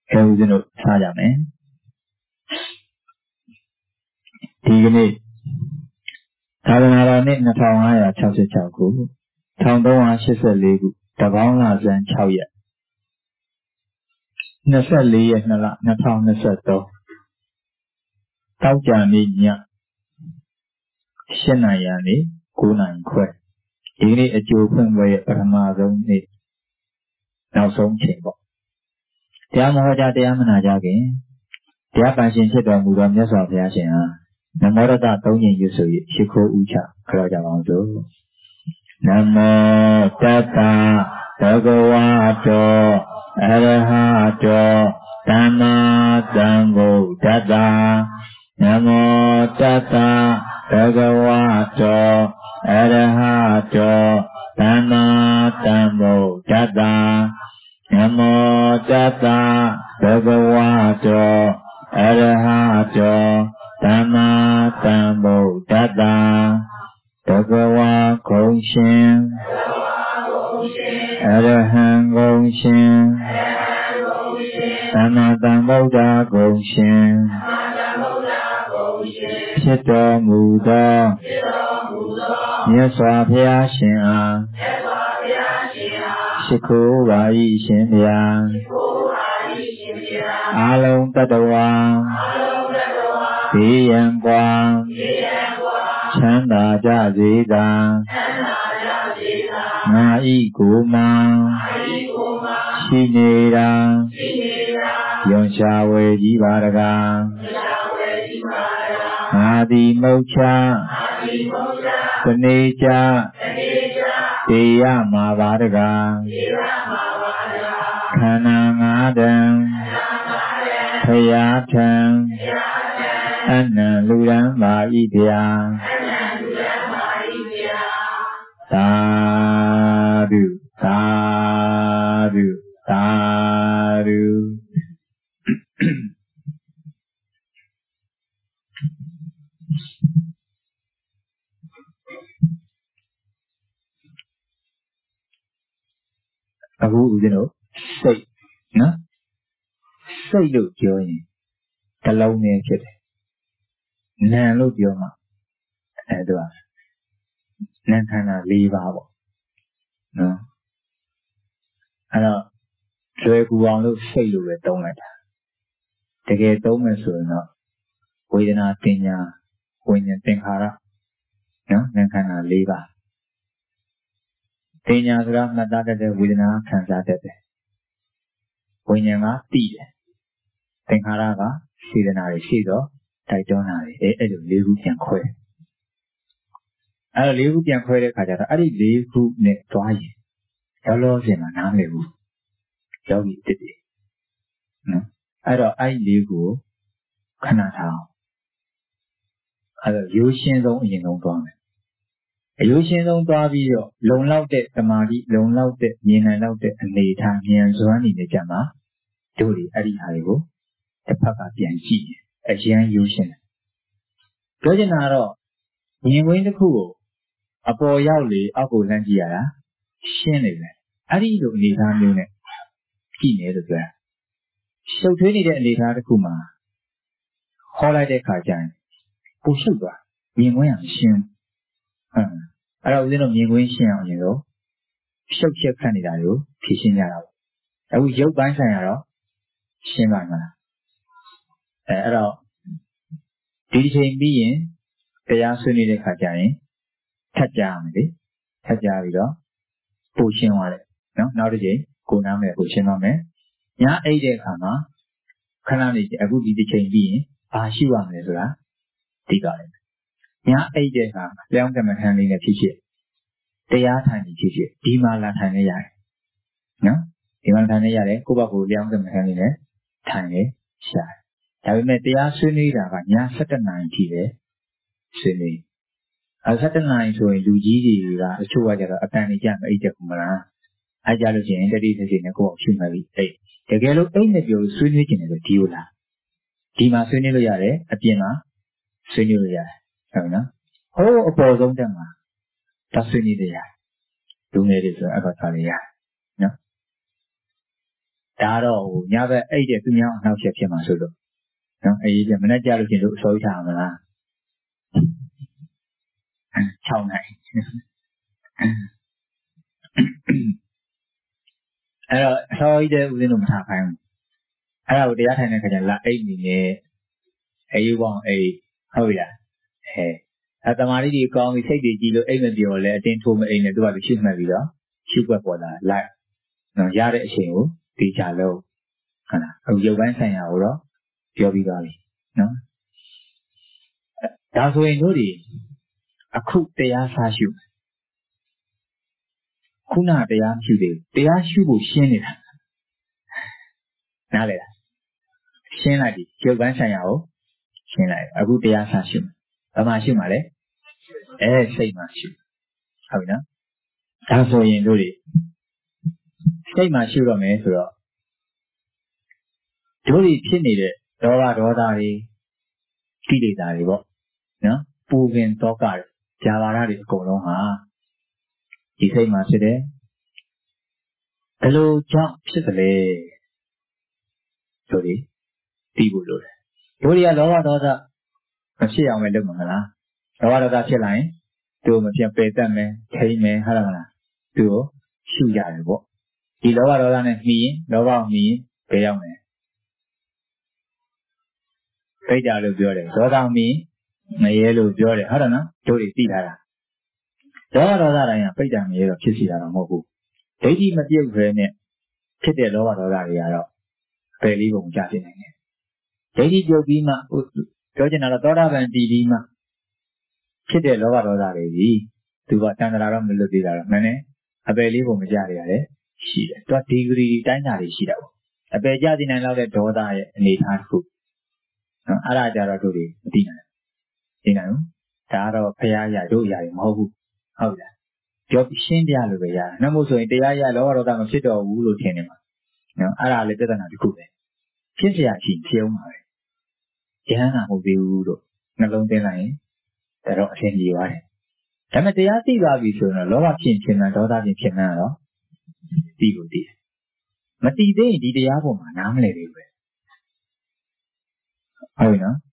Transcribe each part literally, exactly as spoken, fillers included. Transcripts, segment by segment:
ခဲဦးဇင်းတို့စားကြမယ်ဒီကနေ့သာသနာတော်နှစ်နှစ်ထောင်ငါးရာ၆ဆယ့်၆ခုတစ်ထောင်သုံးရာရှစ်ဆယ့်လေးခုတပေါင်းလဇန်၆ရက်နှစ်ဆယ့်လေးရက်နှစ်လနှစ်ထောင်နှစ်ဆယ့်သုံးတောက်ကြနေ့ညရှစ်နာရီကနေကိုးနာရီခွဲဒီကနေ့အကျိုးဖွင့်ပွဲရဲ့ပထမဆုံးနေ့နောက်ဆုံးချိန်ပေါ့တရားမဟောကြားတရားမနာကြခင်တရားပန်ရှင်ဖြစ်တော်မူသောမြတ်စွာဘုရားရှင်ဟာနမောတတသုံးညင်ရွတ်ဆို၍ရှိခိုးဥချကြောကြပါအောင်စို့နမောတတဘဂဝတောအရဟတောသမ္မာသမ္ဗုဒ္ဓတ္တနမောတတဘဂဝတောအရဟတောသမ္မာသမ္ဗုဒ္ဓတ္တနမောတတဘဂဝတောအရဟတောသမ္မာသမ္ဗုဒ္ဓတ္တဘဂဝါဂုံရှင်အရဟံဂုံရှင်သမ္မာသမ္ဗုဒ္ဓဂုံရှင်ဖြစ်တော်မူသောမြတ်စွာဘုရားရှင်အားရှိခိုးပါ၏ရှင်ဘုရားအာလုံးတတ္တဝါဘေးရန်ကွာချမ်းသာကြစေသာငါဤကိုယ်မှရှိနေတာယွန်ရှာဝေကြီးပါတကားငါသည်မုတ်ချသနေကြတေရမှာပါတကားခန္ဓာငါးတံဖယားထံအနံလူရန်ပါဤဗျာသာဓုသာဓုသာဓုအခုဦးဇင်းတို့စိတ်နော်စိတ်လို့ပြောရင်တစ်လုံးနဲ့ဖြစ်တယ်နာမ်လို့ပြောမှအဲဒါနာမ်ခန္ဓာ၄ပါးပေါ့နော်အဲ့တော့လွယ်ကူအောင်လို့စိတ်လို့ပဲသုံးလိုက်တာတကယ်သုံးမယ်ဆိုရင်တော့ဝေဒနာတင်ညာဝိညာဉ်သင်္ခါရနော်နာမ်ခန္ဓာ၄ပါးတင်ညာဆိုတာမှတ်သားတတ်တဲ့ဝေဒနာခံစားတတ်တယ်ဝိညာဉ်ကသိတယ်သင်္ခါရကစေတနာတွေရှိတော့တိုက်တွန်းတာတွေအဲအဲ့လို၄ခုပြန်ခွဲအဲ့လို၄ခုပြန်ခွဲတဲ့ခါကျတော့အဲ့ဒီ၄ခုနဲ့သွားရင်လောလောဆယ်မှာနားမလည်ဘူးယောဂီတစ်တည်းနော်အဲ့တော့အဲ့ဒီ၄ခုကိုခဏထားအောင်အဲ့တော့ရိုးရှင်းဆုံးအရင်ဆုံးသွားမယ်အရိုးရှင်းဆုံးသွားပြီးတော့လုံလောက်တဲ့သမာဓိလုံလောက်တဲ့မြင်နိုင်လောက်တဲ့အနေထားဉာဏ်စွမ်းနေကြမှာတို့တွေအဲ့ဒီဟာတွေကိုတစ်ဖက်ကပြန်ကြည့်ရင်အရင်ရိုးရှင်းတယ်ပြောချင်တာကတော့မြင်ကွင်းတစ်ခုကိုအပေါ်ရောက်လေအောက်ကိုလှမ်းကြည့်ရတာရှင်းနေတယ်အဲ့ဒီလိုအနေထားမျိုးနဲ့ကြည့်နေလို့ပြောရှုပ်ထွေးနေတဲ့အနေထားတစ်ခုမှာဟောလိုက်တဲ့ခါကျရင်ကိုရှုပ်သွားမြင်ကွင်းကရှင်းဟုတ်အဲ့တော့ဦးဇင်းတို့မြင်ကွင်းရှင်းအောင်ရင်တော့ရှုပ်ချက်ခတ်နေတာကိုဖြေရှင်းကြတာပေါ့အခုရုပ်ပိုင်းဆိုင်ရတော့ရှင်းပါမလားအဲအဲ့တော့ဒီတစ်ချိန်ပြီးရင်တရားဆွေးနွေးတဲ့ခါကျရင်ထပ်ကြရမယ်လေထပ်ကြပြီးတော့ပို့ရှင်းသွားတယ်နော်နောက်တစ်ချိန်ကိုနားမယ်ပို့ရှင်းသွားမယ်ညအိတ်တဲ့အခါမှာခဏလေးအခုဒီတစ်ချိန်ပြီးရင်ဘာရှိရမလဲဆိုတာသိကြတယ်ညအိတ်တဲ့အခါလျောင်းကမ္မထန်လေးနဲ့ဖြစ်ဖြစ်တရားထိုင်နေဖြစ်ဖြစ်ဒီမှာလာထိုင်နေရတယ်နော်ဒီမှာထိုင်နေရတယ်ကိုယ့်ဘက်ကိုလျောင်းကမ္မထန်လေးနဲ့ထိုင်နေရှာဒါပေမဲ့တရားဆွေးနွေးတာကည၁၇နာရီထိပဲဆွေးနွေးအဲ၁၇နာရီဆိုရင်လူကြီးတွေကအချို့ကကြတော့အတန်နေကြမအိတ်တက်ဘူးမလားအဲကြလို့ရှိရင်တတိယစီနဲ့ကိုယ့်အောင်ရှင်းမှပြီအိတ်တကယ်လို့အိတ်နဲ့ပြောလို့ဆွေးနွေးခြင်းလည်းဒီလိုလားဒီမှာဆွေးနွေးလို့ရတယ်အပြင်မှာဆွေးနွေးလို့ရတယ်ဟုတ်နော်ဟိုးအပေါ်ဆုံးတက်မှာဒါဆွေးနွေးတယ်ရလူငယ်တွေဆိုအဘထားလေးရတယ်နော်ဒါတော့ဟိုညဘက်အဲ့တဲ့သူများအနောက်ချက်ဖြစ်မှာဆိုလို့နော်အေးပြမနဲ့ကြလို့ရှင်တို့အစိုးထားမလား၆နိုင်အဲ့တော့အစိုးရတဲ့ဦးဇင်းတို့မထားခိုင်းဘူးအဲ့ဒါကိုတရားထိုင်တဲ့ခါကျလာအိတ်နေနဲ့အေးပေါင်းအေးဟုတ်လားအဲအတမာရီကြီးကောင်းပြီးစိတ်တွေကြည်လို့အိတ်မပြောလဲအတင်းထိုးမအိတ်နဲ့သူကရှုမှတ်ပြီးတော့ရှုွက်ပေါ်လာလိုက်နော်ရတဲ့အချိန်ကိုဒီချလို့ဟုတ်လားအခုရုပ်ပိုင်းဆိုင်ရာကိုတော့ပြောပြီးသွားပြီနော်ဒါဆိုရင်တို့ဒီအခုတရားစားရှုခုနတရားရှုသေးဘူးတရားရှုဖို့ရှင်းနေတာနားလေလားရှင်းလိုက်ပြီရုပ်ပိုင်းဆိုင်ရာကိုရှင်းလိုက်အခုတရားစားရှုဘာမှရှုမှာလဲအဲစိတ်မှရှုဟုတ်ပြီနော်ဒါဆိုရင်တို့ဒီစိတ်မှရှုတော့မယ်ဆိုတော့တို့ဒီဖြစ်နေတဲ့ဒေါသဒေါသတွေကိလေသာတွေပေါ့နော်ပူပင်တောကတွေဇာဝရတွေအကုန်လုံးဟာဒီစိတ်မှဖြစ်တယ်ဘယ်လိုကြောင့်ဖြစ်သလဲတို့ဒီသိဖို့လိုတယ်တို့တွေကလောဘဒေါသမဖြစ်အောင်ပဲလုပ်မှာမလားလောဘဒေါသဖြစ်လာရင်တို့မဖြစ်ပယ်တတ်မယ်ထိမ့်မယ်ဟုတ်လားမလားသူ့ကိုရှုရတယ်ပေါ့ဒီလောဘဒေါသနဲ့မှီရင်လောဘမှီရင်ဘယ်ရောက်လဲပိဋကလို့ပြောတယ်ဒေါသမီမရဲလို့ပြောတယ်ဟုတ်တယ်နော်တို့တွေသိထားတာဒေါသဒေါသတိုင်းကပိဋကမရဲတော့ဖြစ်စီတာတော့မဟုတ်ဘူးဒိဋ္ဌိမပြုတ်ခဲနဲ့ဖြစ်တဲ့လောဘဒေါသတွေကတော့ပယ်လေးပုံကြဖြစ်နေတယ်ဒိဋ္ဌိပြုတ်ပြီးမှပြောချင်တာတော့သောတာပန်တည်ပြီးမှဖြစ်တဲ့လောဘဒေါသတွေကြီးသူကတန်ត្រာတော့မလွတ်သေးတာတော့မှန်တယ်အပယ်လေးပုံမကြရရတယ်ရှိတယ်သူကဒီဂရီတိုင်းတာတွေရှိတာပေါ့အပယ်ကြသိနိုင်လောက်တဲ့ဒေါသရဲ့အနေအထားတစ်ခုနော်အဲ့ဒါကြတော့တို့တွေမသိနိုင်သိနိုင်ဘူးဒါကတော့ဖရာရတို့ရရမဟုတ်ဘူးဟုတ်လားပြောရှင်းပြလို့ပဲရတယ်နှမို့ဆိုရင်တရားရလောဘဒေါသမဖြစ်တော့ဘူးလို့ထင်နေမှာနော်အဲ့ဒါလည်းပြဿနာတစ်ခုပဲဖြစ်เสียရှိဖြစ်အောင်ပါပဲဉာဏ်နာမဟုတ်သေးဘူးလို့နှလုံးသွင်းလိုက်ရင်ဒါတော့အဆင်ပြေပါတယ်ဒါပေမဲ့တရားသိသွားပြီဆိုရင်တော့လောဘဖြစ်ဖြစ်မှဒေါသဖြစ်ဖြစ်မှတော့သိလို့သိတယ်မသိသေးရင်ဒီတရားပေါ်မှာနားမလည်သေးဘူးပဲဟုတ်ပြီနော်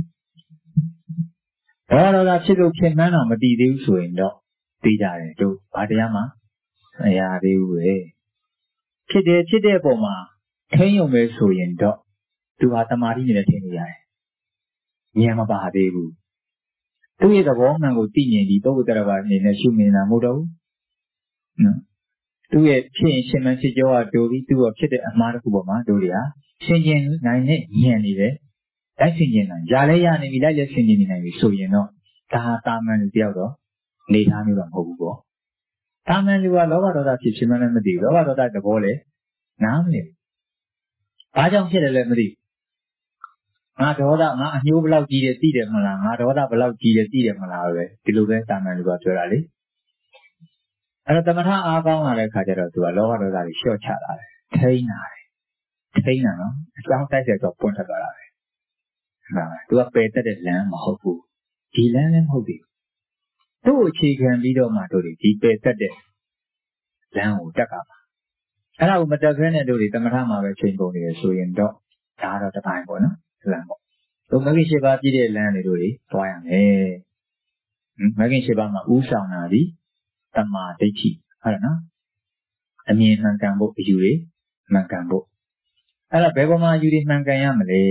ဒေါသဒေါသဖြစ်လို့ဖြစ်မှန်းတော့မသိသေးဘူးဆိုရင်တော့သိကြတယ်တို့ဘာတရားမှမရသေးဘူးပဲဖြစ်တယ်ဖြစ်တဲ့ပုံမှာထိန်းရုံပဲဆိုရင်တော့သူဟာတမာတိနဲ့ထိန်းနေရတယ်ဉာဏ်မပါသေးဘူးသူ့ရဲ့သဘောမှန်ကိုသိမြင်ဒီပုဂ္ဂိုလ်တရားပါအနေနဲ့ရှုမြင်တာမဟုတ်တော့ဘူးနော်သူ့ရဲ့ဖြစ်ရင်ရှင်မှန်ဖြစ်ကြောကတို့ပြီးသူ့ရဲ့ဖြစ်တဲ့အမှားတစ်ခုပေါ်မှာတို့တွေဟာရှင်းကျင်နိုင်တဲ့ဉာဏ်နေတယ်လိုက်ဆင်ကျင်နိုင်ရလဲရနေပြီလိုက်လဲဆင်ကျင်နေနိုင်ပြီဆိုရင်တော့ဒါဟာတာမန်လူတယောက်တော့နေသားမျိုးတော့မဟုတ်ဘူးပေါ့တာမန်လူကလောဘဒေါသဖြစ်ဖြစ်မှလည်းမသိဘူးလောဘဒေါသသဘောလေနားမလည်ဘာကြောင့်ဖြစ်တယ်လဲမသိဘူးငါဒေါသငါအညှိုးဘလောက်ကြီးတယ်သိတယ်မလားငါဒေါသဘလောက်ကြီးတယ်သိတယ်မလားပဲဒီလိုပဲတာမန်လူကပြောတာလေအဲ့တော့တမထအားကောင်းလာတဲ့ခါကျတော့သူကလောဘဒေါသတွေလျှော့ချလာတယ်ထိန်းလာတယ်ထိန်းလာနော်အကြောင်းတိုက်ဆက်တော့ပွင့်ထွက်သွားတာပဲဟုတ်လားသူကပယ်တတ်တဲ့လမ်းမဟုတ်ဘူးဒီလမ်းလည်းမဟုတ်ဘူးသူ့အခြေခံပြီးတော့မှတို့ဒီပယ်တတ်တဲ့လမ်းကိုတက်ကြပါအဲ့ဒါကိုမတက်ခဲနဲ့တို့ဒီတမထမှာပဲချိန်ပုံနေရဆိုရင်တော့ဒါတော့တစ်ပိုင်းပေါ့နော်လမ်းပေါ့သူမဂ္ဂင်၈ပါးပြည့်တဲ့လမ်းတွေတို့ဒီသွားရမယ်မဂ္ဂင်၈ပါးမှာဥဆောင်တာဒီတမာဒိဋ္ဌိဟုတ်လားနော်အမြင်မှန်ကန်ဖို့အယူတွေမှန်ကန်ဖို့အဲ့ဒါဘယ်ပေါ်မှာအယူတွေမှန်ကန်ရမလဲ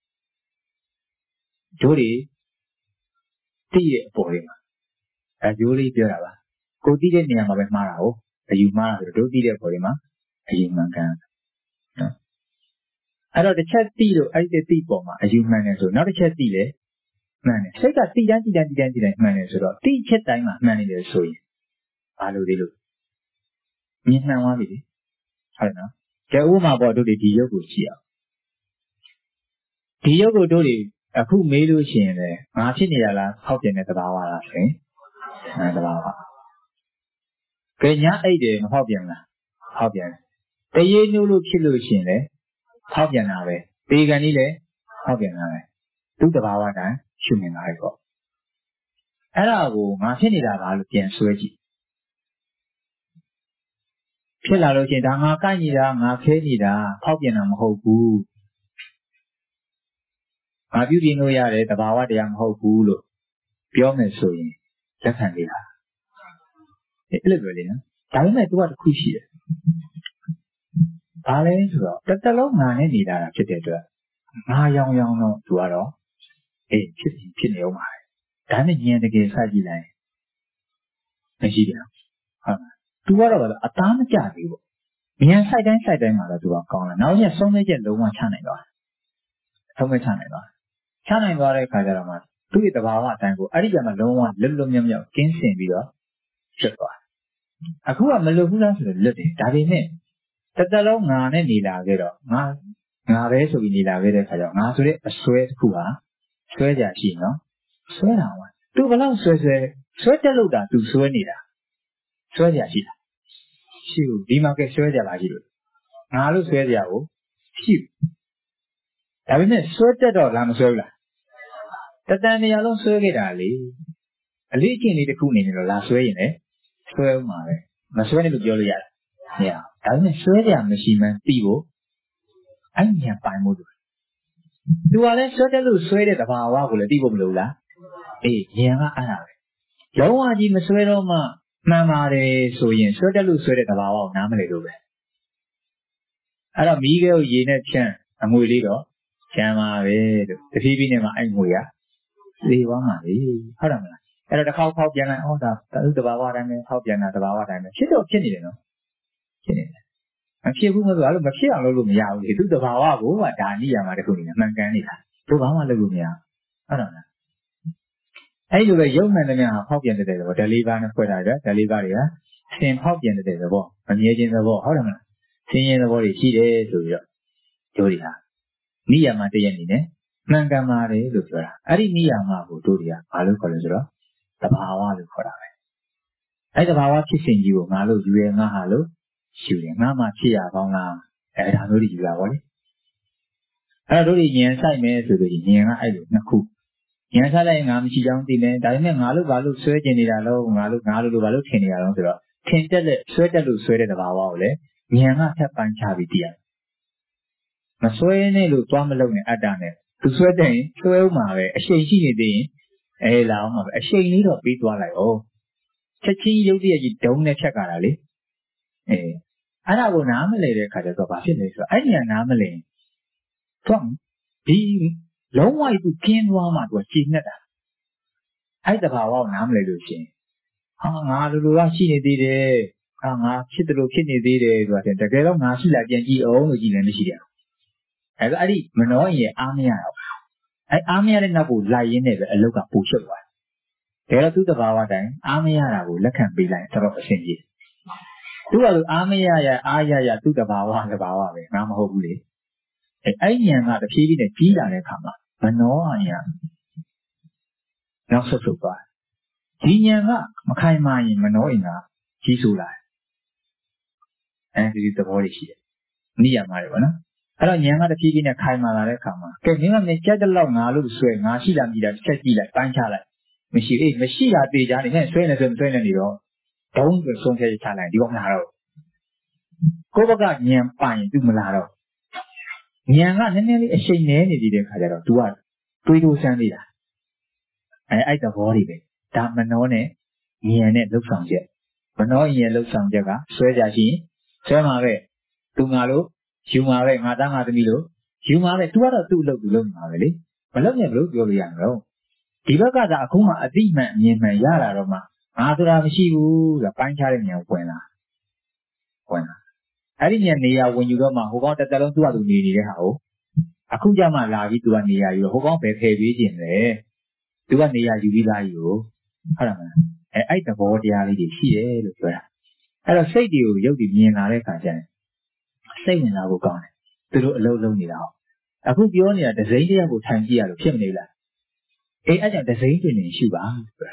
တို့ဒီသိတဲ့အပေါ်တွေမှာအကျိုးလေးပြောတာပါကိုသိတဲ့နေရာမှာပဲမှားတာဟုတ်အယူမှားတာဆိုတို့သိတဲ့အပေါ်တွေမှာအယူမှန်ကန်နော်အဲ့တော့တစ်ချက်သိလို့အဲ့ဒီသိပေါ်မှာအယူမှန်တယ်ဆိုနောက်တစ်ချက်သိလဲမှန်တယ်စိတ်ကသိတိုင်းသိတိုင်းသိတိုင်းသိတိုင်းမှန်တယ်ဆိုတော့သိချက်တိုင်းမှာမှန်နေတယ်ဆိုရင်ဘာလို့ဒီလိုမြင်မှန်သွားပြီလေဟုတ်နော်ကျဥပမာပေါ်တို့ဒီရုပ်ကိုကြည့်အောင်ဒီရုပ်ကိုတို့တွေအခုမေးလို့ရှိရင်လည်းငါဖြစ်နေရလားဟောက်ပြနေတဲ့သဘာဝလားဆိုရင်အဲသဘာဝကဲညာအိတ်တယ်မဟောက်ပြန်လားဟောက်ပြန်တရေနှုတ်လို့ဖြစ်လို့ရှိရင်လည်းဟောက်ပြန်တာပဲပေကန်ကြီးလည်းဟောက်ပြန်တာပဲသူ့သဘာဝတိုင်းရှုမြင်လာတယ်ပေါ့အဲ့ဒါကိုငါဖြစ်နေတာပါလို့ပြန်ဆွဲကြည့်ဖြစ်လာလို့ရှိရင်ဒါငါကိုက်နေတာငါခဲနေတာဖောက်ပြန်တာမဟုတ်ဘူးငါပြုပြင်လို့ရတယ်တဘာဝတရားမဟုတ်ဘူးလို့ပြောမယ်ဆိုရင်လက်ခံသေးတာအဲ့လိုပဲလေနော်ဒါပေမဲ့ तू ကတစ်ခုရှိတယ်ဘာလဲဆိုတော့တစ်သက်လုံးငါနဲ့နေတာဖြစ်တဲ့အတွက်ငါရောင်ရောင်တော့ तू ကတော့အေးဖြစ်ဖြစ်နေအောင်ပါဒါနဲ့ဉာဏ်တကယ်စကြည့်လိုက်မရှိပြန်ဟုတ် तू ကတော့အသားမကျသေးဘူးဉာဏ်ဆိုင်တိုင်းဆိုင်တိုင်းမှာတော့ तू ကကောင်းလာနောက်ရက်ဆုံးမချက်လုံးဝချနိုင်သွားဆုံးမချနိုင်သွားချနိုင်သွားတဲ့အခါကျတော့မှသူ့ရဲ့တဘာဝအတိုင်းကိုအဲ့ဒီကမှလုံးဝလွတ်လွတ်မြောက်မြောက်ကင်းစင်ပြီးတော့ဖြစ်သွားအခုကမလွတ်ဘူးလားဆိုတော့လွတ်တယ်ဒါပေမဲ့တစ်သက်လုံးငါနဲ့နေလာခဲ့တော့ငါငါပဲဆိုပြီးနေလာခဲ့တဲ့အခါကျတော့ငါဆိုတဲ့အစွဲတစ်ခုဟာဆွဲကြရှိနော်ဆွဲတာဟောသူဘလောက်ဆွဲဆွဲဆွဲတက်လို့တာသူဆွဲနေတာဆွဲကြရှိတာရှိဘူးဒီမှာကဆွဲကြပါရှိလို့ငါလို့ဆွဲကြကိုရှိဘူးဒါပေမဲ့ဆွဲတက်တော့လားမဆွဲဘူးလားတတန်နေရာလုံးဆွဲခဲ့တာလေအလေးအကျင့်လေးတစ်ခုအနေနဲ့တော့လာဆွဲရင်လည်းဆွဲဦးမှာပဲမဆွဲနဲ့လို့ပြောလို့ရတယ်မရဒါပေမဲ့ဆွဲကြမရှိမှန်းသိဖို့အဲ့ညာပိုင်မှုတို့သူကလည်းဆွဲတက်လို့ဆွဲတဲ့တဘာဝကိုလည်းသိဖို့မလိုဘူးလားအေးဉာဏ်ကအဲ့ဒါပဲလုံးဝကြီးမဆွဲတော့မှမှန်ပါတယ်ဆိုရင်ဆွဲတက်လို့ဆွဲတဲ့တဘာဝကိုနားမလည်လို့ပဲအဲ့တော့မိခဲကိုရေနဲ့ဖြန့်အငွေလေးတော့ကျန်ပါပဲလို့တဖြည်းဖြည်းနဲ့မှအဲ့ငွေကလေသွားမှာလေဟုတ်တယ်မလားအဲ့တော့တစ်ခေါက်ခေါက်ပြန်လိုက်ဩဒါသူ့တဘာဝတိုင်းပဲခေါက်ပြန်တာတဘာဝတိုင်းပဲဖြစ်တော့ဖြစ်နေတယ်နော်ဖြစ်နေတယ်မဖြစ်ဘူးမဆိုအဲ့လိုမဖြစ်အောင်လုပ်လို့မရဘူးလေသူ့တဘာဝကိုကဒါနိယာမတစ်ခုနေမှန်ကန်နေတာတို့ဘာမှလုပ်လို့မရဟုတ်တယ်မလားအဲ့လိုပဲရုပ်မှန်တဲ့များဖောက်ပြန်တဲ့တဲ့ဘောဓလေးပါးနဲ့ဖွဲ့ထားကြဓလေးပါးတွေကဆင်ဖောက်ပြန်တဲ့တဲ့ဘောမမြဲခြင်းသဘောဟုတ်တယ်မလားဆင်းရဲသဘောတွေရှိတယ်ဆိုပြီးတော့တို့တွေဟာနိယာမတည့်ရနေတယ်မှန်ကန်ပါတယ်လို့ပြောတာအဲ့ဒီနိယာမကိုတို့တွေကဘာလို့ခေါ်လဲဆိုတော့တဘာဝလို့ခေါ်တာပဲအဲ့တဘာဝဖြစ်စဉ်ကြီးကိုငါလို့ယူရငါဟာလို့ယူတယ်ငါမှဖြစ်ရကောင်းလားအဲ့ဒါမျိုးတွေယူတာဗောလေအဲ့တို့တွေဉာဏ်ဆိုင်မယ်ဆိုပြီးဉာဏ်ကအဲ့လိုနှစ်ခုဉာဏ်ဆိုင်လိုက်ငါမရှိချောင်းသိတယ်ဒါပေမဲ့ငါလို့ဘာလို့ဆွဲကျင်နေတာလို့ငါလို့ငါလို့ဘာလို့ထင်နေတာလို့ဆိုတော့ထင်တက်တဲ့ဆွဲတက်လို့ဆွဲတဲ့တဘာဝကိုလည်းဉာဏ်ကထပ်ပိုင်းခြားပြီးသိရတယ်မဆွဲနဲ့လို့သွားမလုပ်နဲ့အတ္တနဲ့သူဆွဲတဲ့ရင်ဆွဲဦးမှာပဲအရှိန်ရှိနေသေးရင်အဲလာအောင်မှာပဲအရှိန်လေးတော့ပြီးသွားလိုက်အောင်ချက်ချင်းရုပ်တရက်ကြီးဒုံနဲ့ဖြတ်ကြတာလေအဲအဲ့ဒါကိုနားမလည်တဲ့အခါကျတော့ဘာဖြစ်လဲဆိုတော့အဲ့ဒီကနားမလည်တော့ဒီလုံးဝသူကင်းသွားမှသူကချိန်နဲ့တာအဲ့တဘာဝကိုနားမလည်လို့ရှိရင်ဟာငါလူလူကရှိနေသေးတယ်ဟာငါဖြစ်တယ်လို့ဖြစ်နေသေးတယ်ဆိုတာတကယ်တော့ငါရှိလာပြန်ကြည့်အောင်လို့ကြည့်လည်းမရှိတယ်အဲ့ဒါအဲ့ဒီမနှောရင်အားမရတော့အဲ့အားမရတဲ့နောက်ကိုလိုက်ရင်းနဲ့ပဲအလုတ်ကပူချုပ်သွားတယ်ဒါတော့သူ့တဘာဝတိုင်းအားမရတာကိုလက်ခံပေးလိုက်တော့အဆင်ပြေသူကလို့အားမရရအားရရသူ့တဘာဝတဘာဝပဲငါမဟုတ်ဘူးလေအဲ့အဲ့ဉာဏ်ကတဖြည်းဖြည်းနဲ့ကြီးလာတဲ့အခါမှာမနှောအရာနောက်ဆုတ်ဆုတ်သွားဒီဉာဏ်ကမခိုင်မာရင်မနှောရင်ကကြီးဆိုးလာအဲဒီသဘောတွေရှိတယ်နိယာမတွေပေါ့နော်အဲ့တော့ဉာဏ်ကတဖြည်းဖြည်းနဲ့ခိုင်မာလာတဲ့အခါမှာကဲမင်းကမကြက်တဲ့လောက်ငါလို့ဆွဲငါရှိတာမြည်တာတစ်ချက်ကြည့်လိုက်ပိုင်းချလိုက်မရှိအေးမရှိတာတေချာနေနဲ့ဆွဲနေဆွဲမဆွဲနေနေတော့ဒုံးဆိုဆုံးဖြတ်ချလိုက်ဒီကောင်မလာတော့ကိုယ့်ဘက်ကဉာဏ်ပိုင်သူမလာတော့ဉာဏ်ကနည်းနည်းလေးအရှိန်နဲနေပြီးတဲ့ခါကျတော့ तू ကတွေးလို့စမ်းနေတာအဲအဲ့သဘောတွေပဲဒါမနှောနဲ့ဉာဏ်နဲ့လှုပ်ဆောင်ချက်မနှောဉာဏ်လှုပ်ဆောင်ချက်ကဆွဲကြရှိရင်ဆွဲမှာပဲသူငါလို့ယူမှာပဲငါသားငါသမီးလို့ယူမှာပဲ तू ကတော့သူ့အလုပ်သူလုပ်မှာပဲလေမလုပ်နဲ့ဘလို့ပြောလို့ရမှာတော့ဒီဘက်ကသာအခုမှအတိမှန်အမြင်မှန်ရလာတော့မှငါဆိုတာမရှိဘူးဆိုတာပိုင်းခြားတဲ့ဉာဏ်ဝင်လာဝင်လာအဲ့ဒီဉာဏ်နေရာဝင်ယူတော့မှဟိုကောင်တစ်သက်လုံးသူ့ဟာသူနေနေတဲ့ဟာကိုအခုကြမှလာပြီး तू ကနေရာယူတော့ဟိုကောင်ပဲဖယ်ပေးခြင်းလေ तू ကနေရာယူပြီးသားယူဟုတ်တယ်မလားအဲအဲ့သဘောတရားလေးတွေရှိတယ်လို့ပြောတာအဲ့တော့စိတ်တွေကိုရုပ်တည်မြင်လာတဲ့အခါကျရင်စိတ်ဝင်လာဖို့ကောင်းတယ်သူတို့အလုံးလုံးနေတာဟုတ်အခုပြောနေတာဒဇိမ့်တရားကိုထိုင်ကြည့်ရလို့ဖြစ်မနေလားအေးအဲ့ကြောင့်ဒဇိမ့်တွင်နေရှုပါပြော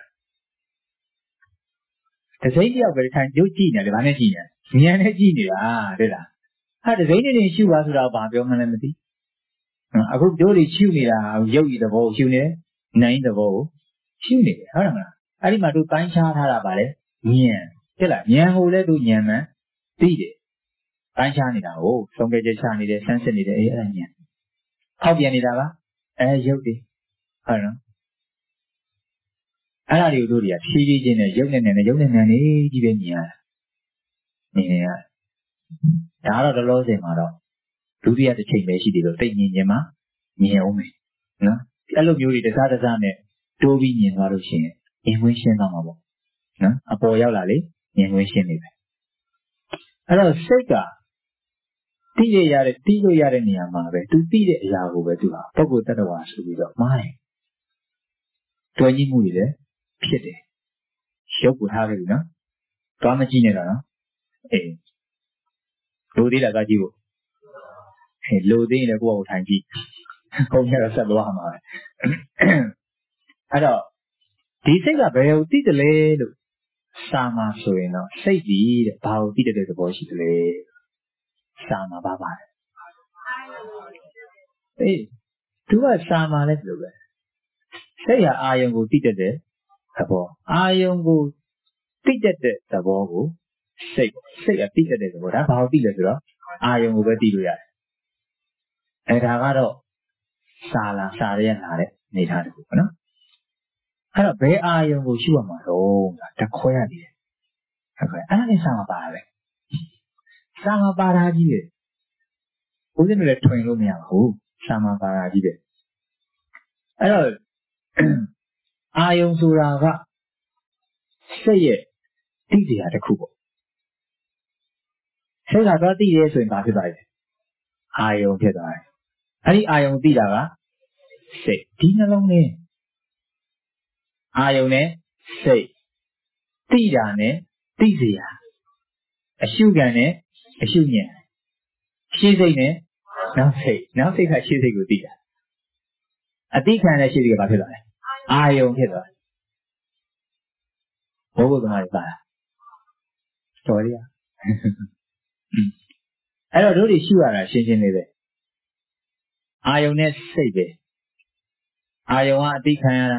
တာဒဇိမ့်တရားပဲထိုင်ရုပ်ကြည့်နေတယ်ဗာနဲ့ကြည့်နေဉာဏ်နဲ့ကြည့်နေတာတဲ့လားဟာဒဇိမ့်တွင်နေရှုပါဆိုတာဘာပြောမှလည်းမသိအခုတို့တွေရှုနေတာရုပ်ရည်သဘောကိုရှုနေတယ်နိုင်သဘောကိုရှုနေတယ်ဟုတ်တယ်မလားအဲ့ဒီမှာတို့ပိုင်းခြားထားတာပါလေဉာဏ်တဲ့လားဉာဏ်ကိုလည်းတို့ဉာဏ်မှန်သိတယ်ပိုင်းခြားနေတာကိုဆုံးဖြတ်ချက်ချနေတယ်ဆန်းစစ်နေတယ်အေးအဲ့ဒါဉာဏ်ဖောက်ပြန်နေတာကအဲရုပ်တွေဟုတ်နော်အဲ့ဒါတွေကိုတို့တွေကဖြည်းဖြည်းချင်းနဲ့ရုပ်နဲ့နဲ့ရုပ်နဲ့နဲ့နေကြီးပဲမြင်ရတာမြင်နေရဒါတော့တလို့စင်မှာတော့ဒုတိယတစ်ချိန်ပဲရှိသေးလို့တိတ်မြင်ခြင်းမှာမြင်အောင်မယ်နော်အဲ့လိုမျိုးတွေတစားတစားနဲ့တိုးပြီးမြင်သွားလို့ရှိရင်မြင်ခွင့်ရှင်းသွားမှာပေါ့နော်အပေါ်ရောက်လာလေမြင်ခွင့်ရှင်းနေပဲအဲ့တော့စိတ်ကတိရရတဲ့တိလို့ရတဲ့နေရာမှာပဲသူတိတဲ့အရာကိုပဲသူဟာပုဂ္ဂိုလ်တ attva ဆိုပြီးတော့မှားတယ်တွယ်ကြီးမှုတွေလည်းဖြစ်တယ်ရုပ်ကိုထားခဲ့ပြီနော်သွားမကြည့်နဲ့တော့နော်အေးလိုသေးတာကကြည့်ဖို့အေးလိုသေးရင်လည်းကိုယ့်အကိုထိုင်ကြည့်ကိုယ်ကတော့ဆက်သွားမှာပဲအဲ့တော့ဒီစိတ်ကဘယ်ကိုတိတယ်လဲလို့စာမှာဆိုရင်တော့စိတ်ဒီတဲ့ဘာကိုတိတဲ့သဘောရှိတယ်လဲစာမှာပါပါတယ်အေးသူကစာမှာလည်းဒီလိုပဲစိတ်ဟာအာယုံကိုတိတဲ့သဘောအာယုံကိုတိတဲ့တဲ့သဘောကိုစိတ်စိတ်အတိတဲ့တဲ့သဘောဒါဘာကိုတိလဲဆိုတော့အာယုံကိုပဲတိလို့ရတယ်အဲဒါကတော့စာလာစာရဲလာတဲ့နေသားတခုပေါ့နော်အဲ့တော့ဘယ်အာယုံကိုရှုရမှာတော့တခွဲရသေးတယ်ဟုတ်ကဲ့အဲ့ဒါနဲ့စာမှာပါတာပဲစာမှာပါတာကြီးပဲဦးဇင်းတို့လည်းထွင်လို့မရပါဘူးစာမှာပါတာကြီးပဲအဲ့တော့အာယုံဆိုတာကစိတ်ရဲ့တိစရာတစ်ခုပေါ့စိတ်ကတော့တိရဲဆိုရင်ဘာဖြစ်သွားလဲအာယုံဖြစ်သွားတယ်အဲ့ဒီအာယုံတိတာကစိတ်ဒီနှလုံးနဲ့အာယုံနဲ့စိတ်တိတာနဲ့တိစရာအရှုခံနဲ့အရှုဉဏ်ရှေ့စိတ်နဲ့နောက်စိတ်နောက်စိတ်ကရှေ့စိတ်ကိုတိတာအတိခံနဲ့ရှေ့စိတ်ကဘာဖြစ်သွားလဲအာယုံဖြစ်သွားဘုဂုတ်သမားတွေပါလားတော်ရည်အဲ့တော့တို့တွေရှုရတာရှင်းရှင်းလေးပဲအာယုံနဲ့စိတ်ပဲအာယုံကအတိခံရတာ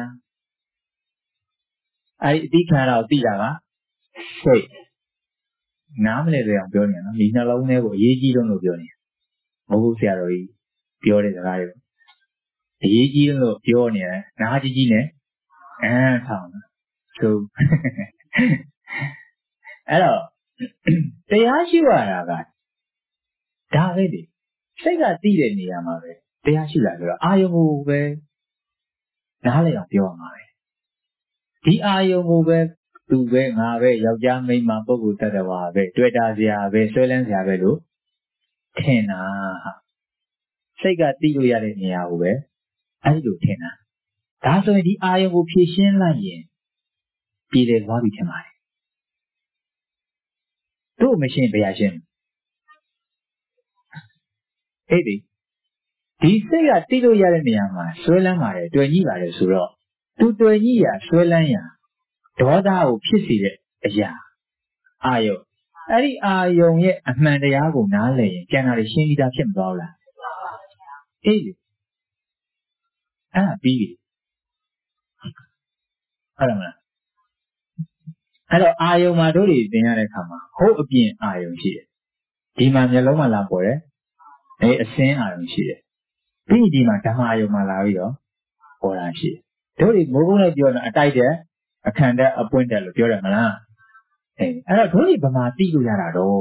အဲ့ဒီအတိခံရတာကိုသိတာကစိတ်နားမလဲတဲ့အောင်ပြောနေရနော်ဒီနှလုံးထဲကိုအရေးကြီးဆုံးလို့ပြောနေမဟုတ်ဘူးဆရာတော်ကြီးပြောတဲ့စကားတွေအရေးကြီးဆုံးလို့ပြောနေတယ်နားကြီးကြီးနဲ့အမ်းထောင်ဆိုအဲ့တော့တရားရှိရတာကဒါပဲလေစိတ်ကသိတဲ့နေရာမှာပဲတရားရှိလာဆိုတော့အာယုံကိုပဲနားလည်အောင်ပြောရမှာပဲဒီအာယုံကိုပဲသူပဲငါပဲယောက်ျားမိန်းမပုဂ္ဂိုလ်တ attva ပဲတွေ့တာစရာပဲဆွဲလန်းစရာပဲလို့ထင်တာစိတ်ကသိလို့ရတဲ့နေရာကိုပဲအဲ့လိုထင်တာဒါဆိုရင်ဒီအာယုံကိုဖြည့်ရှင်းလိုက်ရင်ပြည်တယ်သွားပြီထင်ပါတယ်တို့မရှင်းဘယ်ရရှင်းအဲ့ဒီဒီစိတ်ကသိလို့ရတဲ့နေရာမှာဆွဲလန်းပါတယ်တွေ့ကြီးပါတယ်ဆိုတော့သူတွေ့ကြီးရာဆွဲလန်းရာဒေါသကိုဖြစ်စေတဲ့အရာအာယုံအဲ့ဒီအာယုံရဲ့အမှန်တရားကိုနားလည်ရင်ကျန်တာတွေရှင်းပြီးသားဖြစ်မသွားဘူးလားအေးအဲ့ဒါပြီးပြီဟုတ်လားမလားအဲ့တော့အာယုံမှာတို့တွေသင်ရတဲ့အခါမှာဟုတ်အပြင်အာယုံရှိတယ်ဒီမှာမျက်လုံးမှလာပေါ်တယ်အဲအစင်းအာယုံရှိတယ်ပြီးဒီမှာဓမ္မအာယုံမှာလာပြီးတော့ပေါ်တာရှိတယ်တို့တွေမိုးကုန်းလိုက်ပြောတာအတိုက်တဲ့အခန့်တဲ့အပွင့်တဲ့လို့ပြောတယ်မလားအဲအဲ့တော့တို့တွေဗမာသိလို့ရတာတော့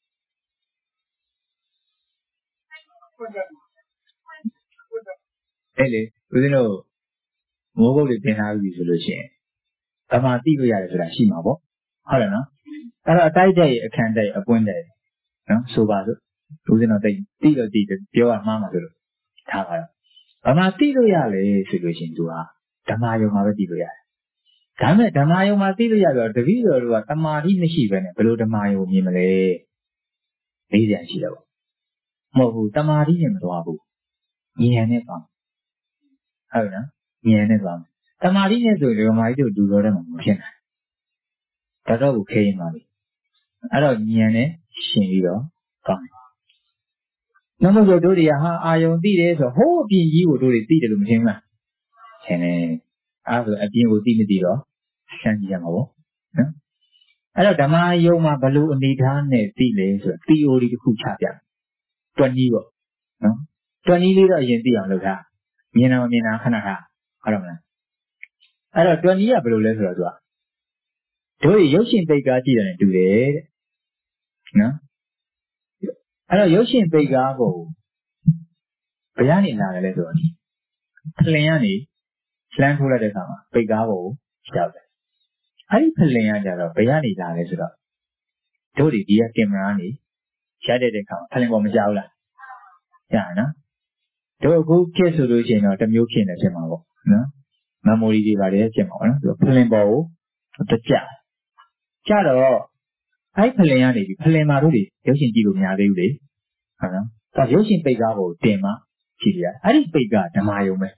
အဲ့လေဦးဇင်းတို့မိုးကုန်းတွေသင်ထားပြီဆိုလို့ရှိရင်ဗမာသိလို့ရတယ်ဆိုတာရှိမှာပေါ့ဟုတ်တယ်နော်အဲ့တော့အတိုက်တဲ့အခန့်တဲ့အပွင့်တဲ့နော်ဆိုပါစို့ဦးဇင်းတို့သိသိတော့သိတယ်ပြောရမှားမှာဆိုလို့ထားပါတော့ဗမာသိလို့ရလေဆိုလို့ရှိရင်သူကဓမ္မယုံမှာပဲသိလို့ရတယ်ဒါမဲ့ဓမ္မယုံမှာသိလို့ရတော့တပည့်တော်တို့ကတမာတိမရှိပဲနဲ့ဘယ်လိုဓမ္မယုံမြင်မလဲလေးပြန်ရှိတော့မဟုတ်ဘူးတမာတိနဲ့မသွားဘူးဉာဏ်နဲ့သွားဟုတ်နော်ဉာဏ်နဲ့သွားတမာတိနဲ့ဆိုရင်ဓမ္မကြီးတို့ဒူတော်တယ်မှာမဖြစ်နိုင်ဒါတော့ကိုခဲရင်ပါပြီအဲ့တော့ဉာဏ်နဲ့ရှင်ပြီးတော့ကောင်းတယ်နောက်မှတို့တွေကဟာအာယုံသိတယ်ဆိုဟိုးအပြင်ကြီးကိုတို့တွေသိတယ်လို့မထင်ဘူးလားထင်တယ်အဲ့ဒါဆိုအပြင်ကိုသိမသိတော့ရှင်းကြည့်ရမှာပေါ့နော်အဲ့တော့ဓမ္မယုံမှာဘလို့အနေထားနဲ့သိလဲဆိုတော့ theory တစ်ခုချပြတွက်နည်းပေါ့နော်တွက်နည်းလေးတော့အရင်သိအောင်လုပ်တာမြင်တာမမြင်တာခဏခဏဟုတ်တယ်မလားအဲ့တော့တွက်နည်းကဘယ်လိုလဲဆိုတော့သူကတို့ရုပ်ရှင်ပိတ်ကားကြည့်တယ်နဲ့တူတယ်တဲ့နော်အဲ့တော့ရုပ်ရှင်ပိတ်ကားကိုဘယ်ကနေလာတယ်လဲဆိုတော့ဖလင်ကနေလှမ်းထိုးလိုက်တဲ့အခါမှာပိတ်ကားကိုရောက်တယ်အဲ့ဒီဖလင်ကကြတော့ဘယ်ကနေလာလဲဆိုတော့တို့ဒီဒီကကင်မရာကနေရိုက်တဲ့အခါမှာဖလင်ပေါ်မကြောက်လားကြားနော်တို့အခုဖြစ်ဆိုလို့ရှိရင်တော့တစ်မျိုးဖြစ်နေဖြစ်မှာပေါ့နော်မက်မိုရီတွေပါတယ်ဖြစ်မှာပေါ့နော်ဖလင်ပေါ်ကိုတကြကြတော့အဲ့ဖလင်ကနေပြီးဖလင်မှာတို့တွေရုပ်ရှင်ကြည့်လို့မရသေးဘူးလေဟုတ်နော်ဒါရုပ်ရှင်ပိတ်ကားကိုတင်မှကြည့်ရအဲ့ဒီပိတ်ကားဓမ္မယုံပဲ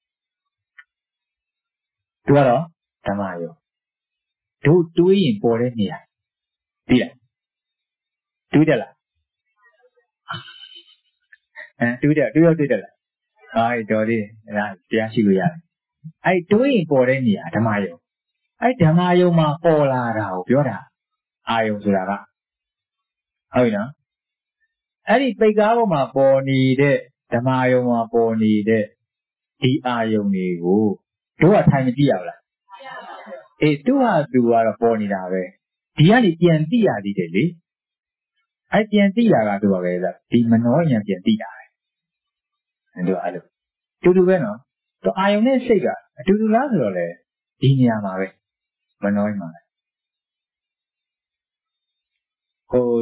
သူကတော့ဓမ္မယုံတို့တွေးရင်ပေါ်တဲ့နေရာသိလားတွေးတယ်လားအဲတွေးတယ်တွေးရတွေးတယ်လားအားတော်လေးအဲ့ဒါတရားရှိလို့ရတယ်အဲ့တွေးရင်ပေါ်တဲ့နေရာဓမ္မယုံအဲ့ဓမ္မယုံမှာပေါ်လာတာကိုပြောတာအာယုံဆိုတာကဟုတ်ပြီနော်အဲ့ဒီပိတ်ကားပေါ်မှာပေါ်နေတဲ့ဓမ္မယုံမှာပေါ်နေတဲ့ဒီအာယုံတွေကိုတို့ကထိုင်မကြည့်ရဘူးလားအေးသူ့ဟာသူကတော့ပေါ်နေတာပဲဒီကနေပြန်သိရသေးတယ်လေအဲ့ပြန်သိရတာတို့ပါပဲလားဒီမနောဉာဏ်ပြန်သိတာပဲအဲ့လိုအဲ့လိုတူတူပဲနော်သူအာယုံနဲ့စိတ်ကအတူတူလားဆိုတော့လေဒီနေရာမှာပဲမနောမှာပဲဟို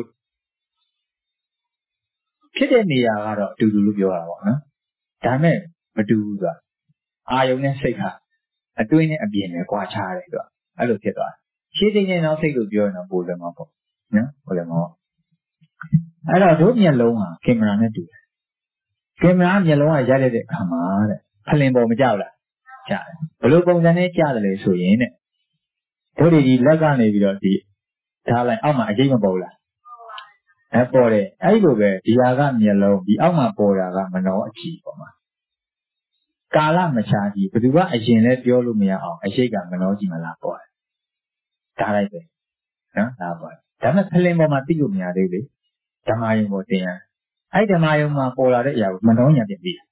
ဖြစ်တဲ့နေရာကတော့အတူတူလို့ပြောတာပေါ့နော်ဒါမဲ့မတူဘူးဆိုတာအာယုံနဲ့စိတ်ဟာအတွင်းနဲ့အပြင်နဲ့ကွာခြားတယ်ဆိုတာအဲ့လိုဖြစ်သွားတယ်ရှင်းတဲ့နောက်စိတ်လို့ပြောရင်တော့ပိုလည်းမပေါ့နော်ပိုလည်းမပေါ့အဲ့တော့တို့မျက်လုံးဟာကင်မရာနဲ့တူတယ်ကင်မရာမျက်လုံးကရိုက်လိုက်တဲ့အခါမှာတဲ့ဖလင်ပေါ်မကြောက်လားကြားတယ်ဘယ်လိုပုံစံနဲ့ကြားတယ်လဲဆိုရင်တဲ့တို့ဒီလက်ကနေပြီးတော့ဒီထားလိုက်အောက်မှာအရေးမပေါ်ဘူးလားအဲပေါ်တယ်အဲ့လိုပဲဒီဟာကမျက်လုံးဒီအောက်မှာပေါ်တာကမနောအကြည့်ပေါ့မှာကာလမချာကြီးဘယ်သူကအရင်လဲပြောလို့မရအောင်အရှိတ်ကမနောကြည့်မလားပေါ်တယ်ဒါလိုက်ပဲနော်ဒါပေါ်ဒါပေမဲ့ဖလင်ပေါ်မှာသိလို့မရသေးဘူးလေဓမ္မယုံပေါ်တင်ရအဲ့ဓမ္မယုံမှာပေါ်လာတဲ့အရာကိုမနောညာပြင်ပြီး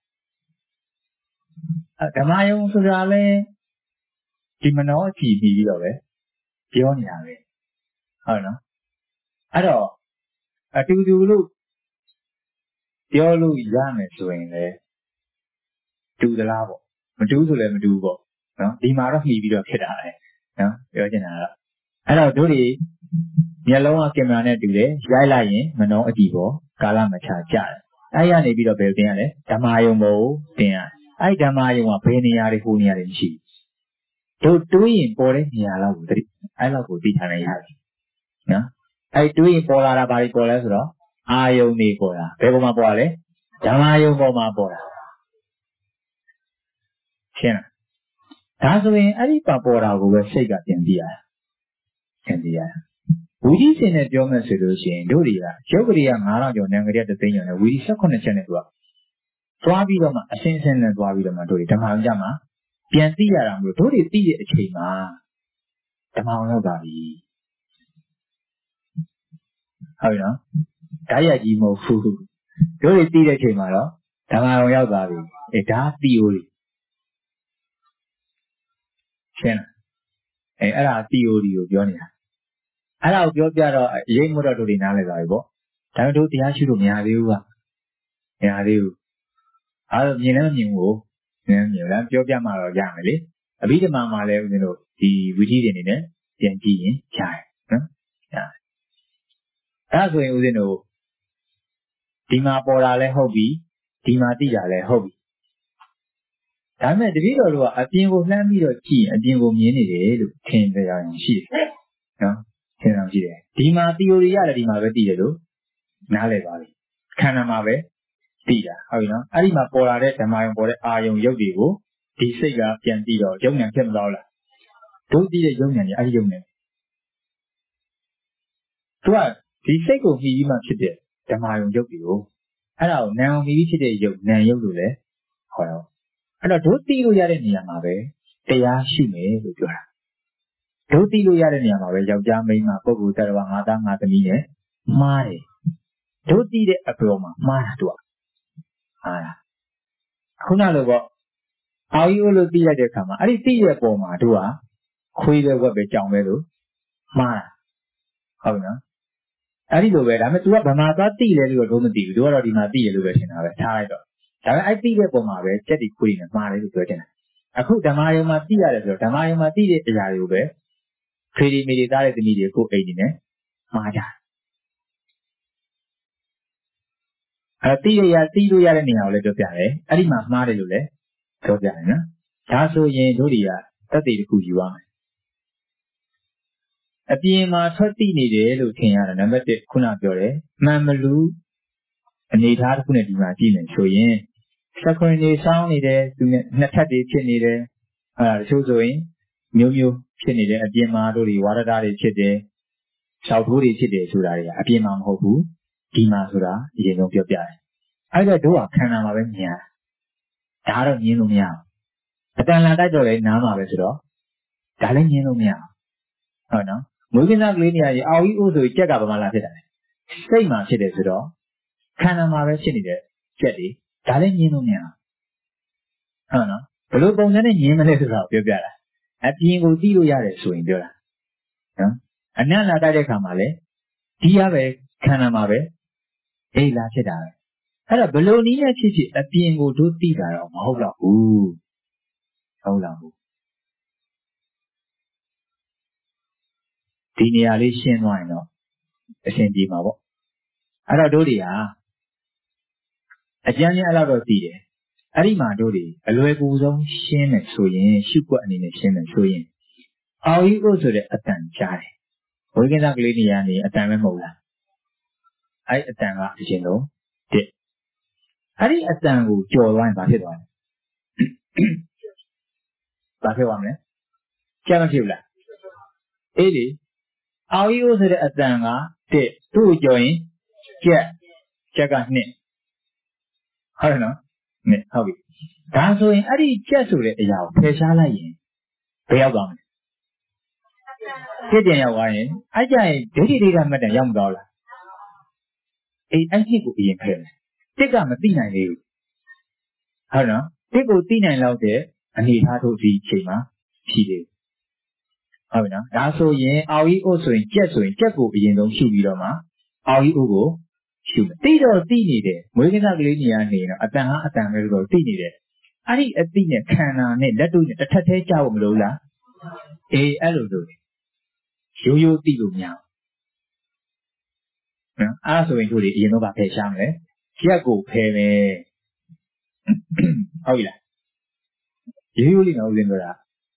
ဓမ္မယုံဆိုတာလဲဒီမနောကြည့်ပြီးတော့ပဲပြောနေတာပဲဟုတ်နော်အဲ့တော့အတူတူလို့ပြောလို့ရမယ်ဆိုရင်လေတူသလားပေါ့မတူဆိုလည်းမတူပေါ့နော်ဒီမှာတော့မှီပြီးတော့ဖြစ်တာလေနော်ပြောချင်တာကတော့အဲ့တော့တို့တွေမျက်လုံးကကင်မရာနဲ့တူတယ်ရိုက်လိုက်ရင်မနောအကြည့်ပေါ်ကာလမချာကြတယ်အဲ့ရနေပြီးတော့ဘယ်တင်ရလဲဓမ္မယုံပေါ်တင်ရအဲ့ဓမ္မယုံကဘယ်နေရာတွေဟိုနေရာတွေမရှိဘူးတို့တွေးရင်ပေါ်တဲ့နေရာလောက်ကိုတတိအဲ့လောက်ကိုသိထားနိုင်ရတယ်နော်အဲ့တွေးရင်ပေါ်လာတာဘာတွေပေါ်လဲဆိုတော့အာယုံတွေပေါ်တာဘယ်ပေါ်မှာပေါ်ရလဲဓမ္မယုံပေါ်မှာပေါ်တာရှင်းလားဒါဆိုရင်အဲ့ဒီပါပေါ်တာကိုပဲစိတ်ကပြန်သိရတာပြန်သိရတာဝိဓိရှင်နဲ့ပြောမယ်ဆိုလို့ရှိရင်တို့တွေကရုပ်ကလေးကငါးထောင်ကျော်နံကလေးကတစ်သိန်းကျော်နဲ့ဝိဓိ၁၈ချက်နဲ့သူကသွားပြီးတော့မှအရှင်းရှင်းနဲ့သွားပြီးတော့မှတို့တွေဓမ္မအောင်ကြမှာပြန်သိရတာမလို့တို့တွေသိတဲ့အချိန်မှာဓမ္မအောင်ရောက်တာပြီဟုတ်ပြီနော်ဓာတ်ရိုက်ကြီးမဟုတ်ဘူးတို့တွေသိတဲ့အချိန်မှာတော့ဓမ္မအောင်ရောက်သွားပြီအဲဒါ theory ရှင်းလားအဲအဲ့ဒါ theory ကိုပြောနေတာအဲ့ဒါကိုပြောပြတော့အရေးမတော့တို့တွေနားလည်သွားပြီပေါ့ဒါပေမဲ့တို့တရားရှိလို့မရသေးဘူးကမရသေးဘူးအဲ့တော့မြင်လည်းမမြင်ဘူးမြင်မြင်လားပြောပြမှတော့ရမယ်လေအဘိဓမ္မာမှာလည်းဦးဇင်းတို့ဒီဝိသီတွေနေနဲ့ပြန်ကြည့်ရင်ရတယ်နော်ရတယ်အဲ့ဒါဆိုရင်ဦးဇင်းတို့ဒီမှာပေါ်တာလည်းဟုတ်ပြီဒီမှာသိတာလည်းဟုတ်ပြီဒါပေမဲ့တပည့်တော်တို့ကအပြင်ကိုလှမ်းပြီးတော့ကြည့်ရင်အပြင်ကိုမြင်နေတယ်လို့ထင်ကြရင်ရှိတယ်နော်ထင်အောင်ရှိတယ်ဒီမှာ theory ရတယ်ဒီမှာပဲသိတယ်လို့နားလည်ပါပြီခန္ဓာမှာပဲသိတာဟုတ်ပြီနော်အဲ့ဒီမှာပေါ်လာတဲ့ဓမ္မယုံပေါ်တဲ့အာယုံရုပ်တွေကိုဒီစိတ်ကပြန်ပြီးတော့ယုံဉာဏ်ဖြစ်မသွားလားတို့သိတဲ့ယုံဉာဏ်ကြီးအဲ့ဒီယုံဉာဏ်သူကဒီစိတ်ကိုမှီပြီးမှဖြစ်တဲ့ဓမ္မယုံရုပ်တွေကိုအဲ့ဒါကိုနာမ်မှီပြီးဖြစ်တဲ့ယုတ်နာမ်ယုတ်လို့လည်းခေါ်တော့အဲ့တော့တို့သိလို့ရတဲ့နေရာမှာပဲတရားရှိမယ်လို့ပြောတာတို့တိလို့ရတဲ့နေရာမှာပဲယောက်ျားမိန်းမပုဂ္ဂိုလ်တ attva ငါသားငါသမီးနဲ့မှားတယ်တို့တိတဲ့အပေါ်မှာမှားတာတို့ဟာခုနလိုပေါ့အာယုလို့သိရတဲ့အခါမှာအဲ့ဒီသိရဲ့ပုံမှာတို့ဟာခွေးပဲဝက်ပဲကြောင်ပဲလို့မှားတာဟုတ်ပြီနော်အဲ့ဒီလိုပဲဒါပေမဲ့ तू ကဗမာသွားသိတယ်လို့တော့မသိဘူး तू ကတော့ဒီမှာသိရလို့ပဲထင်တာပဲထားလိုက်တော့ဒါပေမဲ့အဲ့သိတဲ့ပုံမှာပဲစက်ဒီခွေးနဲ့မှားတယ်လို့ပြောတင်တာအခုဓမ္မယုံမှာသိရတယ်ဆိုတော့ဓမ္မယုံမှာသိတဲ့အရာတွေကိုပဲခွေးဒီမိတွေသားတဲ့သမီးတွေကိုအိမ်နေနဲ့မှားကြတယ်အဲ့သိရရသိလို့ရတဲ့နေရာကိုလည်းပြောပြတယ်အဲ့ဒီမှာမှားတယ်လို့လည်းပြောပြတယ်နော်ဒါဆိုရင်တို့တွေကသက်သေတစ်ခုယူရမယ်အပြင်မှာထွက်သိနေတယ်လို့ထင်ရတာနံပါတ်တစ်ခုနပြောတယ်မှန်မလူအနေထားတစ်ခုနဲ့ဒီမှာကြည့်မယ်ဆိုရင်စက္ကူနေဆောင်းနေတယ်သူနဲ့နှစ်ထပ်တွေဖြစ်နေတယ်အဲဒါတချို့ဆိုရင်မျိုးမျိုးဖြစ်နေတယ်အပြင်မှာတို့တွေဝါရဒတွေဖြစ်တယ်ရှောက်ထိုးတွေဖြစ်တယ်ဆိုတာတွေကအပြင်မှာမဟုတ်ဘူးဒီမှာဆိုတာအရင်ဆုံးပြောပြတယ်အဲ့ဒါတို့ကခန္ဓာမှာပဲမြင်ရတာဒါတော့မြင်လို့မရဘူးအတန်လာတိုက်တော့လည်းနားမှာပဲဆိုတော့ဒါလည်းမြင်လို့မရဘူးဟုတ်နော်မွေးကင်းသားကလေးနေရာကြီးအော်ကြီးအိုးဆိုကြက်ကဘာမှလာဖြစ်တာလဲစိတ်မှာဖြစ်တယ်ဆိုတော့ခန္ဓာမှာပဲဖြစ်နေတဲ့ကြက်တွေဒါလည်းမြင်လို့မရဘူးဟုတ်နော်ဘယ်လိုပုံစံနဲ့မြင်မလဲဆိုတာကိုပြောပြတာအပြင်ကိုသိလို့ရတယ်ဆိုရင်ပြောတာနော်အနတ်လာတိုက်တဲ့ခါမှာလည်းဒီရပဲခန္ဓာမှာပဲအိလာဖြစ်တာပဲအဲ့တော့ဘယ်လိုနည်းနဲ့ဖြစ်ဖြစ်အပြင်ကိုတို့သိတာတော့မဟုတ်တော့ဘူးဟုတ်လားဘူးဒီနေရာလေးရှင်းသွားရင်တော့အဆင်ပြေမှာပေါ့အဲ့တော့တို့တွေဟာအကျဉ်းချင်းအဲ့လောက်တော့သိတယ်အဲ့ဒီမှာတို့တွေအလွယ်ကူဆုံးရှင်းမယ်ဆိုရင်ရှုွက်အနေနဲ့ရှင်းမယ်ဆိုရင်အော်ဤဥဆိုတဲ့အတန်ကြားတယ်ဝိကင်းသားကလေးနေရာနေအတန်ပဲမဟုတ်လားအဲ့အတန်ကအရင်ဆုံးတစ်အဲ့ဒီအတန်ကိုကြော်သွားရင်ဘာဖြစ်သွားလဲဘာဖြစ်သွားမလဲကြားမဖြစ်ဘူးလားအေးလေအော်ဤဥဆိုတဲ့အတန်ကတစ်သူ့ကိုကြော်ရင်ကြက်ကြက်ကနှစ်ဟုတ်တယ်နော်နှစ်ဟုတ်ပြီဒါဆိုရင်အဲ့ဒီကြက်ဆိုတဲ့အရာကိုဖယ်ရှားလိုက်ရင်ဘယ်ရောက်သွားမလဲဖြစ်တင်ရောက်သွားရင်အဲ့ကြရင်ဒိဋ္ဌိဒိဋ္ဌမှတ်တယ်ရောက်မသွားဘူးလားအေးအဲ့ဒီကိုအရင်ဖယ်မယ်တစ်ကမသိနိုင်သေးဘူးဟုတ်နော်တစ်ကိုသိနိုင်လောက်တဲ့အနေထားတို့ဒီအချိန်မှာရှိသေးတယ်ဟုတ်ပြီနော်ဒါဆိုရင်အော်ဤအိုဆိုရင်ကြက်ဆိုရင်ကြက်ကိုအရင်ဆုံးရှုပြီးတော့မှအော်ဤအိုကိုရှုမယ်သိတော့သိနေတယ်မွေးကင်းသားကလေးနေရာနေတော့အတန်ဟာအတန်ပဲလို့သိနေတယ်အဲ့ဒီအသိနဲ့ခန္ဓာနဲ့လက်တို့နဲ့တစ်ထပ်သေးကြောက်မလို့လားအေးအဲ့လိုဆိုရိုးရိုးသိလို့မရဘူးနော်အဲ့ဆိုရင်တို့တွေအရင်တော့ဗာဖယ်ရှားမယ်ရက်ကိုဖယ်မယ်ဟုတ်ပြီလားရိုးရိုးလေးနော်ဦးဇင်းပြောတာ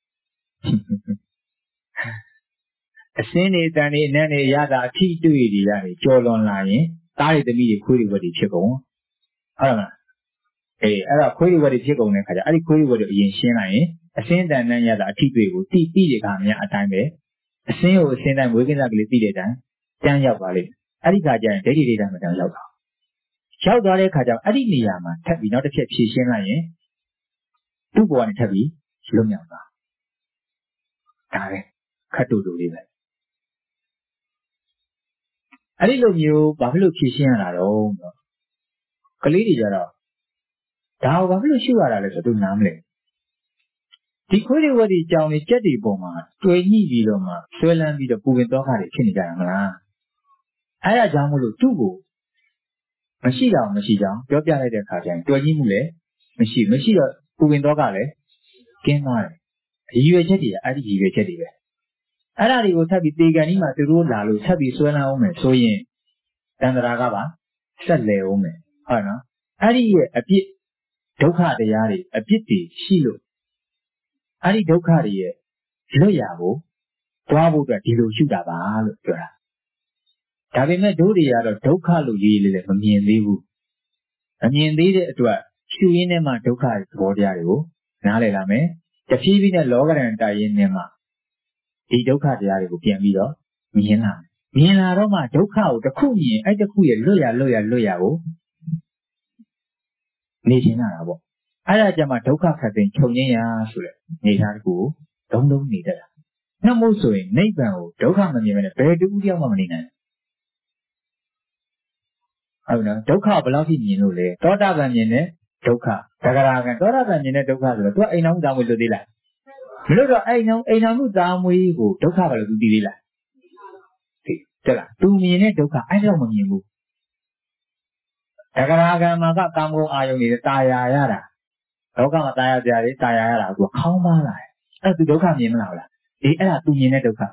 အစင်းနေတန်နေနန်းနေရတာအထီးတွေ့တွေကနေကြော်လွန်လာရင်သားတွေသမီးတွေခွေးတွေဝက်တွေဖြစ်ကုန်ဟုတ်လားအေးအဲ့တော့ခွေးတွေဝက်တွေဖြစ်ကုန်တဲ့ခါကျအဲ့ဒီခွေးတွေဝက်တွေအရင်ရှင်းလိုက်ရင်အစင်းတန်နန်းရတာအထီးတွေ့ကိုတိတိတဲ့ခါများအတိုင်းပဲအစင်းကိုအစင်းတိုင်းဝေကင်းစားကလေးသိတဲ့အတိုင်းတန်းရောက်ပါလိမ့်အဲ့ဒီခါကျရင်ဒိဋ္ဌိဒိဋ္ဌမတန်းရောက်တာရောက်သွားတဲ့ခါကျတော့အဲ့ဒီနေရာမှာထပ်ပြီးနောက်တစ်ချက်ဖြည့်ရှင်းလိုက်ရင်သူ့ဘဝနဲ့ထပ်ပြီးလွတ်မြောက်သွားဒါပဲခတ်တူတူလေးပဲအဲ့ဒီလိုမျိုးဘာဖြစ်လို့ဖြည့်ရှင်းရတာတော့ကလေးတွေကြတော့ဒါကိုဘာဖြစ်လို့ရှုရတာလဲဆိုတော့သူနားမလဲဒီခွေးတွေဝက်တွေကြောင်တွေကြက်တွေပုံမှာတွေ့ညှိပြီးတော့မှဆွဲလန်းပြီးတော့ပူပင်တော့ခါတွေဖြစ်နေကြတာမလားအဲ့ဒါကြောင့်မလို့သူ့ကိုမရှိတော့မရှိကြောင်းပြောပြလိုက်တဲ့အခါကျရင်တွေ့ညှိမှုလည်းမရှိမရှိတော့ပူပင်တော့ခါလည်းကင်းသွားတယ်ရည်ရွယ်ချက်တွေကအဲ့ဒီရည်ရွယ်ချက်တွေပဲအဲ့ဒါတွေကိုထပ်ပြီးတေကန်ကြီးမှာသူတို့လာလို့ဆက်ပြီးဆွဲလန်းအောင်မယ်ဆိုရင်တန္တရာကပါဆက်လဲအောင်မယ်ဟုတ်နော်အဲ့ဒီရဲ့အပြစ်ဒုက္ခတရားတွေအပြစ်တွေရှိလို့အဲ့ဒီဒုက္ခတွေရဲ့လွတ်ရာကိုသွားဖို့အတွက်ဒီလိုရှုတာပါလို့ပြောတာဒါပေမဲ့တို့တွေကတော့ဒုက္ခလို့ရေးလေးလည်းမမြင်သေးဘူးမမြင်သေးတဲ့အတွက်ရှုရင်းနဲ့မှဒုက္ခသဘောတရားတွေကိုနားလည်လာမယ်တဖြည်းဖြည်းနဲ့လောကရန်တိုက်ရင်းနဲ့မှဒီဒုက္ခတရားတွေကိုပြန်ပြီးတော့မြင်လာမြင်လာတော့မှဒုက္ခကိုတစ်ခုမြင်အဲ့တစ်ခုရဲ့လွတ်ရလွတ်ရလွတ်ရကိုနေရှင်းလာတာပေါ့အဲ့ဒါကြမှာဒုက္ခခတ်သိမ်းချုပ်ငင်းရဆိုတဲ့နေသားတစ်ခုကိုဒုံဒုံနေတတ်တာနှမို့ဆိုရင်နိဗ္ဗာန်ကိုဒုက္ခမမြင်ဘဲနဲ့ဘယ်တူတယောက်မှမနေနိုင်ဟုတ်နော်ဒုက္ခဘယ်လောက်ထိမြင်လို့လဲသောတာပန်မြင်တဲ့ဒုက္ခသဂရာကံသောတာပန်မြင်တဲ့ဒုက္ခဆိုတော့ तू အိမ်အောင်တောင်းလို့သေးလားမလို့တော့အိမ်အောင်အိမ်အောင်မှုတာမွေးကိုဒုက္ခပဲလို့ तू သိသေးလားသိတယ်လား तू မြင်တဲ့ဒုက္ခအဲ့တော့မမြင်ဘူးသဂရာကံမှာကကာမဂုဏ်အာယုန်တွေတာယာရတာလောကမှာတာယာကြတယ်တာယာရတာကခေါင်းပါလာတယ်အဲ့ तू ဒုက္ခမြင်မလားလားအေးအဲ့ဒါ तू မြင်တဲ့ဒုက္ခ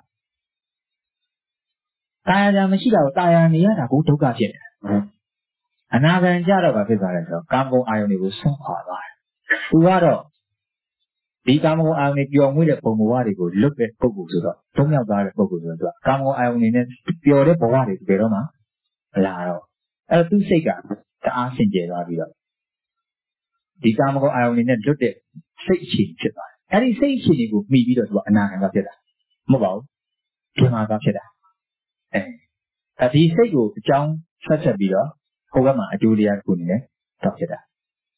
တာယာကြမရှိတာကိုတာယာနေရတာကိုဒုက္ခဖြစ်တယ်အနာဂံကြတော့ဗာဖြစ်သွားတယ်ဆိုတော့ကာမဂုဏ်အာယုန်တွေကိုဆွန့်ခွာသွားတယ်။ तू ကတော့ဒီကာမဂုဏ်အာယုန်တွေပျော်မွေ့တဲ့ပုံဘဝတွေကိုလွတ်တဲ့ပုဂ္ဂိုလ်ဆိုတော့သုံးမြောက်သွားတဲ့ပုဂ္ဂိုလ်ဆိုတော့ तू ကာမဂုဏ်အာယုန်တွေနဲ့ပျော်တဲ့ဘဝတွေဘယ်တော့မှမလာတော့အဲ့တော့ तू စိတ်ကတအားစင်ကြယ်သွားပြီးတော့ဒီကာမဂုဏ်အာယုန်တွေနဲ့လွတ်တဲ့စိတ်အခြေဖြစ်သွားတယ်။အဲ့ဒီစိတ်အခြေတွေကိုမှီပြီးတော့ तू အနာဂံကဖြစ်တာမဟုတ်ပါဘူး။ဒီမှာကဖြစ်တာအဲဒီစိတ်ကိုအကြောင်းဆက်ဆက်ပြီးတော့ဟိုဘက်မှာအကျိုးတရားတစ်ခုနေနဲ့တော့ဖြစ်တာ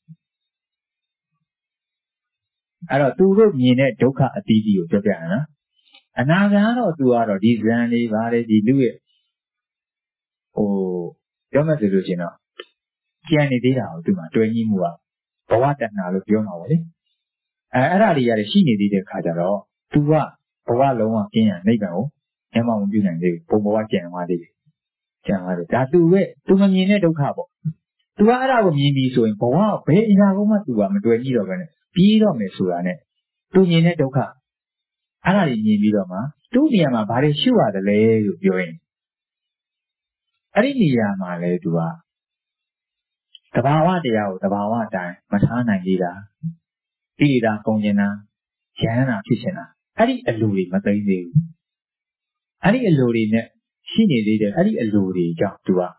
အဲ့တော့သူတို့မြင်တဲ့ဒုက္ခအတီးတီးကိုပြောပြရနော်အနာဂံကတော့သူကတော့ဒီဇံလေးပါတယ်ဒီလူရဲ့ဟိုပြောမှဆိုလို့ရှိရင်တော့ကြံနေသေးတာကိုသူမှတွဲကြီးမှုကဘဝတဏ္ဍာလို့ပြောမှာပါလေအဲအဲ့ဒါတွေရတယ်ရှိနေသေးတဲ့ခါကျတော့သူကဘဝလုံးဝကျင်းရနိဗ္ဗာန်ကိုမျက်မှောက်မပြုနိုင်သေးဘူးဘုံဘဝကျန်သွားသေးတယ်ကျန်သွားတယ်ဒါသူရဲ့သူမမြင်တဲ့ဒုက္ခပေါ့သူကအဲ့ဒါကိုမြင်ပြီးဆိုရင်ဘဝဘယ်အရာကိုမှသူကမတွေ့ကြည့်တော့ဘဲနဲ့ပြီးတော့မယ်ဆိုတာနဲ့သူမြင်တဲ့ဒုက္ခအဲ့ဒါကြီးမြင်ပြီးတော့မှသူ့နေရာမှာဘာတွေရှုရတယ်လဲလို့ပြောရင်အဲ့ဒီနေရာမှာလဲသူကသဘာဝတရားကိုသဘာဝအတိုင်းမထားနိုင်သေးတာဣတိတာကုန်ကျင်တာယဟန္တာဖြစ်ရှင်တာအဲ့ဒီအလိုတွေမသိသေးဘူးအဲ့ဒီအလိုတွေနဲ့ရှိနေသေးတယ်အဲ့ဒီအလိုတွေကြောင့်သူက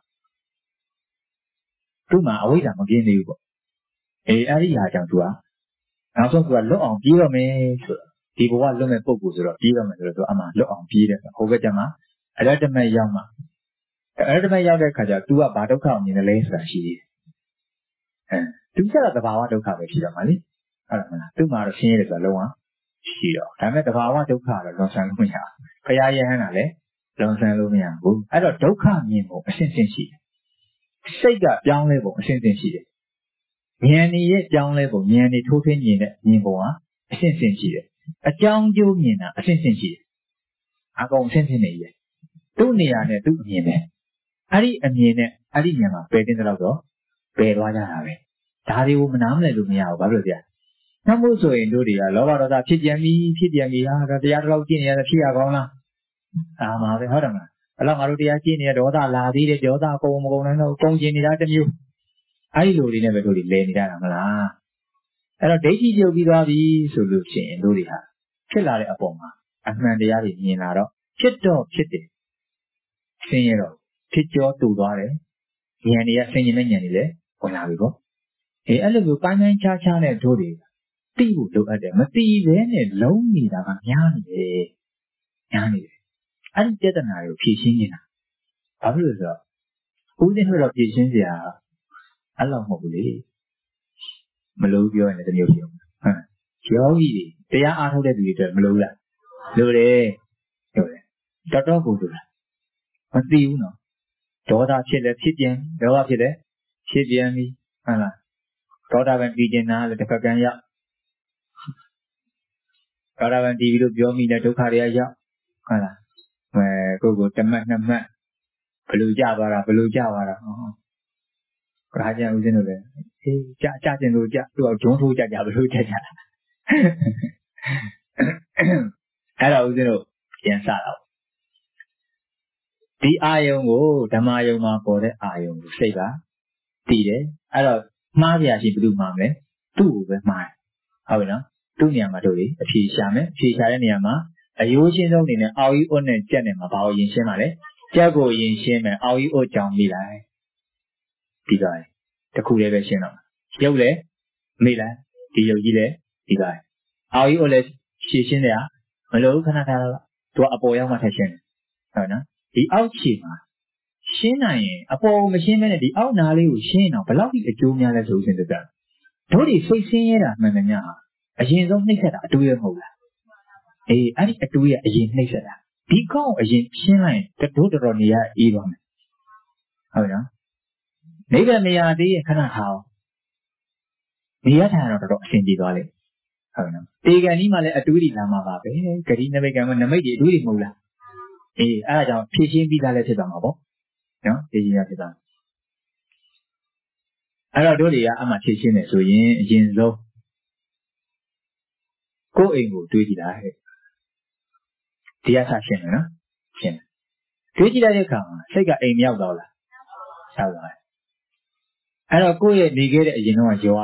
သူ့မှာအဝိဇ္ဇာမကင်းသေးဘူးပေါ့အေးအဲ့ဒီဟာကြောင့်သူကနောက်ဆုံးသူကလွတ်အောင်ပြေးတော့မယ်ဆိုတော့ဒီဘဝလွတ်မဲ့ပုံကိုဆိုတော့ပြေးတော့မယ်ဆိုတော့သူအမှလွတ်အောင်ပြေးတယ်ဟိုဘက်ကျမှအရတ္တမရောက်မှအရတ္တမရောက်တဲ့ခါကျ तू ကဘာဒုက္ခကိုမြင်တယ်လဲဆိုတာရှိသေးတယ်အဲသူကျတော့သဘာဝဒုက္ခပဲရှိတော့မှာလေဟုတ်လားမလားသူ့မှာတော့ရှင်းရတယ်ဆိုတာလုံးဝရှိတော့ဒါပေမဲ့သဘာဝဒုက္ခကတော့လွန်ဆန်လို့မရဘူးဘုရားယဟန်ကလည်းလွန်ဆန်လို့မရဘူးအဲ့တော့ဒုက္ခမြင်ဖို့အရှင်းရှင်းရှိတယ်စိတ်ကပြောင်းလဲဖို့အရှင်းရှင်းရှိတယ်ဉာဏ်ဤရဲ့ပြောင်းလဲဖို့ဉာဏ်ဤထိုးထွင်းမြင်တဲ့မြင်ပုံကအရှင်းရှင်းရှိတယ်အကြောင်းကျိုးမြင်တာအရှင်းရှင်းရှိတယ်အကုန်အရှင်းရှင်းနေရဲ့သူ့နေရာနဲ့သူ့အမြင်နဲ့အဲ့ဒီအမြင်နဲ့အဲ့ဒီဉာဏ်မှာပယ်တင်တော့တော့ပယ်သွားကြတာပဲဒါတွေကိုမနားမလည်လို့မရဘူးဘာလို့လဲနှမို့ဆိုရင်တို့တွေကလောဘဒေါသဖြစ်ပြန်ပြီဖြစ်ပြန်ပြီဟာဒါတရားတော်ကြည့်နေရတာဖြစ်ရကောင်းလားအာမှာပဲဟုတ်တယ်မလားအဲ့တော့ငါတို့တရားကြည့်နေတဲ့ဒေါသလာသေးတယ်ဒေါသကုံမကုံနိုင်တော့ကုံကျင်နေတာတစ်မျိုးအဲ့ဒီလိုတွေနဲ့ပဲတို့တွေလဲနေကြတာမလားအဲ့တော့ဒိဋ္ဌိပြုတ်ပြီးသွားပြီဆိုလို့ရှိရင်တို့တွေဟာဖြစ်လာတဲ့အပေါ်မှာအမှန်တရားတွေမြင်လာတော့ဖြစ်တော့ဖြစ်တယ်ဆင်းရဲတော့ဖြစ်ကြောတူသွားတယ်ဉာဏ်တွေကဆင်ញင်တဲ့ဉာဏ်တွေလည်းဝင်လာပြီပေါ့အေးအဲ့လိုမျိုးပိုင်းပိုင်းခြားခြားနဲ့တို့တွေသိဖို့လိုအပ်တယ်မသိဘဲနဲ့လုံးနေတာကများနေတယ်များနေတယ်အဲ့ဒီပြဿနာတွေကိုဖြေရှင်းနေတာဘာဖြစ်လို့လဲဆိုတော့ဦးဇင်းတို့တော့ဖြေရှင်းစရာအဲ့လောက်မဟုတ်ဘူးလေမလို့ပြောရင်လည်းတမျိုးဖြစ်အောင်ဟမ်ယောဂီတွေတရားအားထုတ်တဲ့သူတွေအတွက်မလို့လားလို့တယ်ဟုတ်တယ်တော်တော်ကိုလို့လားမသိဘူးနော်ဒေါသဖြစ်လဲဖြစ်ပြန်ဒေါသဖြစ်လဲဖြစ်ပြန်ပြီဟုတ်လားဒေါသပဲပြီးကျင်တာလည်းတစ်ခါပြန်ရောက်ဒေါသပဲပြီးပြီးလို့ပြောမိတဲ့ဒုက္ခတွေရောက်ဟုတ်လားအဲကိုယ်ကိုတမတ်နှစ်မတ်ဘလို့ကြသွားတာဘလို့ကြသွားတာဟောခါကြဦးစင်းတို့လည်းအေးကြကြကျင်လို့ကြသူကဂျုံထိုးကြကြဘလို့ကြကြအဲ့တော့ဦးဇင်းတို့ပြန်စတော့ဒီအာယုံကိုဓမ္မယုံမှာပေါ်တဲ့အာယုံကိုစိတ်ကတည်တယ်အဲ့တော့မှားပြရှိဘယ်သူမှားမလဲသူ့ကိုပဲမှားတယ်ဟုတ်ပြီနော်သူ့နေရာမှာတို့လေအဖြေရှာမယ်အဖြေရှာတဲ့နေရာမှာအယိုးရှင်းဆုံးအနေနဲ့အောက်ကြီးအုတ်နဲ့ကြက်နဲ့မှာဘာကိုရင်ရှင်းပါလဲကြက်ကိုရင်ရှင်းမယ်အောက်ကြီးအုတ်ကြောင်မိလိုက်ပြီးသွားတယ်တခုလေးပဲရှင်းတော့ရုပ်လည်းမိလိုက်ဒီရုပ်ကြီးလည်းပြီးသွားတယ်အောက်ကြီးအုတ်လည်းရှင်းရှင်းတယ်မလို့ခဏခဏတော့သူကအပေါ်ရောက်မှထက်ရှင်းတယ်ဟုတ်နော်ဒီအောက်ခြေမှာရှင်းနိုင်ရင်အပေါ်မရှင်းမဲနဲ့ဒီအောက်နာလေးကိုရှင်းအောင်ဘယ်လောက်ဒီအကျိုးများလဲဆိုဦးစင်တို့ကတို့ဒီစိတ်ဆင်းရဲတာမှန်တယ်များအရင်ဆုံးနှိမ့်ဆက်တာအတူရမဟုတ်လားအေးအဲ့ဒီအတူရဲ့အရင်နှိမ့်ဆက်တာဒီကောင်းအရင်ရှင်းလိုက်ရင်တို့တော်တော်နေရအေးပါမယ်ဟုတ်နော်နိဗ္ဗာန်နေရာတည်းခဏထားအောင်နေရထိုင်တော့တော်တော်အဆင်ပြေသွားလိမ့်ဟုတ်နော်တေကန်ကြီးမှလည်းအတူကြီးလာမှာပါပဲဂတိနမိတ်ကံကနမိတ်ကြီးအတူကြီးမဟုတ်လားအေးအဲ့ဒါကြောင့်ဖြည့်ရှင်းပြီးသားလည်းဖြစ်သွားမှာပေါ့နော်ဖြည့်ရှင်းရဖြစ်သွားအဲ့တော့တို့တွေကအမှဖြည့်ရှင်းတယ်ဆိုရင်အရင်ဆုံးကိုယ့်အိမ်ကိုတွေးကြည့်တာဟဲ့ဒီအဆရှင်းတယ်နော်ရှင်းတွေးကြည့်လိုက်တဲ့အခါမှာစိတ်ကအိမ်မရောက်တော့လားရောက်သွားတယ်အဲ့တော့ကိုယ့်ရဲ့နေခဲ့တဲ့အရင်တော့ရွာ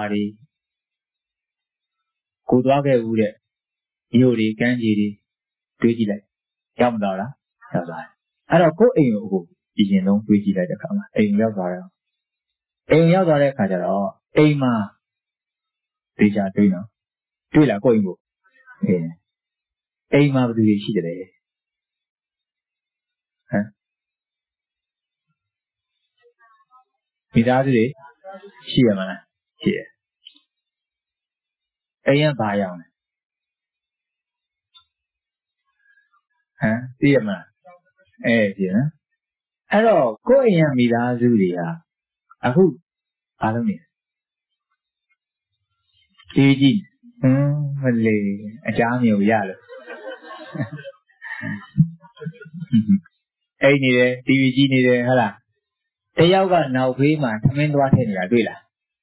တွေကိုသွားခဲ့ဦးတဲ့မြို့တွေကမ်းခြေတွေတွေးကြည့်လိုက်ရောက်မတော့လားရောက်သွားတယ်အဲ့တော့ကိုယ့်အိမ်ကိုအရင်ဆုံးတွေးကြည့်လိုက်တဲ့အခါမှာအိမ်ရောက်သွားတယ်အိမ်ရောက်သွားတဲ့အခါကျတော့အိမ်မှာဒေချာတွေးနော်တွေးလားကိုယ့်အိမ်ကိုအေးအိမ်မှာဘယ်သူတွေရှိတယ်လဲဟမ်မိသားစုတွေရှိရမလားရှိရအိမ်ကဘာရောက်လဲဟမ်သိရမလားအေးသိနော်အဲ့တော့ကိုယ့်အိမ်ကမိသားစုတွေဟာအခုဘာလုပ်နေလဲဒီကြည့်ဟမ်မလေးအချားမျိုးရလို့အိမ်နေတယ်တီဗီကြည့်နေတယ်ဟုတ်လားတယောက်ကနောက်ဖေးမှာသမင်းသွားထည့်နေတာတွေ့လား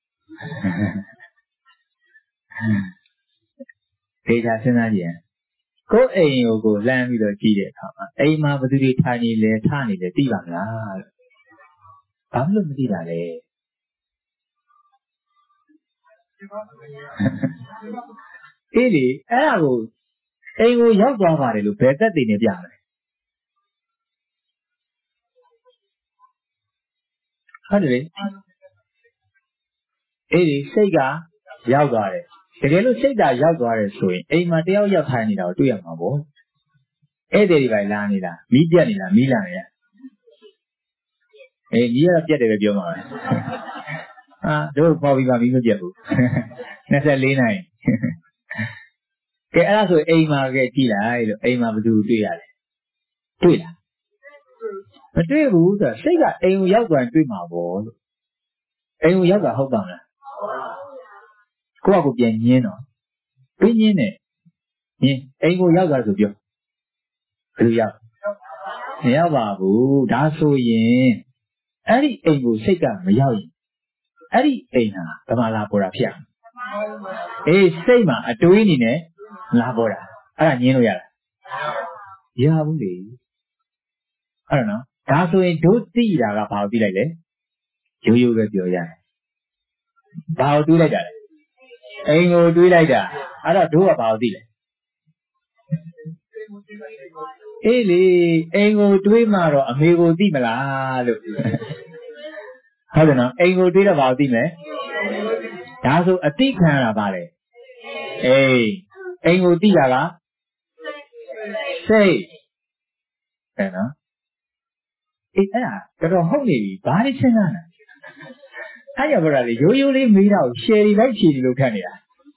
ဒေချာစဉ်းစားကြည့်ရင်ကိုယ်အိမ်ကိုကိုလှမ်းပြီးတော့ကြည့်တဲ့အခါမှာအိမ်မှာဘယ်သူတွေထိုင်နေလဲထနေလဲသိပါမလားဘာလို့မသိတာလဲအေးလေအဲ့ဒါကိုအိမ်ကိုရောက်သွားပါတယ်လို့ဘယ်သက်သေနဲ့ပြမလဲဟုတ်တယ်အေးလေစိတ်ကရောက်သွားတယ်တကယ်လို့စိတ်ဓာတ်ရောက်သွားတယ်ဆိုရင်အိမ်မှာတယောက်ရောက်ထိုင်နေတာကိုတွေ့ရမှာပေါ့ဧည့်သည်တွေပဲလာနေတာမီးပြတ်နေတာမီးလာနေရအေးကြီးကတော့ပြတ်တယ်ပဲပြောမှာပဲအာတို့ပေါ်ပြီးပါမီးမပြတ်ဘူးနှစ်ဆယ့်လေးနိုင်ကဲအဲ့ဒါဆိုအိမ်မှာကဲကြည့်လိုက်လို့အိမ်မှာဘယ်သူတွေ့ရလဲတွေ့လားမတွေ့ဘူးဆိုတော့စိတ်ကအိမ်ကိုရောက်သွားတွေ့မှာပေါ့လို့အိမ်ကိုရောက်တာဟုတ်ပါမလားကိုယ့်အကူပြန်ညင်းတော့ပြင်းညင်းတယ်ညင်းအိမ်ကိုရောက်သွားဆိုပြောဘယ်လိုရောက်မရောက်ပါဘူးဒါဆိုရင်အဲ့ဒီအိမ်ကိုစိတ်ကမရောက်ရင်အဲ့ဒီအိမ်ဟာဗမာလာပေါ်တာဖြစ်အောင်အေးစိတ်မှာအတွေးအနေနဲ့လာပေါ်တာအဲ့ဒါညင်းလို့ရလားရဘူးလေအဲ့တော့နော်ဒါဆိုရင်တို့သိတာကဘာကိုသိလိုက်လဲရိုးရိုးပဲပြောရတယ်ဘာကိုတွေးလိုက်တာလဲအိမ်ကိုတွေးလိုက်တာအဲ့တော့တို့ကဘာကိုသိလဲအေးလေအိမ်ကိုတွေးမှတော့အမေကိုသိမလားလို့ဟုတ်တယ်နော်အိမ်ကိုတွေးတော့ဘာကိုသိမလဲဒါဆိုအတိခံရတာပါလေအေးအိမ်ကိုသိတာကစိတ်အဲ့နော်အေးအဲ့ဒါတော်တော်ဟုတ်နေပြီဘာလို့စဉ်းစားလဲအဲ့ရပါလားလေရိုးရိုးလေးမေးတော့ရှယ်ရီလိုက်ချီလို့ခံနေတာ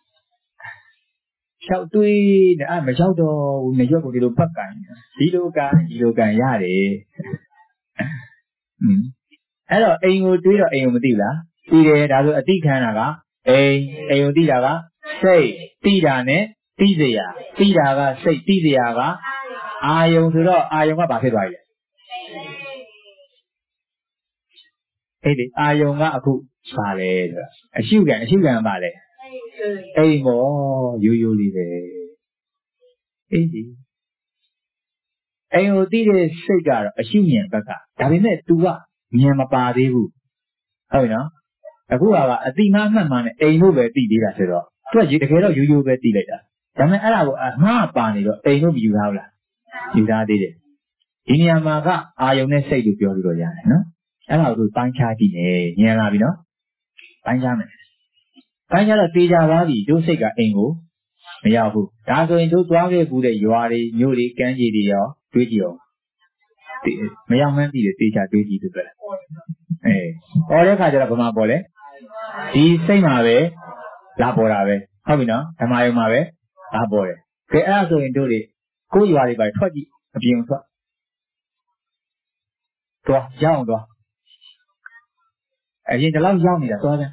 လျှောက်တွေးတဲ့အဲ့မရောက်တော့ဘူးနေရွက်ကိုဒီလိုပတ်ကန်ဒီလိုကန်ဒီလိုကန်ရတယ်อืมအဲ့တော့အိမ်ကိုတွေးတော့အိမ်ကိုမသိဘူးလားသိတယ်ဒါဆိုအတိခံတာကအိမ်အိမ်ကိုသိတာကစိတ်သိတာနဲ့သိစရာသိတာကစိတ်သိစရာကအာယုံဆိုတော့အာယုံကဘာဖြစ်သွားပြီလဲအဲ့ဒီအာယုံကအခုပါလေဆိုတာအရှုခံအရှုခံပါလေအိမ်မောရိုးရိုးလေးပဲအေးဒီအိမ်ကိုသိတဲ့စိတ်ကတော့အရှုဉဏ်ဘက်ကဒါပေမဲ့ तू ကဉာဏ်မပါသေးဘူးဟုတ်ပြီနော်အခုကအတိမအမှတ်မှနဲ့အိမ်လို့ပဲသိသေးတာဆိုတော့ तू ကတကယ်တော့ရိုးရိုးပဲသိလိုက်တာဒါပေမဲ့အဲ့ဒါကိုအမှားပါနေတော့အိမ်လို့မယူထားဘူးလားယူထားသေးတယ်ဒီနေရာမှာကအာယုံနဲ့စိတ်လို့ပြောလို့တော့ရတယ်နော်အဲ့ဒါကိုပိုင်းခြားကြည့်နေဉာဏ်လာပြီနော်ပိုင်းခြားမယ်ပိုင်းခြားတော့တေချာသွားပြီတို့စိတ်ကအိမ်ကိုမရောက်ဘူးဒါဆိုရင်တို့သွားခဲ့ဘူးတဲ့ရွာတွေမြို့တွေကမ်းခြေတွေရောတွေးကြည့်အောင်မရောက်မှန်းသိတယ်တေချာတွေးကြည့်လို့ပြောတယ်အေးပေါ်တဲ့ခါကျတော့ဘာမှပေါ်လဲဒီစိတ်မှာပဲလာပေါ်တာပဲဟုတ်ပြီနော်ဓမ္မယုံမှာပဲလာပေါ်တယ်ကဲအဲ့ဒါဆိုရင်တို့တွေကိုရွာတွေပဲထွက်ကြည့်အပြင်ထွက်သွားရောက်သွားအရင်တလောက်ရောက်နေတာသွားတယ်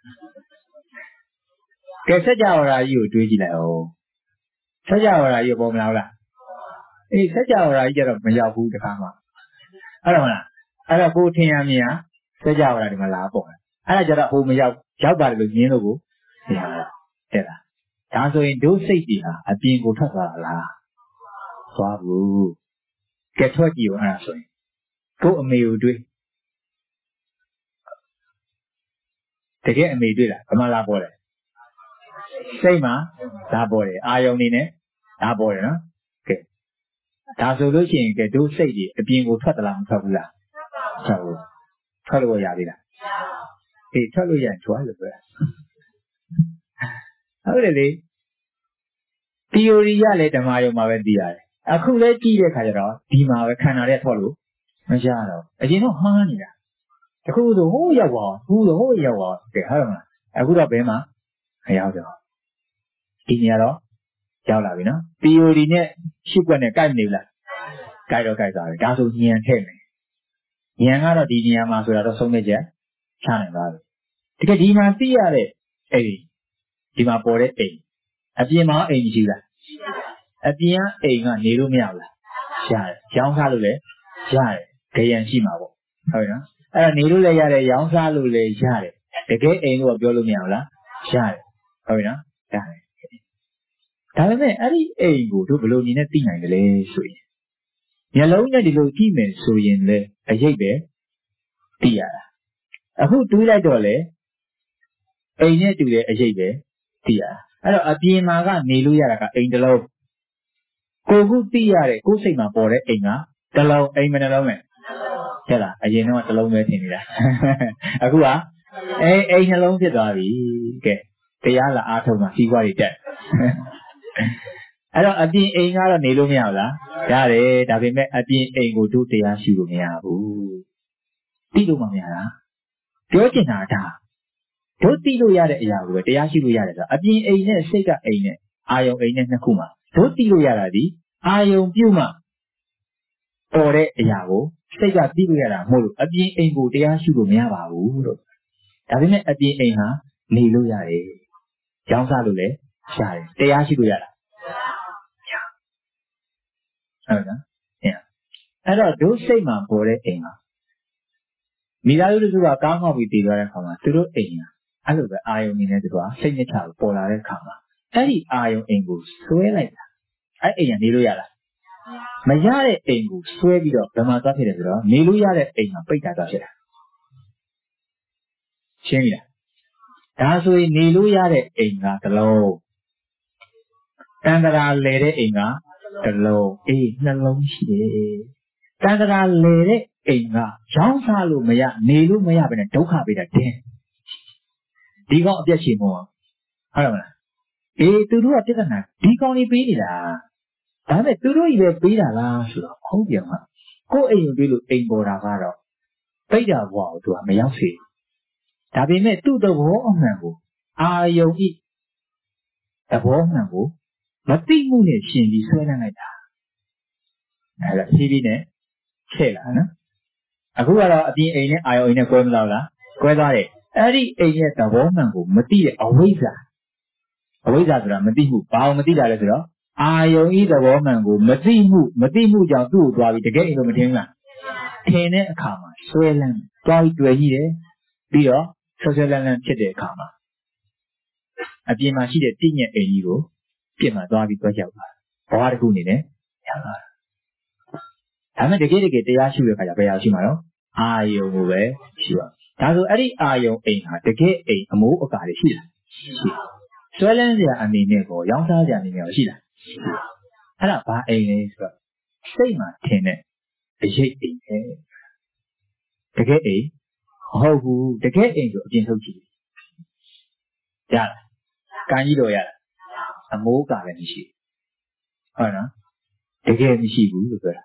ကဲစัจ java ရာကြီးကိုတွေးကြည့်လိုက်အောင်စัจ java ရာကြီးပေါ်မလာဘူးလားအေးစัจ java ရာကြီးကျတော့မရောက်ဘူးတခါမှအဲ့တော့မလားအဲ့တော့ကိုထင်ရမြင်စัจ java ရာဒီမှာလာပေါ့အဲ့ဒါကြတော့ဟိုမရောက်ရောက်ပါတယ်လို့ညင်းလို့ကိုသိရတာတဲ့လားဒါဆိုရင်ဒုစိတ်တွေဟာအပြင်ကိုထွက်သွားတာလားသွားဘူးကဲထွက်ကြည့်အောင်အဲ့ဒါဆိုရင်ကိုအမေကိုတွေးတကယ်အမေတွေ့လားဘယ်မှာလာပေါ်တယ်စိတ်မှာလာပေါ်တယ်အာယုံနေနဲ့လာပေါ်တယ်နော်ကဲဒါဆိုလို့ရှိရင်ကဲတို့စိတ်တွေအပြင်ကိုထွက်သလားမထွက်ဘူးလားထွက်ဘူးထွက်လို့ရသေးလားအေးထွက်လို့ရရင်ထွက်လို့ပြောဟုတ်တယ်လေ theory ရလဲဓမ္မယုံမှာပဲသိရတယ်အခုလဲကြည့်တဲ့ခါကျတော့ဒီမှာပဲခန္ဓာနဲ့ထွက်လို့မရတော့အရင်တော့မှားနေတာတခုဆိုဟိုးရောက်ပါဘူးဟိုးရောက်ပါကဲဟုတ်မလားအခုတော့ဘယ်မှာမရောက်တော့ဒီနေရာတော့ရောက်လာပြီနော် theory နဲ့ရှုပ်ွက်နဲ့ကိုက်နေလားကိုက်တော့ကိုက်သွားပြီဒါဆိုဉာဏ်ထည့်မယ်ဉာဏ်ကတော့ဒီနေရာမှာဆိုတာတော့ဆုံးဖြတ်ချက်ချနိုင်ပါပြီတကယ်ဒီမှာသိရတဲ့အဲ့ဒီဒီမှာပေါ်တဲ့အိမ်အပြင်မှာအိမ်ရှိလားအပြင်ကအိမ်ကနေလို့မရဘူးလားရတယ်ရောင်းစားလို့လည်းရတယ်ကြရန်ရှိမှာပေါ့ဟုတ်နော်အဲ့ဒါနေလို့လည်းရတယ်ရောင်းစားလို့လည်းရတယ်တကယ်အိမ်လို့ပြောလို့မရဘူးလားရတယ်ဟုတ်နော်ရတယ်ဒါပေမဲ့အဲ့ဒီအိမ်ကိုတို့ဘယ်လိုနည်းနဲ့သိနိုင်တယ်လဲဆိုရင်မျက်လုံးနဲ့ဒီလိုကြည့်မယ်ဆိုရင်လေအရေးပဲသိရတာအခုတွေးလိုက်တော့လေအိမ်နဲ့တူတဲ့အရေးပဲသိရတာအဲ့တော့အပြင်မှာကနေလို့ရတာကအိမ်တစ်လုံးကိုခုသိရတဲ့ကိုယ်စိတ်မှာပေါ်တဲ့အိမ်ကတစ်လုံးအိမ်မနှလုံးပဲဟဲ့လားအရင်တော့တစ်လုံးပဲထင်နေတာအခုကအိမ်အိမ်နှလုံးဖြစ်သွားပြီကဲတရားလာအားထုတ်မှစီးပွားတွေတက်အဲ့တော့အပြင်အိမ်ကတော့နေလို့မရဘူးလားရတယ်ဒါပေမဲ့အပြင်အိမ်ကိုတို့တရားရှိလို့မရဘူးသိလို့မှမရတာပြောချင်တာဒါတို့သိလို့ရတဲ့အရာကိုပဲတရားရှိလို့ရတယ်ဆိုအပြင်အိမ်နဲ့စိတ်ကအိမ်နဲ့အာယုံအိမ်နဲ့နှစ်ခုမှာတို့သိလို့ရတာဒီအာယုံပြုမှပေါ်တဲ့အရာကိုစိတ်ကသိလို့ရတာမဟုတ်လို့အပြင်အိမ်ကိုတရားရှိလို့မရပါဘူးလို့ဒါပေမဲ့အပြင်အိမ်ဟာနေလို့ရတယ်ရောင်းစားလို့လည်းရတယ်တရားရှိလို့ရတာဟုတ်နော်အဲ့တော့တို့စိတ်မှာပေါ်တဲ့အိမ်မှာမိသားစုတို့ကကောင်းကောင်းပြီးတည်သွားတဲ့အခါမှာသူတို့အိမ်ဟာအဲ့လိုပဲအာယုံနေနဲ့သူကစိတ်ညစ်ချလို့ပေါ်လာတဲ့အခါမှာအဲ့ဒီအာယုံအိမ်ကိုဆွဲလိုက်တာအဲ့အိမ်ကနေလို့ရလားမရတဲ့အိမ်ကိုဆွဲပြီးတော့ဗမာသွားဖြစ်တယ်ဆိုတော့နေလို့ရတဲ့အိမ်မှာပိတ်တာသွားဖြစ်တာရှင်းပြီလားဒါဆိုရင်နေလို့ရတဲ့အိမ်ကတစ်လုံးတန်တရာလဲတဲ့အိမ်ကတစ်လုံးအေးနှလုံးရှိတယ်တန်တရာလဲတဲ့အိမ်ကရောင်းစားလို့မရနေလို့မရဘဲနဲ့ဒုက္ခပေးတာတင်းဒီကောင်အပြတ်ချေမို့ဟုတ်လားမလားအေးသူတို့ကပြဿနာဒီကောင်ကြီးပေးနေတာဒါပေမဲ့သူတို့ကြီးပဲပေးတာလားဆိုတော့ဟုတ်ပြန်မှာကိုယ်အိမ်ကိုတွေးလို့အိမ်ပေါ်တာကတော့ပိတ်တာဘွားကိုသူကမရောက်စေဒါပေမဲ့သူ့သဘောအမှန်ကိုအာယုံဤသဘောမှန်ကိုမသိမှုနဲ့ရှင်ပြီးဆွဲလန်းလိုက်တာအဲ့ဒါဖြည်းဖြည်းနဲ့ချဲ့လာနော်အခုကတော့အပြင်အိမ်နဲ့အာယုံအိမ်နဲ့ကွဲမသွားလားကွဲသွားတယ်အဲ့ဒီအိမ်ရဲ့သဘောမှန်ကိုမသိတဲ့အဝိဇ္ဇာအဝိဇ္ဇာဆိုတာမသိမှုဘာလို့မသိတာလဲဆိုတော့အာယုံဤသဘောမှန်ကိုမသိမှုမသိမှုကြောင့်သူ့ကိုသွားပြီးတကယ်အိမ်လို့မထင်ဘူးလားထင်တဲ့အခါမှာဆွဲလန်းသွားပြီးတွေ့ကြည့်တယ်ပြီးတော့ဆွဲဆွဲလန်းလန်းဖြစ်တဲ့အခါမှာအပြင်မှာရှိတဲ့ပြည့်ညက်အိမ်ကြီးကိုပြစ်မှသွားပြီးသွားရောက်တာဘဝတစ်ခုအနေနဲ့ရောက်လာဒါမဲ့တကယ်တကယ်တရားရှိတဲ့အခါကျဘယ်ရောက်ရှိမှာတော့အာယုံကိုပဲရှိပါဒါဆိုအဲ့ဒီအာယုံအိမ်ဟာတကယ်အိမ်အမိုးအကာတွေရှိလားရှိဆွဲလန်းစရာအနေနဲ့ကိုရောင်းစားစရာအနေနဲ့ရှိလားအဲ့ဒါဘာအိမ်လဲဆိုတော့စိတ်မှာထင်တဲ့အရေးအိမ်ပဲတကယ်အိမ်မဟုတ်ဘူးတကယ်အိမ်ဆိုအပြင်ထုတ်ကြည့်ရလားကန်ကြီးတော့ရလားအမိုးအကာလည်းမရှိဟုတ်နော်တကယ်မရှိဘူးလို့ပြောတာ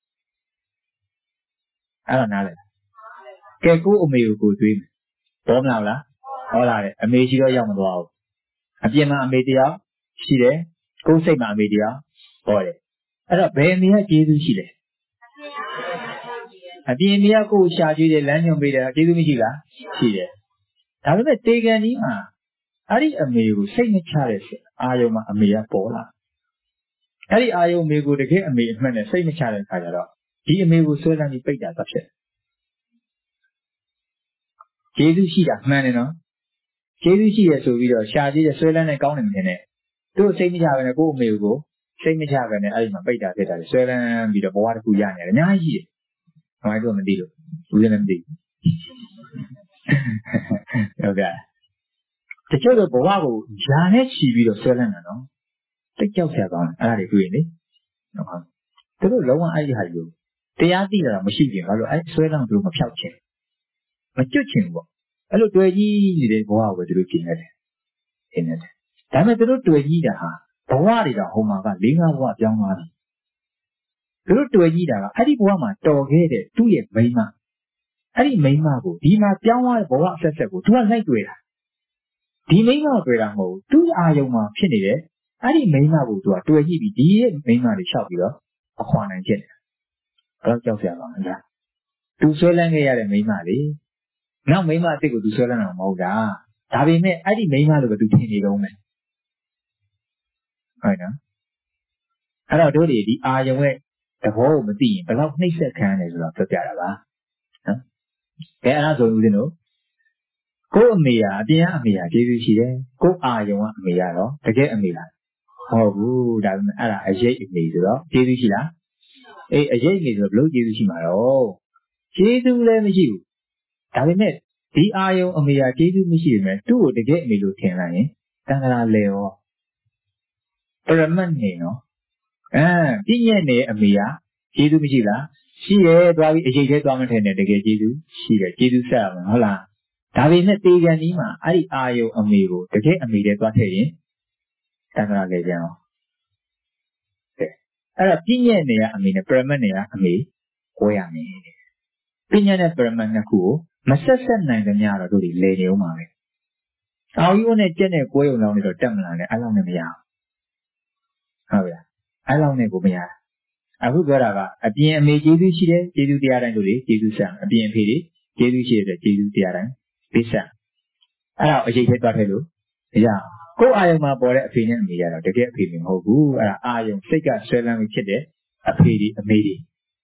အဲ့တော့နားလဲကဲကို့အမေကိုကိုတွေးမယ်ဘောမလားလားဟောလာတယ်အမေရှိတော့ရောက်မသွားဘူးအပြင်မှာအမေတရားရှိတယ်ကိုယ်စိတ်မှာအမေတရားဟောတယ်အဲ့တော့ဘယ်အမေကကျေးဇူးရှိလဲအပြင်အမေကကိုယ်ရှာကြည့်တယ်လမ်းညွှန်ပေးတယ်ကျေးဇူးမရှိလားရှိတယ်ဒါပေမဲ့တေကန်ကြီးမှာအဲ့ဒီအမေကိုစိတ်မချတဲ့အာယုံမှာအမေကပေါ်လာအဲ့ဒီအာယုံအမေကိုတကယ်အမေအမှန်နဲ့စိတ်မချတဲ့အခါကျတော့ဒီအမေကိုဆွဲလန်းပြီးပိတ်တာသတ်ဖြစ်ကျေးဇူးရှိတာမှန်တယ်နော်ကျေးဇူးရှိရဆိုပြီးတော့ရှာကြည့်တဲ့ဆွဲလန်းတဲ့ကောင်းတယ်မထင်နဲ့သူ့စိတ်မချဘဲနဲ့ကိုယ့်အမေကိုစိတ်မချဘဲနဲ့အဲ့ဒီမှာပိတ်တာဖြစ်တာဆွဲလန်းပြီးတော့ဘဝတစ်ခုရနေတယ်အများကြီးရှိတယ်။ဘာလို့မသိလို့ဘူးလည်းမသိဘူး။ဟုတ်ကဲ့။တချို့ကဘဝကိုຢာနဲ့ချီပြီးတော့ဆွဲလန်းတာနော်။တိတ်ကြောက်ဆရာကောင်းတယ်အဲ့ဒါတွေတွေ့ရင်လေ။ဟုတ်။သူတို့လုံးဝအဲ့ဒီဟာကြီးတရားသိတာမရှိဘူးဘာလို့အဲ့ဆွဲလန်းသူတို့မဖြောက်ချင်မကျွတ်ချင်ဘူးပေါ့။အဲ့လိုတွေ့ကြီးနေတဲ့ဘဝကိုသူတို့ကျင်နေတယ်။ကျင်နေတယ်။ဒါပေမဲ့သူတို့တွေ့ကြီးတာဟာဘဝတွေတော့ဟိုမှာက၄၅ဘဝပြောင်းသွားပြီ။သူတို့တွေ့ကြီးတာကအဲ့ဒီဘဝမှာတော်ခဲ့တဲ့သူ့ရဲ့မိန်းမအဲ့ဒီမိန်းမကိုဒီမှာပြောင်းသွားတဲ့ဘဝအဆက်ဆက်ကိုသူကလိုက်တွေ့တာဒီမိန်းမကိုတွေ့တာမဟုတ်ဘူးသူ့အာယုံမှာဖြစ်နေတဲ့အဲ့ဒီမိန်းမကိုသူကတွေ့ကြည့်ပြီးဒီရဲ့မိန်းမတွေလျှောက်ပြီးတော့အခွာနိုင်ဖြစ်တယ်ဘယ်တော့ကြောက်စရာပါလဲလားသူဆွဲလန်းခဲ့ရတဲ့မိန်းမလေနောက်မိန်းမအစ်စ်ကိုသူဆွဲလန်းတာမဟုတ်တာဒါပေမဲ့အဲ့ဒီမိန်းမလို့ကသူထင်နေတော့မယ်ဟုတ်နော်အဲ့တော့တို့တွေဒီအာယုံရဲ့သဘောကိုမသိရင်ဘယ်တော့နှိမ့်ဆက်ခံရတယ်ဆိုတော့ပြောပြတာပါနော်ကဲအဲ့ဒါဆိုဦးဇင်းတို့ကို့အမေကအပြင်ကအမေကကျေးဇူးရှိတယ်ကို့အာယုံကအမေကတော့တကယ်အမေလားဟုတ်ဘူးဒါပေမဲ့အဲ့ဒါအရေးအမေဆိုတော့ကျေးဇူးရှိလားအေးအရေးအမေဆိုတော့ဘလို့ကျေးဇူးရှိမှာတော့ကျေးဇူးလည်းမရှိဘူးဒါပေမဲ့ဒီအာယုံအမေကကျေးဇူးမရှိပေမဲ့သူ့ကိုတကယ်အမေလို့ထင်လိုက်ရင်တန်ခါလေရောပရမတ်နေနော်အဲပြည့်ညက်နေအမေကကျေးဇူးမရှိလားရှိရဲသွားပြီးအရေးသေးသွားမထင်နဲ့တကယ်ကျေးဇူးရှိတယ်ကျေးဇူးဆက်ရမယ်ဟုတ်လားဒါပေမဲ့တေကန်ကြီးမှာအဲ့ဒီအာယုံအမေကိုတကယ်အမေတဲ့သွားထည့်ရင်တန်ခါလေကြအောင်ကဲအဲ့တော့ပြည့်ညက်နေကအမေနဲ့ပရမတ်နေကအမေကိုရမယ်ပြည့်ညက်တဲ့ပရမတ်နှစ်ခုကိုမဆက်ဆက်နိုင်ကြများတော့တို့တွေလေနေဦးမှာပဲအော်ကြီးနဲ့ကြက်နဲ့ကိုယ်ရုံလောင်းနေတော့တက်မလာနဲ့အဲ့လောက်နဲ့မရအောင်ဟုတ်ပြီအဲ့လောက်နဲ့ကိုမရအခုပြောတာကအပြင်အမေကျေးဇူးရှိတယ်ကျေးဇူးတရားတိုင်းတို့လေကျေးဇူးဆက်အပြင်အဖေတွေကျေးဇူးရှိတဲ့ကျေးဇူးတရားတိုင်းပြစ်ဆက်အဲ့ဒါအရေးကြီးသွားတယ်လို့မရကိုယ်အာယုံမှာပေါ်တဲ့အဖေနဲ့အမေရတော့တကယ်အဖေမဟုတ်ဘူးအဲ့ဒါအာယုံစိတ်ကဆွဲလန်းပြီးဖြစ်တဲ့အဖေတွေအမေတွေ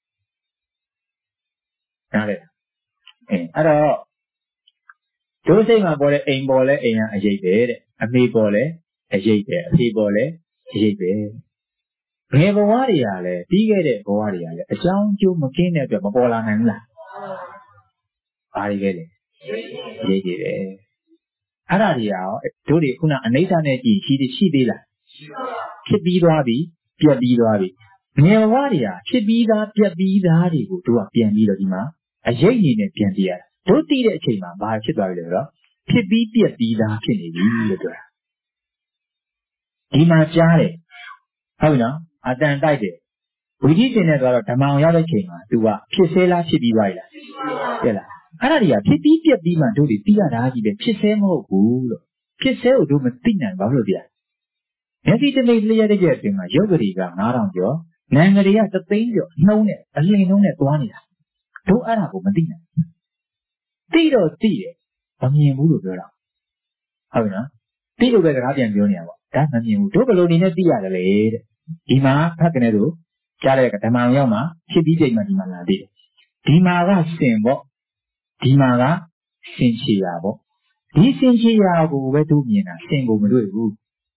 နားလေအဲအဲ့တော့ဒုစိတ်မှာပေါ်တဲ့အိမ်ပေါ်လဲအိမ်ကအရေးပဲတဲ့အမေပေါ်လဲအရေးပဲအဖေပေါ်လဲအရေးပဲဘယ်ဘဝတွေကလဲပြီးခဲ့တဲ့ဘဝတွေကလဲအကြောင်းကျိုးမကင်းတဲ့အတွက်မပေါ်လာနိုင်ဘူးလားဘာတွေလဲလေရေးကြည့်တယ်အဲ့ဒါတွေရောတို့တွေခုနအနိစ္စနဲ့ကြည့်ရှိရှိသေးလားဖြစ်ပြီးသွားပြီပြက်ပြီးသွားပြီငယ်ဘဝတွေကဖြစ်ပြီးသားပြက်ပြီးသားတွေကိုတို့ကပြန်ပြီးတော့ဒီမှာအရေးအနေနဲ့ပြန်ပြရတာတို့သိတဲ့အချိန်မှာဘာဖြစ်သွားပြီလဲဆိုတော့ဖြစ်ပြီးပြက်ပြီးသားဖြစ်နေပြီလို့ပြောတာဒီမှာကြားတယ်ဟုတ်ပြီနော်အတန်တိုက်တယ်ဝိဓိရှင်နဲ့ဆိုတော့ဓမ္မအောင်ရောက်တဲ့ချိန်မှာ तू ကဖြစ်သေးလားဖြစ်ပြီးသွားပြီလားတဲ့လားအဲ့ဒါတွေကဖြစ်ပြီးပြက်ပြီးမှတို့တွေသိရတာကြီးပဲဖြစ်သေးမဟုတ်ဘူးလို့ဖြစ်သေးကိုတို့မသိနိုင်ဘာလို့လဲမျက်စိတစ်မိတ်လျက်တဲ့ကျက်တင်မှာရုပ်ကလေးကငါးထောင်ကျော်နာမ်ကလေးကသသိန်းကျော်နှုံးနဲ့အလင်းနှုံးနဲ့သွားနေတာတို့အဲ့ဒါကိုမသိနိုင်သိတော့သိတယ်မမြင်ဘူးလို့ပြောတာဟုတ်ပြီနော်သိလို့ပဲစကားပြန်ပြောနေတာပေါ့ဒါမမြင်ဘူးတို့ဘယ်လိုနေနဲ့သိရတယ်လေတဲ့ဒီမှာဖတ်ကနေတို့ကြားတဲ့ဓမ္မအောင်ရောက်မှာဖြစ်ပြီးချိန်မှာဒီမှာလာသေးတယ်ဒီမှာကစင်ပေါ့ဒီမှာကစင်ချီရာပေါ့ဒီစင်ချီရာကိုပဲတို့မြင်တာစင်ကိုမတွေ့ဘူး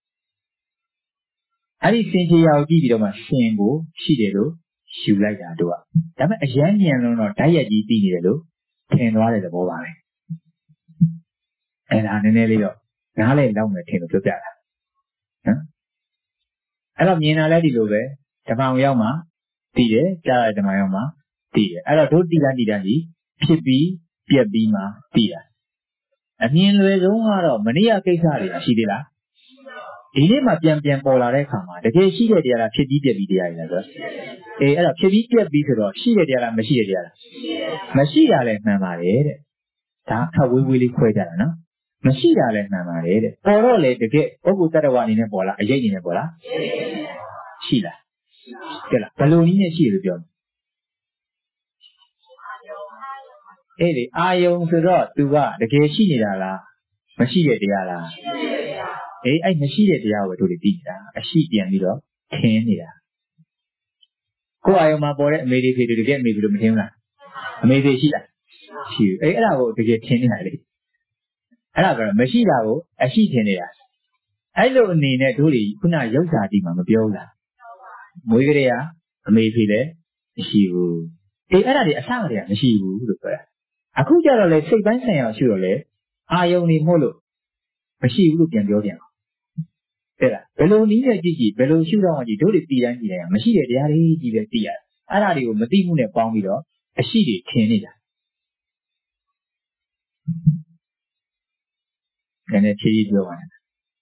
အဲ့ဒီစင်ချီရာကိုကြည့်ပြီးတော့မှစင်ကိုရှိတယ်လို့ယူလိုက်တာတို့ကဒါပေမဲ့အရန်မြန်လုံးတော့ဓာတ်ရိုက်ကြီးသိနေတယ်လို့ထင်သွားတဲ့သဘောပါပဲအဲ့ဒါနည်းနည်းလေးတော့နားလဲလောက်မယ်ထင်လို့ပြောပြတာနော်အဲ့တော့မြင်တာလဲဒီလိုပဲဓမ္မအောင်ရောက်မှာသိတယ်ကြားရတဲ့ဓမ္မရောက်မှာသိတယ်အဲ့တော့တို့တိတိုင်းတိတိုင်းကြီးဖြစ်ပြီးပြက်ပြီးမှသိတာအမြင်လွယ်ဆုံးကတော့မနိယကိစ္စတွေရှိသေးလားဒီနေ့မှပြန်ပြန်ပေါ်လာတဲ့အခါမှာတကယ်ရှိတဲ့တရားလားဖြစ်ပြီးပြက်ပြီးတရားတွေလားဆိုအေးအဲ့တော့ဖြစ်ပြီးပြက်ပြီးဆိုတော့ရှိတဲ့တရားလားမရှိတဲ့တရားလားမရှိတာလည်းမှန်ပါတယ်တဲ့ဒါခက်ဝေးဝေးလေးခွဲကြတာနော်မရှိတာလည်းမှန်ပါတယ်တဲ့ပေါ်တော့လေတကယ်ပုဂ္ဂိုလ်တ attva အနေနဲ့ပေါ်လားအရေးအနေနဲ့ပေါ်လားရှိလားကဲလားဘယ်လိုနည်းနဲ့ရှိလို့ပြောအေးလေအာယုံဆိုတော့ तू ကတကယ်ရှိနေတာလားမရှိတဲ့တရားလားအေးအဲ့မရှိတဲ့တရားကိုတို့တွေသိတာအရှိပြန်ပြီးတော့ထင်းနေတာကိုယ်အာယုံမှာပေါ်တဲ့အမေတွေဖေတွေတကယ်အမေတွေလို့မထင်ဘူးလားအမေတွေရှိလားရှိဘူးအေးအဲ့ဒါကိုတကယ်ထင်းနေတာလေအဲ့ဒါကမရှိတာကိုအရှိထင်နေတာအဲ့လိုအနေနဲ့တို့တွေခုနရုပ်ဓာတိမှာမပြောဘူးလားမွေးကလေးကအမေဖေလည်းမရှိဘူးအေးအဲ့ဒါတွေအစကတည်းကမရှိဘူးလို့ပြောတာအခုကျတော့လေစိတ်ပိုင်းဆိုင်ရာရှိတော့လေအာယုံနေမို့လို့မရှိဘူးလို့ပြန်ပြောပြန်တဲ့လားဘယ်လိုနည်းနဲ့ကြည့်ကြည့်ဘယ်လိုရှုတော့မှကြည့်တို့တွေတည်တိုင်းကြည့်တိုင်းမရှိတဲ့တရားတွေကြီးပဲသိရတယ်အဲ့ဒါတွေကိုမသိမှုနဲ့ပေါင်းပြီးတော့အရှိတွေထင်နေတာနည်းနည်းဖြည်းဖြည်းပြောပါနဲ့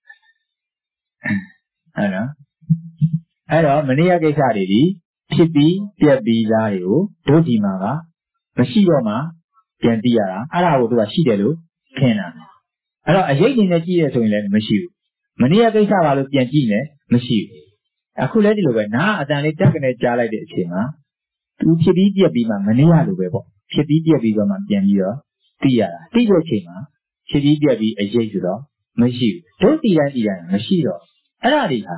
ဟုတ်နော်အဲ့တော့မနေ့ကကိစ္စတွေဒီဖြစ်ပြီးပြက်ပြီးသားတွေကိုတို့ဒီမှာကမရှိတော့မှပြန်သိရတာအဲ့ဒါကိုသူကရှိတယ်လို့ထင်တာအဲ့တော့အရေးနေနဲ့ကြည့်ရဆိုရင်လည်းမရှိဘူးမနေ့ကကိစ္စပါလို့ပြန်ကြည့်နေမရှိဘူးအခုလည်းဒီလိုပဲနားအတန်လေးတက်ကနေကြားလိုက်တဲ့အချိန်မှာသူဖြစ်ပြီးပြက်ပြီးမှမနေ့ကလိုပဲပေါ့ဖြစ်ပြီးပြက်ပြီးတော့မှပြန်ပြီးတော့သိရတာသိတဲ့အချိန်မှာဖြစ်ပြီးပြက်ပြီးအရေးဆိုတော့မရှိဘူးတို့တည်တိုင်းတည်တိုင်းမရှိတော့အဲ့ဒါတွေဟာ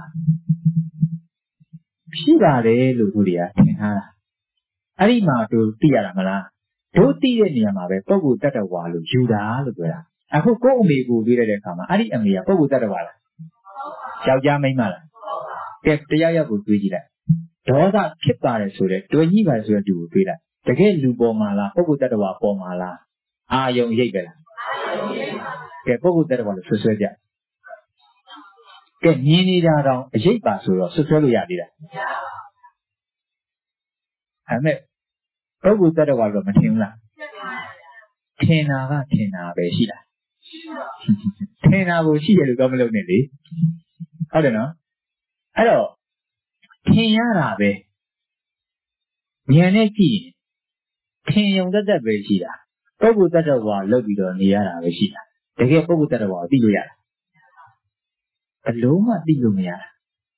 ရှိပါတယ်လို့သူတွေကထင်ထားတာအဲ့ဒီမှာတို့သိရတာမလားတို့သိတဲ့နေရာမှာပဲပုဂ္ဂိုလ်တ attva လို့ယူတာလို့ပြောတာအခုကိုယ့်အမေကိုတွေ့တဲ့အခါမှာအဲ့ဒီအမေကပုဂ္ဂိုလ်တ attva လားယောက်ျားမိန်းမလားကဲတရားရောက်ကိုတွေးကြည့်လိုက်ဒေါသဖြစ်ပါတယ်ဆိုတဲ့တွေ့ကြီးပါတယ်ဆိုတဲ့သူကိုတွေးလိုက်တကယ်လူပေါ်မှာလားပုဂ္ဂိုလ်တ attva ပေါ်မှာလားအာယုံရိပ်ပဲလားကဲပုဂ္ဂိုလ်တ attva လို့ဆွဆွဲကြကဲမြင်နေတာတော့အရိပ်ပါဆိုတော့ဆွဆွဲလို့ရသေးတာအဲ့မဲ့ပုဂ္ဂိုလ်တ attva လို့မထင်ဘူးလားထင်တာကထင်တာပဲရှိတာထင်တာကိုရှိတယ်လို့တော့မလုပ်နဲ့လေဟုတ်တယ်နော်အဲ့တော့ထင်ရတာပဲဉာဏ်နဲ့ကြည့်ရင်ထင်ယုံတတ်တတ်ပဲရှိတာပုဂ္ဂိုလ်တ attva လုပ်ပြီးတော့နေရတာပဲရှိတာတကယ်ပုဂ္ဂိုလ်တ attva ကိုသိလို့ရတာအလုံးမသိလို့မရတာ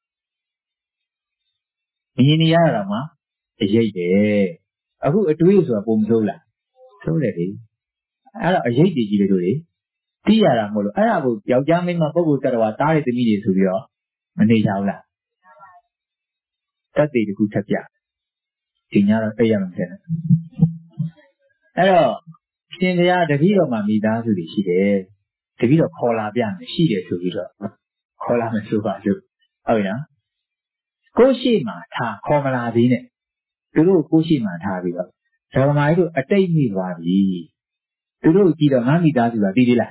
မြင်နေရတာမှအရေးပဲအခုအတွေးဆိုတာပုံမစိုးလားစိုးတယ်လေအဲ့တော့အရေးတည်ကြီးတို့တွေသိရတာမဟုတ်လို့အဲ့ဒါကိုယောက်ျားမိန်းမပုဂ္ဂိုလ်တ attva တားတဲ့သမီးတွေဆိုပြီးတော့မနေကြဘူးလားတတ်သေးတခုထပ်ပြဒီညတော့သိရမှာမဖြစ်နဲ့အဲ့တော့ရှင်တရားတပည့်တော်မှာမိသားစုတွေရှိတယ်တပည့်တော်ခေါ်လာပြမယ်ရှိတယ်ဆိုပြီးတော့ခေါ်လာမယ်ဆိုပါလို့ဟုတ်ရကိုရှိမှထားခေါ်မလာသေးနဲ့သူတို့ကိုရှိမှထားပြီးတော့ဓမ္မကြီးတို့အတိတ်မိသွားပြီသူတို့ကြည့်တော့ငါမိသားစုကသိသေးလား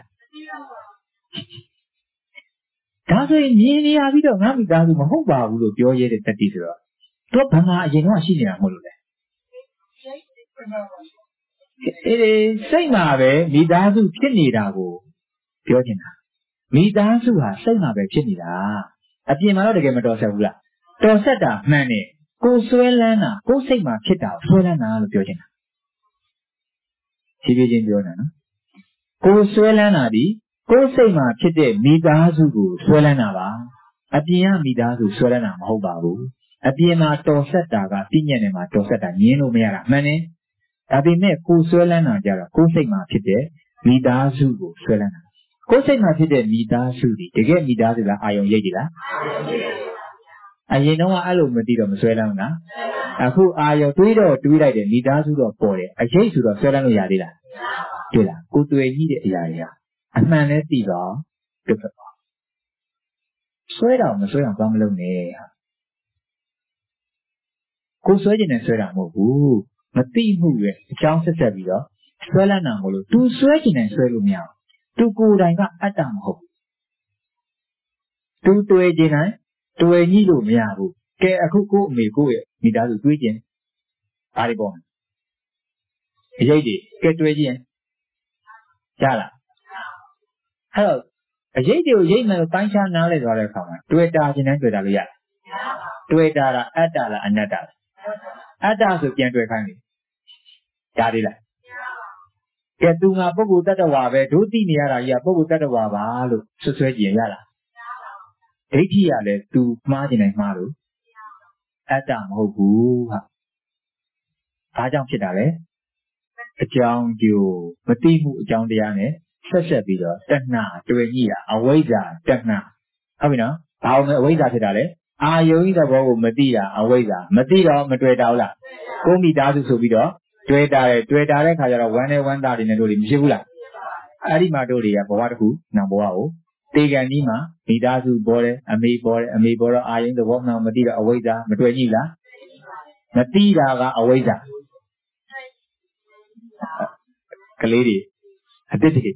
ဒါဆိုရင်မြင်နေရပြီးတော့ငါမိသားစုမဟုတ်ပါဘူးလို့ပြောရတဲ့တတိဆိုတော့သူကဘာမှအရင်ကရှိနေတာမဟုတ်လို့လေအေးစိတ်မှာပဲမိသားစုဖြစ်နေတာကိုပြောချင်တာမိသားစုဟာစိတ်မှာပဲဖြစ်နေတာအပြင်မှာတော့တကယ်မတော်ဆက်ဘူးလားတော်ဆက်တာမှန်တယ်ကိုဆွဲလန်းတာကိုစိတ်မှာဖြစ်တာဆွဲလန်းတာလို့ပြောချင်တာဖြည်းဖြည်းချင်းပြောနေတာနော်ကိုဆွဲလန်းတာဒီကိုစိတ်မှာဖြစ်တဲ့မိသားစုကိုဆွဲလန်းတာပါအပြင်ကမိသားစုဆွဲလန်းတာမဟုတ်ပါဘူးအပြင်မှာတော်ဆက်တာကပြည့်ညက်နေမှာတော်ဆက်တာငင်းလို့မရတာမှန်တယ်ဒါပေမဲ့ကိုဆွဲလန်းတာကြတော့ကိုစိတ်မှာဖြစ်တဲ့မိသားစုကိုဆွဲလန်းတာကိုစိတ်မှာဖြစ်တဲ့မိသားစုဒီတကယ်မိသားစုလားအာယုံရိပ်တယ်လားအရင်တော့အဲ့လိုမသိတော့မဆွဲလန်းဘူးလားအခုအာယုံတွေးတော့တွေးလိုက်တယ်မိသားစုတော့ပေါ်တယ်အရေးဆိုတော့ဆွဲလန်းလို့ရသေးလားတွေ့လားကိုတွေ့ကြီးတဲ့အရာတွေကအမှန်နဲ့သိတော့ပြတ်သွားဆွဲတော့မဆွဲအောင်ဘာမလုပ်နဲ့ကိုဆွဲခြင်းနဲ့ဆွဲတာမဟုတ်ဘူးမသိမှုရဲ့အကြောင်းဆက်ဆက်ပြီးတော့ဆွဲလန်းတာမဟုတ်လို့ तू ဆွဲခြင်းနဲ့ဆွဲလို့မရဘူး तू ကိုယ်တိုင်ကအတ္တမဟုတ်ဘူး तू တွေ့ခြင်းနဲ့တွေ့ကြီးလို့မရဘူးကဲအခုကို့အမေကိုယ့်ရဲ့မိသားစုတွေးခြင်းအားတွေပေါ့အရေးကြီးကဲတွေ့ခြင်းရလားအဲ့တော့အရေးတွေကိုရိပ်မယ်လို့ပိုင်းခြားနားလဲသွားတဲ့အခါမှာတွေ့တာခြင်းနဲ့တွေ့တာလို့ရတယ်တွေ့တာလားအတ္တလားအနတ္တလားအတ္တဆိုပြန်တွေ့ခိုင်းတယ်ဒါလေးလားကဲသူငါပုဂ္ဂိုလ်တ attva ပဲဒုတိနေရတာကြီးကပုဂ္ဂိုလ်တ attva ပါလို့ဆွဆွဲကြည့်ရလားဒိဋ္ဌိကလည်း तू မှားခြင်းနဲ့မှားလို့ Etta Mobu. Ajang Chidale. A Jong Ju, Matimu Jong Diane, Sasabida, Tana, Duenia, Aweza, Tana. Havina, how Aweza Chidale? Ah, you eat a bowl Madia, Aweza, Madia, Madredaula. Gomi Dadu Subida, Dredare, Dredare, Kajara, one and one dad in a dolim, Jibula. Arimadoria, Bawatu, Namboao. Tega Nima, Midazu Bore, a me bore, a me bore, I in the walk now, Madia, Aweza, Madrenila. Madia, Aweza. Kaledi, a dedicated.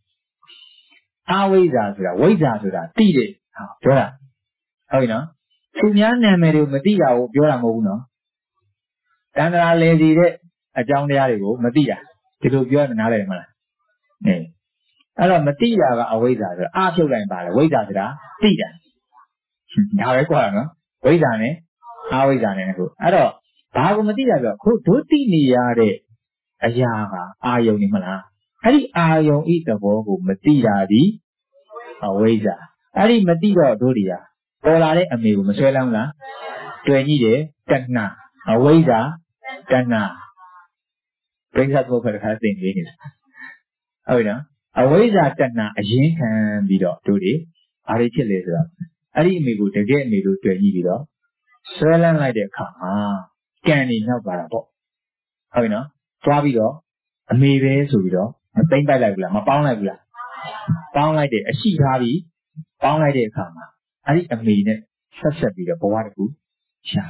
Aweza, Weza, did it. Jora. Oh, you know. Sunyan and Mary Madia, Jora Mono. Then I lazy a John de Arigo, Madia, to do John and Alema. Nay. I love Madia, Aweza, Arthur and Bala, Weza, Tida. Now I call her, Wezane, Aweza, I don't. Bago Madia, who do the Ayaga, Ayo Nimala. Ari Ayo eat the ball, Madia di Aweza. Ari Madia Doria. Polare amigo, Maselanga. Twenty, Tana. Aweza, Tana. Brings us over the casting Venus. Oh, no. Aweza, Tana, a yin can be dog today. Ari Chilesa. Ari amigo to get me to twenty video. Swellan like a car. Candy no barabo. Oh, no. Flavido, a maybe suido, a paint by Lagla, a pound like that. Pound like it, a sheet heavy, pound like it, come. I think a minute, such a bit of water food. Sha.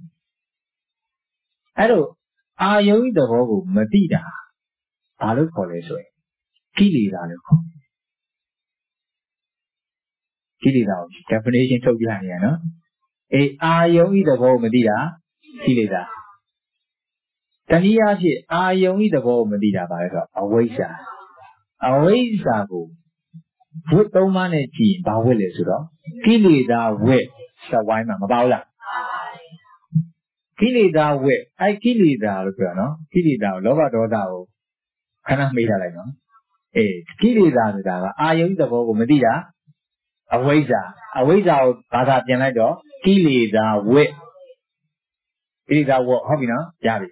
Hello, are you in the hole, Madida? I look for this way. Killy, I look. Killy out, definition to Gilania, no? Are you in the hole, Madida? Killy that. Tania, I only the ball Medina by a waisa. A waisa go. Put no money tea, but will it, Killy that way, Sawaima Mabala. Killy that way, I kill it out, no? Kill it out, Lova Dodao. Cannot make a lemon. Eh, kill it out, I only the ball Medina. A waisa, a waisa, Bada Janado, kill it that way. Kill it out, Hobina, Javi.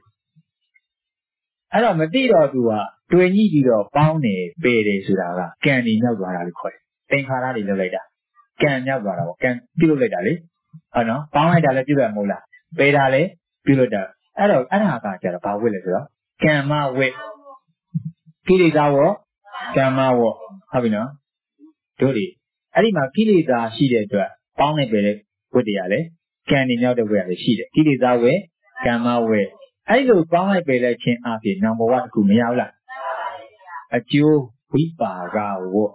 I don't Madia do a twenty euro pound a bede suraga, can in no guarda. Think Harari later. Can never can do later. I know, pound a little mola. Bedale, Piloda. I don't, I don't have a power with it. Can my wit. Killy Dawo, can my walk. Have you know? Duty. Alima Killy da she did pound a bede with the alley. Can in other way the sheet. Killy that way, can my way. I look by my belly up in number one Kumiala. A Jew, we bar walk.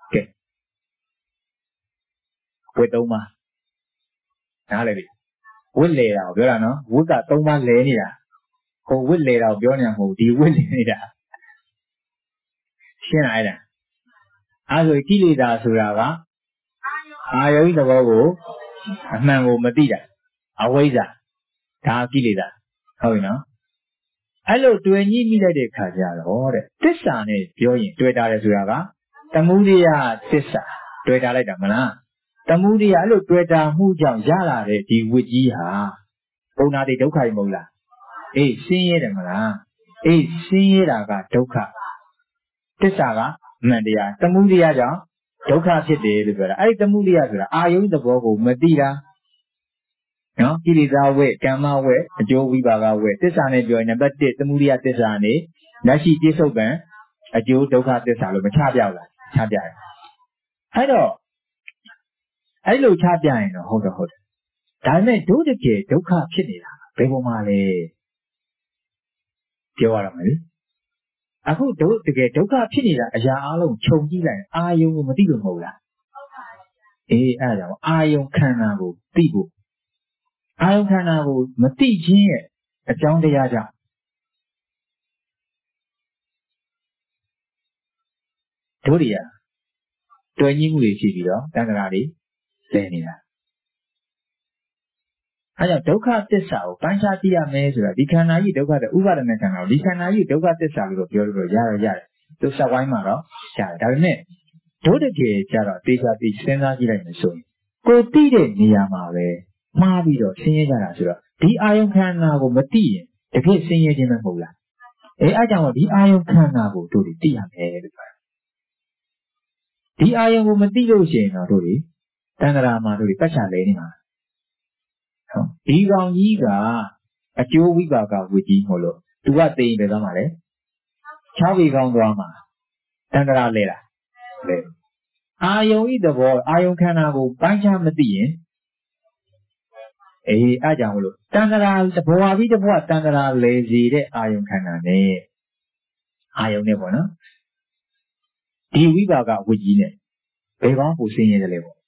With Oma. Nality. We'll lay out, Verano, we got Oma Lenia. Who will lay out Bjorn who do will lay out. Shenida. As we kill it as Suraga, I owe the Bobo, a man with Madida. Aweza. Takilida. How you know? I look to any immediate Kaja or this son is joining to it as Raga. Tamudia Tissa, to it like Damana. Tamudia look to it a Mujam Yala, the Wijiha. Ona de Doka Mola. A sing it, Mala. A sing it, Aga Doka. Tissaga, Mandia, Tamudia, Doka City, I Tamudia, I own the Bobo, Madida. No, it is our way, Kama way, Joe Vibaga way. This ane join, but the Muria Tisane, Nashi Tisoban, a Joe Doka Tisalo, Chabia, Chabia. I know. I know Chabia, hold on, hold on. Dame do the gate, Doka Chidila, Bebomale. Joramali. I who do the gate, Doka Chidila, a Yalo, Chogila, Ayo Madigo Mola. Eh, Adam, Ayo Kanago, Tibu. I don't know, Mati, a John de Yaja. Toria. Twenty English, Dangaradi, Lenina. I have Doka Tessa, Panchatia Mesra, Dicana, you Doka the Uva and Metano, Dicana, you Doka Tessa, your Yara Yara, to Sawaimaro, Charme. To the gate, Jara, these are the Sena Giran. Go did it, Niamare. မှားပြီးတော့ဆင်းရဲကြတာဆိုတော့ဒီအာယုံခန္ဓာကိုမသိရင်တကယ်ဆင်းရဲခြင်းမဟုတ်လားအဲအဲ့ကြောင့်ဒီအာယုံခန္ဓာကိုတို့တွေသိရမယ်လို့ပြောတာဒီအာယုံကိုမသိလို့ရှိရင်တော့တို့တွေတဏ္ဍာမှာတို့တွေပတ်ချလဲနေမှာဟုတ်ဒီကောင်ကြီးကအကျိုးဝိပါကဝိကြီးမို့လို့သူကသိရင်ပဲသွားမှာလေ၆ဝီကောင်းသွားမှာတဏ္ဍာလဲတာလဲအာယုံဤသဘောအာယုံခန္ဓာကိုပိုင်းခြားမသိရင်အေးအဲ့ကြောင့်မလို့တဏ္ဍာသဘောပြီးတဘောတဏ္ဍာလဲစီတဲ့အာယုံခန္ဓာနဲ့အာယုံနဲ့ပေါ့နော်ဒီဝိပါကဝိကြီးနဲ့ဘယ်ကောင်းကိုဆင်းရဲတယ်လဲပေါ့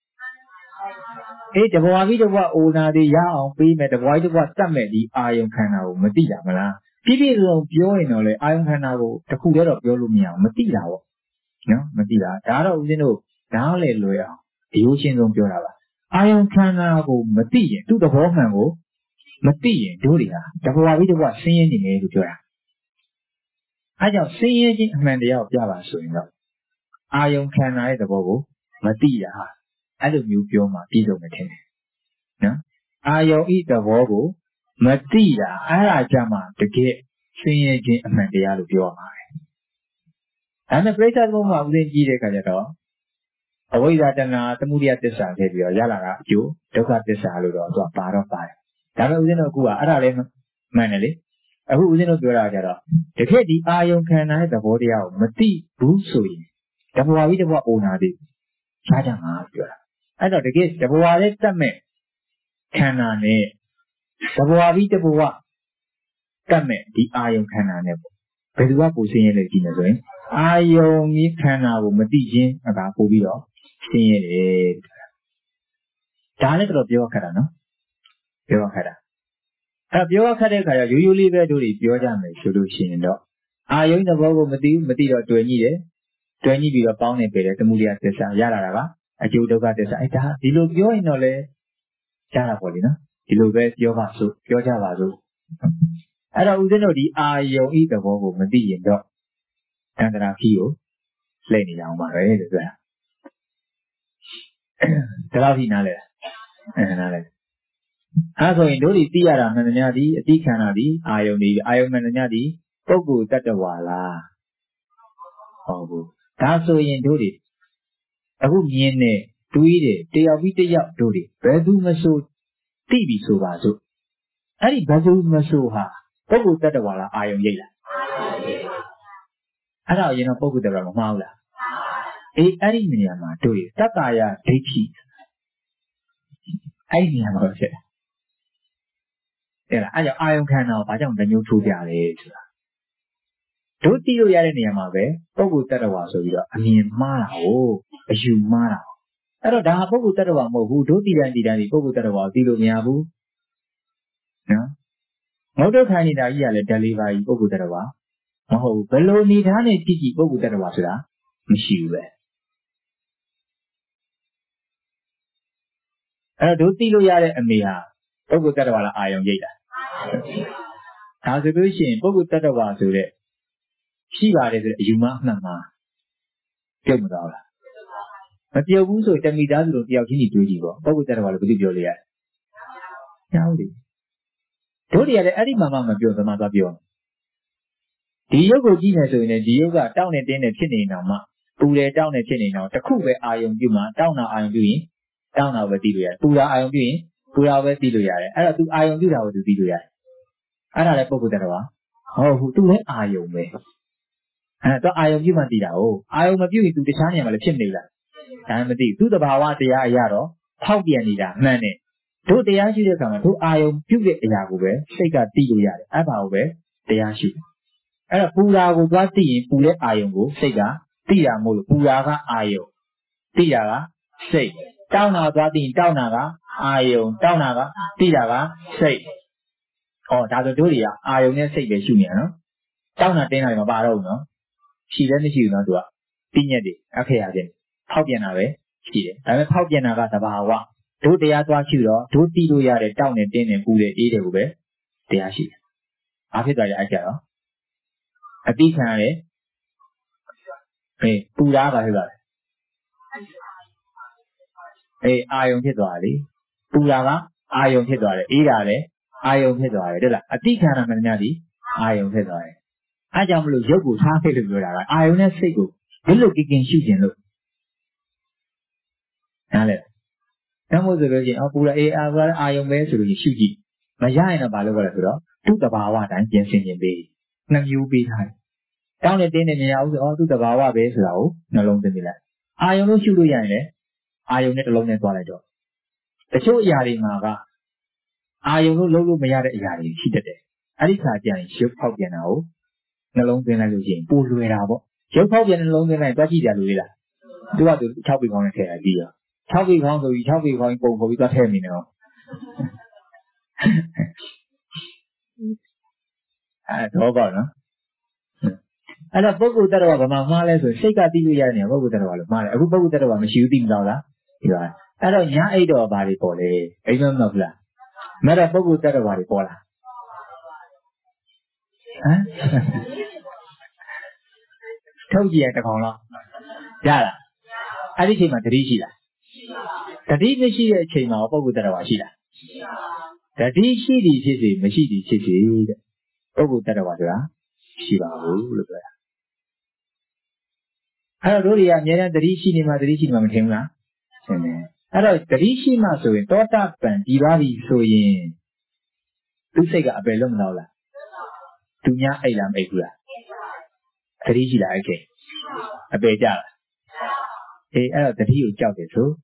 အေးတဘောပြီးတဘောအိုနာတွေရအောင်ပေးမယ်တဘောပြီးတဘောတတ်မယ်ဒီအာယုံခန္ဓာကိုမသိတာမလားပြည့်ပြည့်စုံပြောရင်တော့လေအာယုံခန္ဓာကိုတခုတည်းတော့ပြောလို့မရအောင်မသိတာပေါ့နော်မသိတာဒါတော့ဦးဇင်းတို့နားလေလွယ်အောင်ဒီလိုရှင်းဆုံးပြောတာပါအာယုံခန္ဓာကိုမသိရင်သူ့သဘောမှန်ကိုမသိရင်တို့တွေဟာတဘဝပြီးတဘဝဆင်းရဲနေတယ်လို့ပြောတာအဲကြောင့်ဆင်းရဲခြင်းအမှန်တရားကိုပြပါဆိုရင်တော့အာယုံခန္ဓာရဲ့သဘောကိုမသိတာအဲ့လိုမျိုးပြောမှပြည့်စုံမယ်ထင်တယ်နော်အာယုံဤသဘောကိုမသိတာအဲ့ဒါကြမှာတကယ်ဆင်းရဲခြင်းအမှန်တရားလို့ပြောရမှာပဲအဲ့ဒါပြိဿသမုပ္ပါဦးသိကြည့်တဲ့အခါကျတော့အဝိဇ္ဇာတဏှာသမုဒယသစ္စာထည့်ပြီးတော့ရလာတာအကျိုးဒုက္ခသစ္စာလို့တော့သူကပါတော့ပါတယ်ဒါပေမဲ့ဦးဇင်းတို့အခုကအဲ့ဒါလည်းမှန်တယ်လေအခုဦးဇင်းတို့ပြောတာကြတော့တကယ်ဒီအာယုံခန္ဓာရဲ့သဘောတရားကိုမသိဘူးဆိုရင်တဘဝပြီးတဘဝအိုနာသေးရှားကြမှာပြောတာအဲ့တော့တကယ်တဘဝလေးတတ်မဲ့ခန္ဓာနဲ့တဘဝပြီးတဘဝတတ်မဲ့ဒီအာယုံခန္ဓာနဲ့ပေါ့ဘယ်သူကပူဆင်းရဲလဲကြည့်နေဆိုရင်အာယုံကြီးခန္ဓာကိုမသိခြင်းအကပို့ပြီးတော့ဆင်းရဲတယ်ဒါလည်းတော့ပြောခက်တာနော်ပြောခက်တာအဲ့ပြောခက်တဲ့ခါကျရိုးရိုးလေးပဲတို့တွေပြောကြမယ်ဆိုလို့ရှိရင်တော့အာယုံသဘောကိုမသိဘူးမသိတော့တွေ့ညိတယ်တွေ့ညိပြီးတော့ပေါင်းနေပေတယ်သမုဒယသစ္စာရလာတာကအကျိုးဒုက္ခသစ္စာအဲ့ဒါဒီလိုပြောရင်တော့လေကြားတာပေါ့လေနော်ဒီလိုပဲပြောပါစို့ပြောကြပါစို့အဲ့တော့ဦးဇင်းတို့ဒီအာယုံဤသဘောကိုမသိရင်တော့တဏ္ဍာခီးကိုလှည့်နေကြအောင်ပါပဲလို့ပြောတာဒါတော့ဒီနားလဲအဲနားလဲအဲဆိုရင်တို့ဒီသိရတာမှန်တယ်များဒီအတိခန္ဓာဒီအာယုံဒီအာယုံမှန်တယ်များဒီပုဂ္ဂိုလ်တ attva လားဟုတ်ဘူးဒါဆိုရင်တို့ဒီအခုမြင်နေတွေးတယ်တယောက်ပြီးတယောက်တို့ဒီဘယ်သူမဆိုသိပြီဆိုပါစို့အဲ့ဒီဘယ်သူမဆိုဟာပုဂ္ဂိုလ်တ attva လားအာယုံရိပ်လားအဲ့ဒါရင်တော့ပုဂ္ဂိုလ်တ attva မမှားဘူးလားအေးအဲ့ဒီနေရာမှာတို့ရတက္ကာယဒိဋ္ဌိအဲ့ဒီနေရာမှာဖြစ်တယ်အဲ့ဒါအဲ့ကြောင့်အာယုံခန္ဓာကိုဘာကြောင့်တမျိုးထိုးပြလဲဆိုတာတို့သိလို့ရတဲ့နေရာမှာပဲပုဂ္ဂိုလ်တ attva ဆိုပြီးတော့အမြင်မှားတာကိုအယူမှားတာအဲ့တော့ဒါဟာပုဂ္ဂိုလ်တ attva မဟုတ်ဘူးတို့သိတိုင်းသိတိုင်းဒီပုဂ္ဂိုလ်တ attva ကိုသိလို့မရဘူးနော်ငုတ်တုတ်ခိုင်းနေတာကြီးကလည်း delivery ပုဂ္ဂိုလ်တ attva မဟုတ်ဘူးဘယ်လိုနေသားနဲ့ကြည့်ကြည့်ပုဂ္ဂိုလ်တ attva ဆိုတာမရှိဘူးပဲအဲ့တော့တို့သိလို့ရတဲ့အမေဟာပုဂ္ဂိုလ်တ attva လားအာယုံရိပ်တာဒါဆိုလို့ရှိရင်ပုဂ္ဂိုလ်တ attva ဆိုတဲ့ရှိပါတယ်ဆိုတဲ့အယူမှအမှန်မှာပြုတ်မသွားဘူးလားမပြုတ်ဘူးဆိုရင်တမိသားစုတို့တယောက်ချင်းကြီးတွေးကြည့်ပေါ့ပုဂ္ဂိုလ်တ attva လို့ဘယ်သူပြောလို့ရလဲညာဟုတ်တယ်တို့တွေကလည်းအဲ့ဒီမှာမှမပြောသမားသွားပြောဒီရုပ်ကိုကြည့်နေဆိုရင်လည်းဒီရုပ်ကတောက်နေတင်းနေဖြစ်နေအောင်မှပူတယ်တောက်နေဖြစ်နေအောင်တစ်ခုပဲအာယုံပြုမှတောက်နာအာယုံပြုရင်တောက်နာပဲသိလို့ရတယ်ပူတာအာယုံပြုရင်ပူတာပဲသိလို့ရတယ်အဲ့တော့ तू အာယုံပြုတာကို तू သိလို့ရတယ်အဲ့ဒါလည်းပုဂ္ဂိုလ်တ attva ဟုတ်ဘူး तू လည်းအာယုံပဲအဲ့တော့အာယုံပြုမှသိတာ哦အာယုံမပြုရင် तू တခြားနေရာမှာလည်းဖြစ်နေလားဒါမှမသိဘူးသူ့တဘာဝတရားအရာတော့ဖောက်ပြန်နေတာမှန်တယ်တို့တရားရှိတဲ့အခါမှာတို့အာယုံပြုတဲ့အရာကိုပဲစိတ်ကသိလို့ရတယ်အဲ့ဒါကိုပဲတရားရှိအဲ့တော့ပူတာကိုသွားသိရင်ပူတဲ့အာယုံကိုစိတ်ကသိတာမဟုတ်လို့ပူတာကအာယုံသိတာကစိတ်တောင်းတာသွားသိရင်တောင်းတာကအာယုံတောင်းတာကသိတာကစိတ်ဟောဒါဆိုတို့တွေကအာယုံနဲ့စိတ်ပဲရှုနေရနော်တောင်းတာတင်းတာတွေမပါတော့ဘူးနော်ရှိလည်းမရှိဘူးနော်သူကသိညက်တွေအခရာချင်းဖောက်ပြန်တာပဲရှိတယ်ဒါပေမဲ့ဖောက်ပြန်တာကသဘာဝတို့တရားသွားရှုတော့တို့သိလို့ရတဲ့တောင်းနေတင်းနေပူတဲ့အေးတွေကိုပဲတရားရှိတယ်ဘာဖြစ်သွားကြအဲ့ကြတော့အတိခံရတယ်အေးပူတာပါဖြစ်သွားတယ်အေးအာယုံဖြစ်သွားတယ်ပူတာကအာယုံဖြစ်သွားတယ်အေးတာလည်းအာယုံဖြစ်သွားတယ်တဲ့လားအတိခန္ဓာမှန်များသည်အာယုံဖြစ်သွားတယ်အဲကြောင့်မလို့ရုပ်ကိုထားခဲ့လို့ပြောတာကအာယုံနဲ့စိတ်ကိုဘယ်လိုကိကင်ရှုခြင်းလို့နားလဲဒါမို့ဆိုလို့ရှိရင်အော်ပူတာအေးအာအာယုံပဲဆိုလို့ရှုကြည့်မရရင်တော့ဘာလုပ်ရလဲဆိုတော့သူ့တဘာဝတိုင်းပြင်ဆင်ခြင်းပေးနှမျိုးပေးထားတယ်တောင်းနေတင်းနေမရဘူးဆိုအော်သူ့တဘာဝပဲဆိုတာကိုနှလုံးသွင်းပြလိုက်အာယုံလို့ရှုလို့ရရင်လည်းအာယုံနဲ့တစ်လုံးနဲ့သွားလိုက်တော့တချို့အရာတွေမှာကအာယုံလို့လုံးလို့မရတဲ့အရာတွေရှိတတ်တယ်အဲ့ဒီခါကျရင်ရုပ်ဖောက်ပြန်တာကိုနှလုံးသွင်းလိုက်လို့ရှိရင်ပိုလွယ်တာပေါ့ရုပ်ဖောက်ပြန်နှလုံးသွင်းလိုက်တွားကြည့်ကြလို့လေလားသူကသူ၆ပေခေါင်းနဲ့ထည့်လိုက်ပြီးတော့၆ပေခေါင်းဆိုပြီး၆ပေခေါင်းပုံပေါ်ပြီးသွားထည့်နေတယ်အဲတော့ပေါ့နော်အဲ့တော့ပုဂ္ဂိုလ်တ attva ဘာမှမှားလဲဆိုစိတ်ကသိလို့ရတဲ့နေရာပုဂ္ဂိုလ်တ attva လို့မှားတယ်အခုပုဂ္ဂိုလ်တ attva မရှိဘူးသိမလို့လားဒီပါအဲ့တော့ညာအိတ်တော်ဘာတွေပေါ်လဲအိမ်မမဟုတ်လားမအဲ့တော့ပုဂ္ဂိုလ်တ attva တွေပေါ်လာဟမ်ထုတ်ကြည့်ရတကောင်လောက်ရလားအဲ့ဒီအချိန်မှာတတိရှိလားတတိမရှိတဲ့အချိန်မှာပုဂ္ဂိုလ်တ attva ရှိလားတတိရှိသည်ဖြစ်စေမရှိသည်ဖြစ်စေတဲ့ပုဂ္ဂိုလ်တ attva ဆိုတာရှိပါဘူးလို့ပြောတာအဲ့တော့တို့တွေကအများနဲ့တတိရှိနေမှတတိရှိနေမှမထင်ဘူးလားထင်တယ်အဲ့တော့တတိရှိမှဆိုရင်တောတပံဒီပါပြီဆိုရင်သူစိတ်ကအပယ်လုံးမလောက်လားသူများအိတ်လားမအိတ်ဘူးလားတတိရှိလားအဲ့ကဲအပယ်ကြလားအေးအဲ့တော့တတိကိုကြောက်တယ်ဆို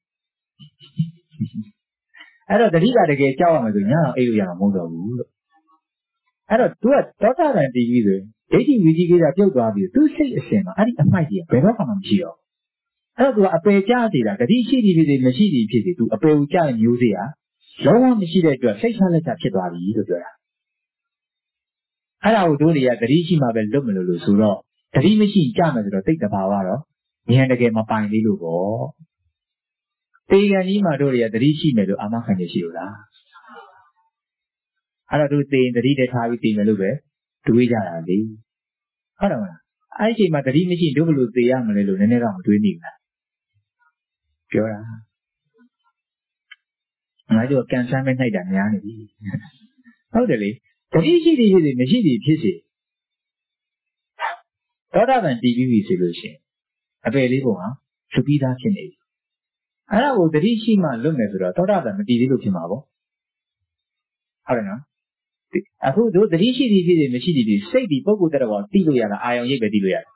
အဲ့တော့တတိကတကယ်ကြောက်ရမယ်ဆိုညာတော့အိတ်လို့ရမှာမဟုတ်တော့ဘူးလို့အဲ့တော့ तू ကတောတပံတည်ပြီးဆိုဒိဋ္ဌိဝိသိကိစ္စပြုတ်သွားပြီးသူစိတ်အစဉ်မှာအဲ့ဒီအမိုက်ကြီးဘယ်တော့မှမရှိတော့အဲ့တော့ तू ကအပယ်ကြသေးတာတတိရှိသည်ဖြစ်စေမရှိသည်ဖြစ်စေ तू အပယ်ကိုကြတဲ့မျိုးစေ့ဟာလုံးဝမရှိတဲ့အတွက်စိတ်ချလက်ချဖြစ်သွားပြီလို့ပြောတာအဲ့ဒါကိုတို့တွေကတတိရှိမှပဲလွတ်မလို့လို့ဆိုတော့တတိမရှိကြမယ်ဆိုတော့စိတ်တဘာဝတော့ဉာဏ်တကယ်မပိုင်သေးလို့ပေါ့တေကံကြီးမှာတို့တွေကတတိရှိမယ်လို့အာမခံချက်ရှိလို့လားအဲ့တော့တို့သေရင်တတိတည်းထားပြီးသိမယ်လို့ပဲတွေးကြတာလေဟုတ်တယ်မလားအဲ့ဒီအချိန်မှာတတိမရှိတို့ဘယ်လိုသေရမလဲလို့နည်းနည်းတော့မတွေးမိဘူးလားပြောတာငါတို့ကန်ဆန်းမဲ့နှိုက်တာများနေပြီဟုတ်တယ်လေတတိရှိသည်ဖြစ်စေမရှိသည်ဖြစ်စေသောတာပန်တည်ပြီးပြီဆိုလို့ရှိရင်အပယ်လေးပုံဟာသူပြီးသားဖြစ်နေပြီအဲ့ဒါကိုတတိရှိမှလွတ်မယ်ဆိုတော့သောတာပန်မတည်သေးလို့ဖြစ်မှာပေါ့ဟုတ်တယ်နော်အခုတို့တတိရှိသည်ဖြစ်စေမရှိသည်ဖြစ်စိတ်ဒီပုဂ္ဂိုလ်တ attva သိလို့ရတာအာယုံရိပ်ပဲသိလို့ရတယ်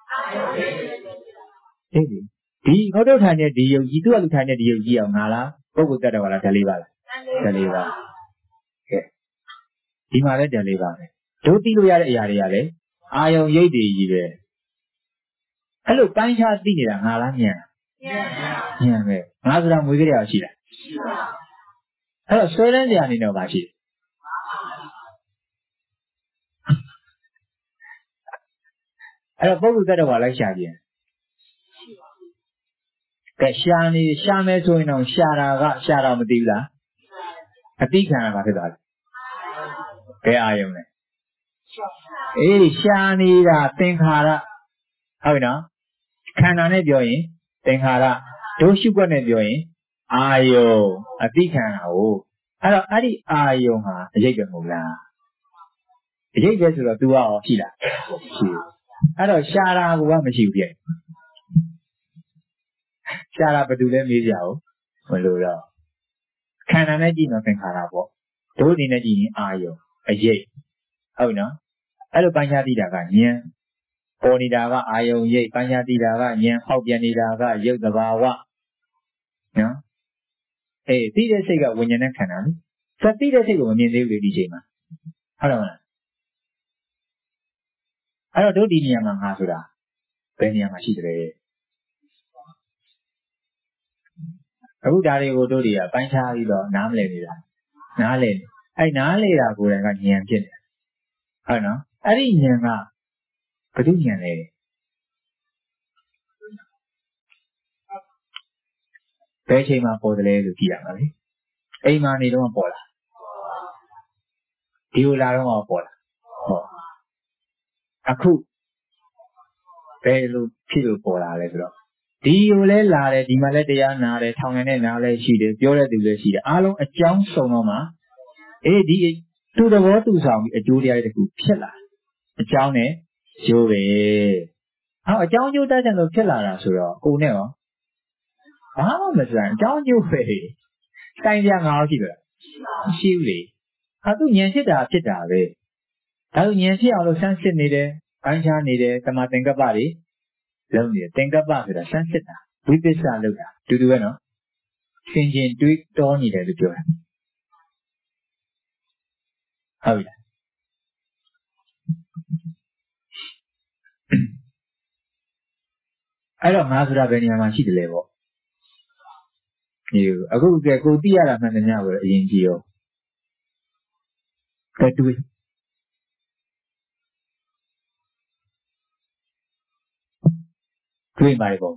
သိပြီဒီဟောတော့ထိုင်တဲ့ဒီယုံကြည်သူ့အလူထိုင်တဲ့ဒီယုံကြည်အောင်ငါလားပုဂ္ဂိုလ်တ attva လားဓာတ်လေးပါလားဓာတ်လေးပါကဲဒီမှာလည်းဓာတ်လေးပါပဲတို့သိလို့ရတဲ့အရာတွေကလည်းအာယုံရိပ်တွေကြီးပဲအဲ့လိုပိုင်းခြားသိနေတာငါလားဉာဏ်ဉာဏ်ပဲငါဆိုတာမွေးကြရရှိလားအဲ့တော့ဆွဲလန်းစရာအနေနဲ့ပါရှိတယ်အဲ့တော့ပုဂ္ဂိုလ်တ attva လိုက်ရှာကြည့်ကဲရှာနေရှာမယ်ဆိုရင်တော့ရှာတာကရှာတော့မသိဘူးလားအတိခံရတာဖြစ်သွားတယ်ဘယ်အာယုံလဲအေးရှာနေတာသင်္ခါရဟုတ်ပြီနော်ခန္ဓာနဲ့ပြောရင်သင်္ခါရဒုရှုွက်နဲ့ပြောရင်အာယုံအတိခံတာကိုအဲ့တော့အဲ့ဒီအာယုံဟာအရိပ်ပဲမဟုတ်လားအရိပ်ပဲဆိုတော့ तू ကရောရှိလားရှိအဲ့တော့ရှာတာကမရှိဘူးပြည့်ရှာတာဘယ်သူလဲမေးကြအောင်မလို့တော့ခန္ဓာနဲ့ကြည့်တော့သင်္ခါရပေါ့ဒုအနေနဲ့ကြည့်ရင်အာယုံအရိပ်ဟုတ်နော်အဲ့လိုပိုင်းခြားသိတာကဉာဏ်ပေါ်နေတာကအာယုံရိပ်ပိုင်းခြားသိတာကဉာဏ်ဖောက်ပြန်နေတာကရုပ်တဘာဝနော်အေးသိတဲ့စိတ်ကဝိညာဉ်နဲ့ခန္ဓာလေစသိတဲ့စိတ်ကိုမမြင်သေးဘူးလေဒီချိန်မှာဟုတ်တယ်မလားအဲ့တော့တို့ဒီနေရာမှာငါဆိုတာဘယ်နေရာမှာရှိတယ်အခုဒါတွေကိုတို့တွေကပိုင်းခြားပြီးတော့နားမလည်နေတာနားလည်အဲ့နားလည်တာကိုယ်တိုင်ကဉာဏ်ဖြစ်တယ်ဟုတ်နော်အဲ့ဒီဉာဏ်ကဘယ်သူဉာဏ်လဲဘယ်ချိန်မှာပေါ်တယ်လဲလို့ကြည့်ရမှာလေအိမ်မှာနေတော့ပေါ်လာဒီလိုလာတော့ပေါ်လာဟောအခုဘယ်လိုဖြစ်လို့ပေါ်လာလဲဆိုတော့ဒီကိုလဲလာတယ်ဒီမှာလဲတရားနာတယ်ထောင်နေတဲ့နားလဲရှိတယ်ပြောတဲ့သူလဲရှိတယ်အားလုံးအကြောင်းစုံတော့မှအေးဒီသူ့သဘောသူ့ဆောင်ပြီးအကျိုးတရားတွေတခုဖြစ်လာအကြောင်းနဲ့ကျိုးပဲဟောအကြောင်းကျိုးတိုက်တယ်လို့ဖြစ်လာတာဆိုတော့ကိုနဲ့ရောဘာမှမဆိုင်အကြောင်းကျိုးပဲတိုင်းပြငါရှိတယ်မရှိဘူးလေဟာသူဉာဏ်ဖြစ်တာဖြစ်တာပဲဒါဆိုဉာဏ်ဖြစ်အောင်လို့စမ်းစစ်နေတယ်ပိုင်းခြားနေတယ်တမသင်္ကပ္ပတွေလုံးနေတယ်သင်္ကပ္ပဆိုတာစမ်းစစ်တာဝိပဿနာလုပ်တာတူတူပဲနော်သင်ချင်းတွေးတောနေတယ်လို့ပြောတာဟုတ်ပြီလားအဲ့တော့ငါဆိုတာဘယ်နေရာမှာရှိတယ်လဲပေါ့ဒီအခုကဲကိုသိရတာမှန်တယ်များကိုအရင်ကြည့်ရောကဲတွေးတွေးပါလေပေါ့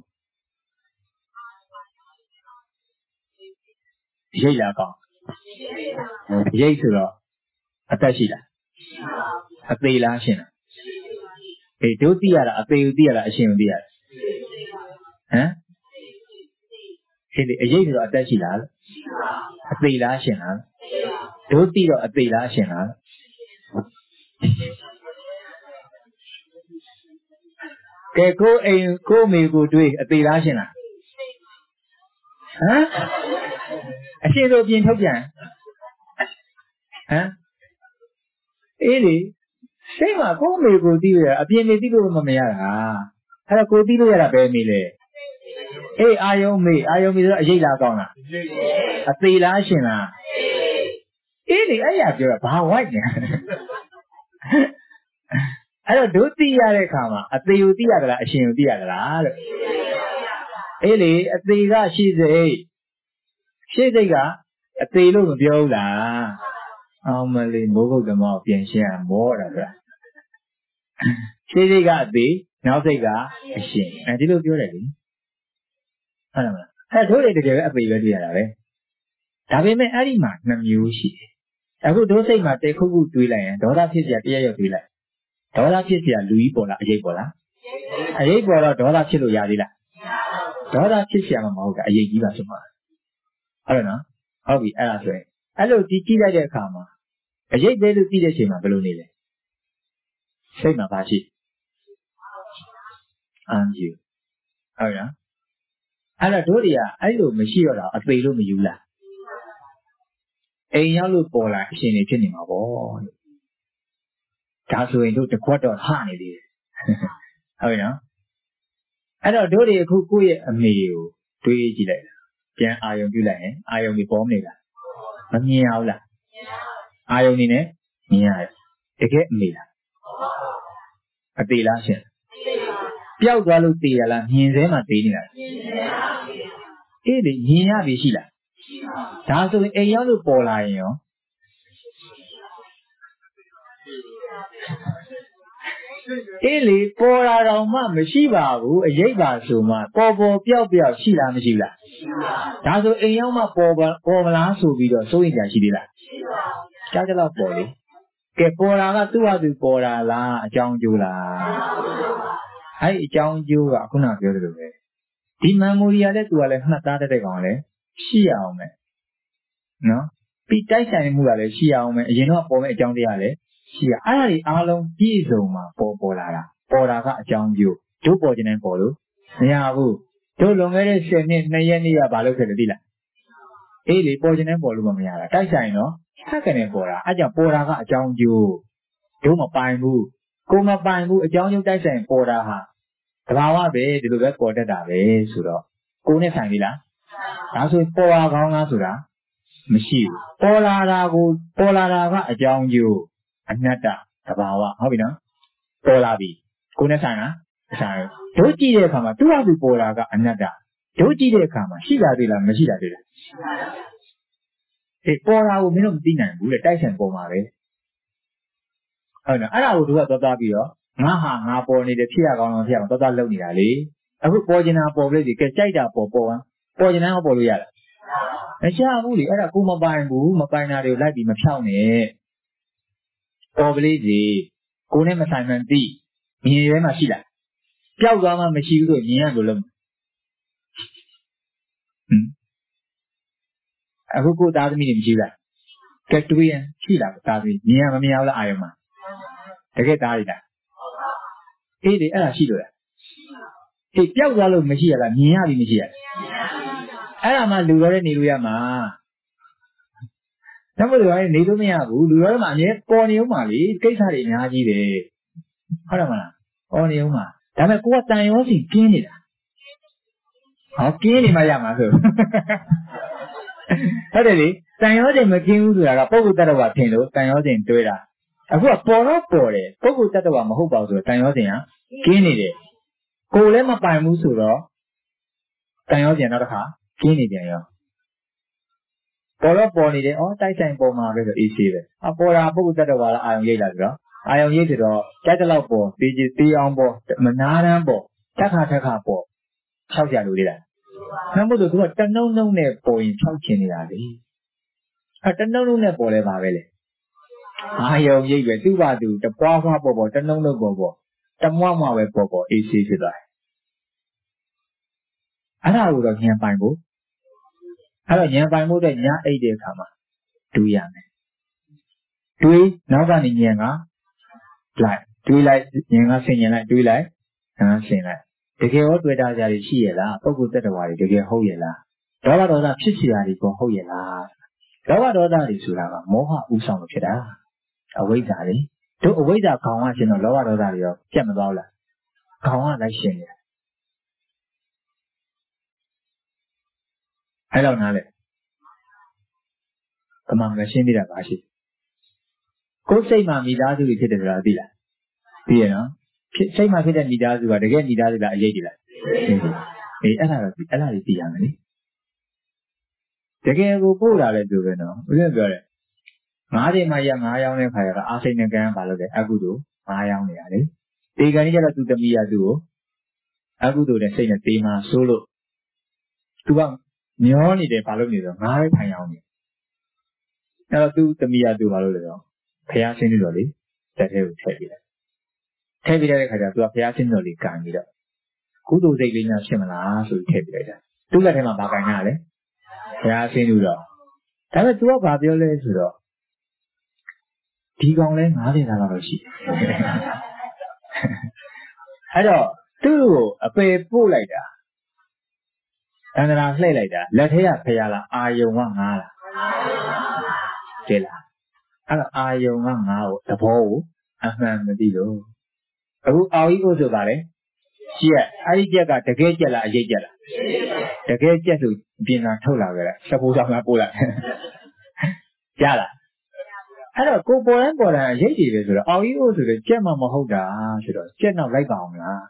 ရိတ်လာကောင်းရိတ်ဆိုတော့အသက်ရှိလားအသေးလားရှင်လားအေးတို့သိရတာအသေးကိုသိရတာအရှင်ကိုသိရတာဟမ်ဒီလေအရိတ်ဆိုတော့အသက်ရှိလားအသေးလားရှင်လားတို့သိတော့အသေးလားရှင်လားကဲကိုအိမ်ကိုမေကိုတွေးအသေးလားရှင်လားဟမ်အရှင်တို့ပြင်ထုတ်ပြန်ဟမ်အေးလေစိတ်မှာကိုမေကိုသိရအပြင်နေသိလို့မမရတာအဲ့တော့ကိုသိလို့ရတာပဲမေလေအေးအာယုံမေအာယုံမေဆိုတော့အရိတ်လားကောင်းလားအသေးလားရှင်လားအေးလေအဲ့ရပြောတာဘာဝိုက်နေအဲ့တော့တို့သိရတဲ့အခါမှာအသေးကိုသိရသလားအရှင်ကိုသိရသလားလို့အေးလေအသေးကရှိစိတ်ရှိစိတ်ကအသေးလို့မပြောဘူးလားအောင်မလေးမိုးကုတ်သမောပြင်ရှင်းရမောတာဗျာရှိစိတ်ကအသေးနောက်စိတ်ကအရှင်အဲဒီလိုပြောတယ်လေဟုတ်လားမလားအဲတို့တွေတကယ်ပဲအသေးပဲတွေ့ရတာပဲဒါပေမဲ့အဲ့ဒီမှာနှမျိုးရှိတယ်အခုတို့စိတ်မှာတေခုခုတွေးလိုက်ရင်ဒေါသဖြစ်เสียတရရက်တွေးလိုက်ဒေါသဖြစ်เสียလူကြီးပေါ်လားအရေးပေါ်လားအရေးပေါ်တော့ဒေါသဖြစ်လို့ရသေးလားဒေါသဖြစ်เสียမှာမဟုတ်တာအရေးကြီးပါဆိုမှာဟုတ်တယ်နော်ဟုတ်ပြီအဲ့ဒါဆိုရင်အဲ့လိုကြည့်ကြည့်လိုက်တဲ့အခါမှာအရေးပဲလို့သိတဲ့အချိန်မှာဘယ်လိုနေလဲစိတ်မှာပါရှိအမ်းယူဟုတ်လားအဲ့တော့တို့တွေကအဲ့လိုမရှိတော့တာအသေးလို့မယူလားအိမ်ရောက်လို့ပေါ်လာအရှင်နေဖြစ်နေမှာပေါ့ဒါဆိုရင်တို့တခွက်တော့ဟနေသေးတယ်ဟုတ်နော်အဲ့တော့တို့တွေအခုကိုယ့်ရဲ့အမေကိုတွေးကြည့်လိုက်ပြန်အာယုံပြုလိုက်ရင်အာယုံဒီပေါ်မနေလားမမြင်အောင်လားအာယုံနေနဲ့မြင်ရတယ်တကယ်အမေလားအသေးလားရှင်ပျောက်သွားလို့သေးရလားမြင်စဲမှာသေးနေလားအေးလေမြင်ရပြီရှိလားဒါဆိုရင်အိမ်ရောက်လို့ပေါ်လာရင်ရောအေးလေပေါ်လာတော့မှမရှိပါဘူးအရေးပါဆိုမှပေါ်ပေါ်ပျောက်ပျောက်ရှိလားမရှိလားဒါဆိုအိမ်ရောက်မှပေါ်ပေါ်မလားဆိုပြီးတော့စိုးရင်ကြာရှိသေးလားကြားကြတော့ပေါ်လေကဲပေါ်လာကသူ့ဟာသူပေါ်လာလားအကြောင်းကျိုးလားအဲ့အကြောင်းကျိုးကခုနပြောသလိုပဲဒီမမ်မိုရီယာလည်းသူကလည်းမှတ်သားတဲ့ကောင်လည်းရှိရအောင်မယ်နော်ပြီးတိုက်ဆိုင်မှုကလည်းရှိရအောင်မယ်အရင်တော့ပေါ်မဲ့အကြောင်းတရားလည်းရှိရအဲ့ဒါတွေအားလုံးပြည့်စုံမှာပေါ်ပေါ်လာတာပေါ်တာကအကြောင်းကျိုးတို့ပေါ်ခြင်းနဲ့ပေါ်လို့မရဘူးတို့လွန်ခဲ့တဲ့ဆယ်နှစ်နှစ်ရက်နေ့ကဘာလုပ်ခဲ့လဲသိလားအေးလေပေါ်ခြင်းနဲ့ပေါ်လို့မရတာတိုက်ဆိုင်တော့ခက်ကနေပေါ်တာအဲ့ကြောင့်ပေါ်တာကအကြောင်းကျိုးတို့မပိုင်ဘူးကိုမပိုင်ဘူးအကြောင်းကျိုးတိုက်ဆိုင်ပေါ်တာဟာတဘာဝပဲဒီလိုပဲပေါ်တတ်တာပဲဆိုတော့ကိုနဲ့ဆိုင်ပြီလားဒါဆိုပေါ်လာကောင်းလားဆိုတာမရှိဘူးပေါ်လာတာကိုပေါ်လာတာကအကြောင်းကျိုးအနတ္တတဘာဝဟုတ်ပြီနော်ပေါ်လာပြီကိုနဲ့ဆိုင်လားဆိုင်တို့ကြည့်တဲ့အခါမှာသူ့ဟာသူပေါ်လာကအနတ္တတို့ကြည့်တဲ့အခါမှာရှိတာတွေ့လားမရှိတာတွေ့လားအေးပေါ်လာကိုမင်းတို့မသိနိုင်ဘူးလေတိုက်ဆိုင်ပေါ်မှာပဲဟုတ်နော်အဲ့ဒါကိုတို့ကသွားသွားပြီးတော့ငါဟာငါပေါ်နေတယ်ဖြစ်ရကောင်းတော့ဖြစ်အောင်သွားသွားလုပ်နေတာလေအခုပေါ်ကျင်တာပေါ်ပြည့်စီကဲကြိုက်တာပေါ်ပေါ်ပါပေါ်ကျင်တာပေါ်လို့ရလားမချဘူးလေအဲ့ဒါကိုမပိုင်ဘူးမပိုင်တာတွေကိုလိုက်ပြီးမဖြောင်းနဲ့ပေါ်ပလေးစီကိုနဲ့မဆိုင်မှန်သိမြင်ရဲမှရှိလားပျောက်သွားမှမရှိဘူးလို့မြင်ရလို့လုံးအခုကိုသားသမီးတွေမရှိဘူးလားကဲတွေးရင်ရှိလားသားသမီးမြင်ရမမြင်အောင်လားအာယုံမှာတကယ်သားရည်လားအေးလေအဲ့ဒါရှိလို့လားအေးပျောက်သွားလို့မရှိရလားမြင်ရပြီမရှိရအဲ့ဒါမှလူတော်ရဲ့နေလို့ရမှာဒါမှမဟုတ်နေလို့မရဘူးလူတော်မှာအမြဲပေါ်နေအောင်ပါလေကိစ္စတွေအများကြီးတယ်ဟုတ်တယ်မလားပေါ်နေအောင်ပါဒါပေမဲ့ကိုကတန်ရောစီကင်းနေတာဟောကင်းနေမှရမှာဆိုဟုတ်တယ်လေတန်ရောစဉ်မကင်းဘူးဆိုတာကပုဂ္ဂိုလ်တ attva ထင်လို့တန်ရောစဉ်တွေးတာအခုကပေါ်တော့ပေါ်တယ်ပုဂ္ဂိုလ်တ attva မဟုတ်ပါဘူးဆိုတော့တန်ရောစဉ်ကကင်းနေတယ်ကိုယ်လည်းမပိုင်ဘူးဆိုတော့တန်ရောစဉ်နောက်တစ်ခါကင်းနေပြန်ရောပေါ်တော့ပေါ်နေတယ်ဩတိုက်ဆိုင်ပေါ်မှာပဲဆိုအေးဆေးပဲအပေါ်တာပုဂ္ဂိုလ်တ attva လားအာယုံရိပ်လားဆိုတော့အာယုံရိပ်ဆိုတော့တိုက်တလောက်ပေါ်တေးကြီးတေးအောင်ပေါ်မနာတန်းပေါ်တက်ခါတက်ခါပေါ်၆ကြလို့လေလားနောက်မို့ဆိုသူကတနှုံနှုံနဲ့ပေါ်ရင်၆ချင်နေတာလေအဲတနှုံနှုံနဲ့ပေါ်လဲပါပဲလေအာယုံရိပ်ပဲသူ့ဘာသူတပွားပွားပေါ်ပေါ်တနှုံနှုံပေါ်ပေါ်တမွားမွားပဲပေါ်ပေါ်အေးဆေးဖြစ်သွားတယ်အဲ့ဒါကိုတော့ဉာဏ်ပိုင်ဖို့အဲ့တော့ဉာဏ်ပိုင်ဖို့တဲ့ညအိတ်တဲ့အခါမှာတွေးရမယ်တွေးနောက်ကနေဉာဏ်ကလိုက်တွေးလိုက်ဉာဏ်ကဆင်ញင်လိုက်တွေးလိုက်ဉာဏ်ကဆင်လိုက်တကယ်ရောတွေ့တာကြရရှိရလားပုဂ္ဂိုလ်တ attva တွေတကယ်ဟုတ်ရလားဒေါသဒေါသဖြစ်စီရာတွေကိုဟုတ်ရလားဒေါသဒေါသတွေဆိုတာကမောဟဥဆောင်လို့ဖြစ်တာအဝိဇ္ဇာလေတို့အဝိဇ္ဇာခေါင်းကရှင်တော့လောဘဒေါသတွေရောပြတ်မသွားဘူးလားခေါင်းကလိုက်ရှင်နေတယ်အဲ့တော့နားလေကမှမရှင်းပြတာပါရှိကိုယ်စိတ်မှာမိသားစုတွေဖြစ်တယ်ဆိုတာသိလားသိရနော်ဖြစ်စိတ်မှာဖြစ်တဲ့မိသားစုကတကယ်မိသားစုလားအရေးကြီးလားအေးအဲ့ဒါတော့အဲ့ဒါတွေသိရမယ်လေတကယ်ကိုပို့တာလည်းသူပဲနော်ဦးဇင်းပြောတယ်ငါးချိန်မှရငါးရောင်းတဲ့ခါကျတော့အာစိတ်နဲ့ကံဘာလို့လဲအကုသို့ငါးရောင်းနေရလေဒီကံကြီးကျတော့သူတမီးရသူ့ကိုအကုသို့နဲ့စိတ်နဲ့တေးမှဆိုးလို့သူကမျောနေတယ်ဘာလို့နေတော့ငါးပဲထိုင်အောင်နေအဲ့တော့သူတမီးရသူ့ဘာလို့လဲတော့ဖျားရှင်းနေတော့လေတက်ထဲကိုထည့်ပြတယ်ထည့်ပြတဲ့ခါကျတော့သူကဖျားရှင်းတော့လေကံပြီးတော့ကုသိုလ်စိတ်လေးများဖြစ်မလားဆိုပြီးထည့်ပြလိုက်တာသူ့လက်ထဲမှာဘာကံရလဲဖျားရှင်းလို့တော့ဒါပေမဲ့ तू ကဘာပြောလဲဆိုတော့ဒီကောင်လဲငါးတင်တာတော့ရှိအဲ့တော့သူ့ကိုအပေပို့လိုက်တာတန္တရာလှည့်လိုက်တာလက်ထဲကဖျားလားအာယုံကငါးလားတဲ့လားအဲ့တော့အာယုံကငါးကိုသဘောကိုအမှန်မသိလို့အခုအော်ကြီးကိုဆိုပါလေကြက်အဲ့ဒီကြက်ကတကယ်ကြက်လားအရေးကြက်လားတကယ်ကြက်ဆိုပြင်လာထုတ်လာကြတယ်စပိုးဆောင်လာပို့လိုက်ရလားအဲ့တော့ကိုပေါ်တိုင်းပေါ်တိုင်းအရေးကြီးပဲဆိုတော့အော်ကြီးကိုဆိုတော့ကြက်မှမဟုတ်တာဆိုတော့ကြက်နောက်လိုက်ပါအောင်လား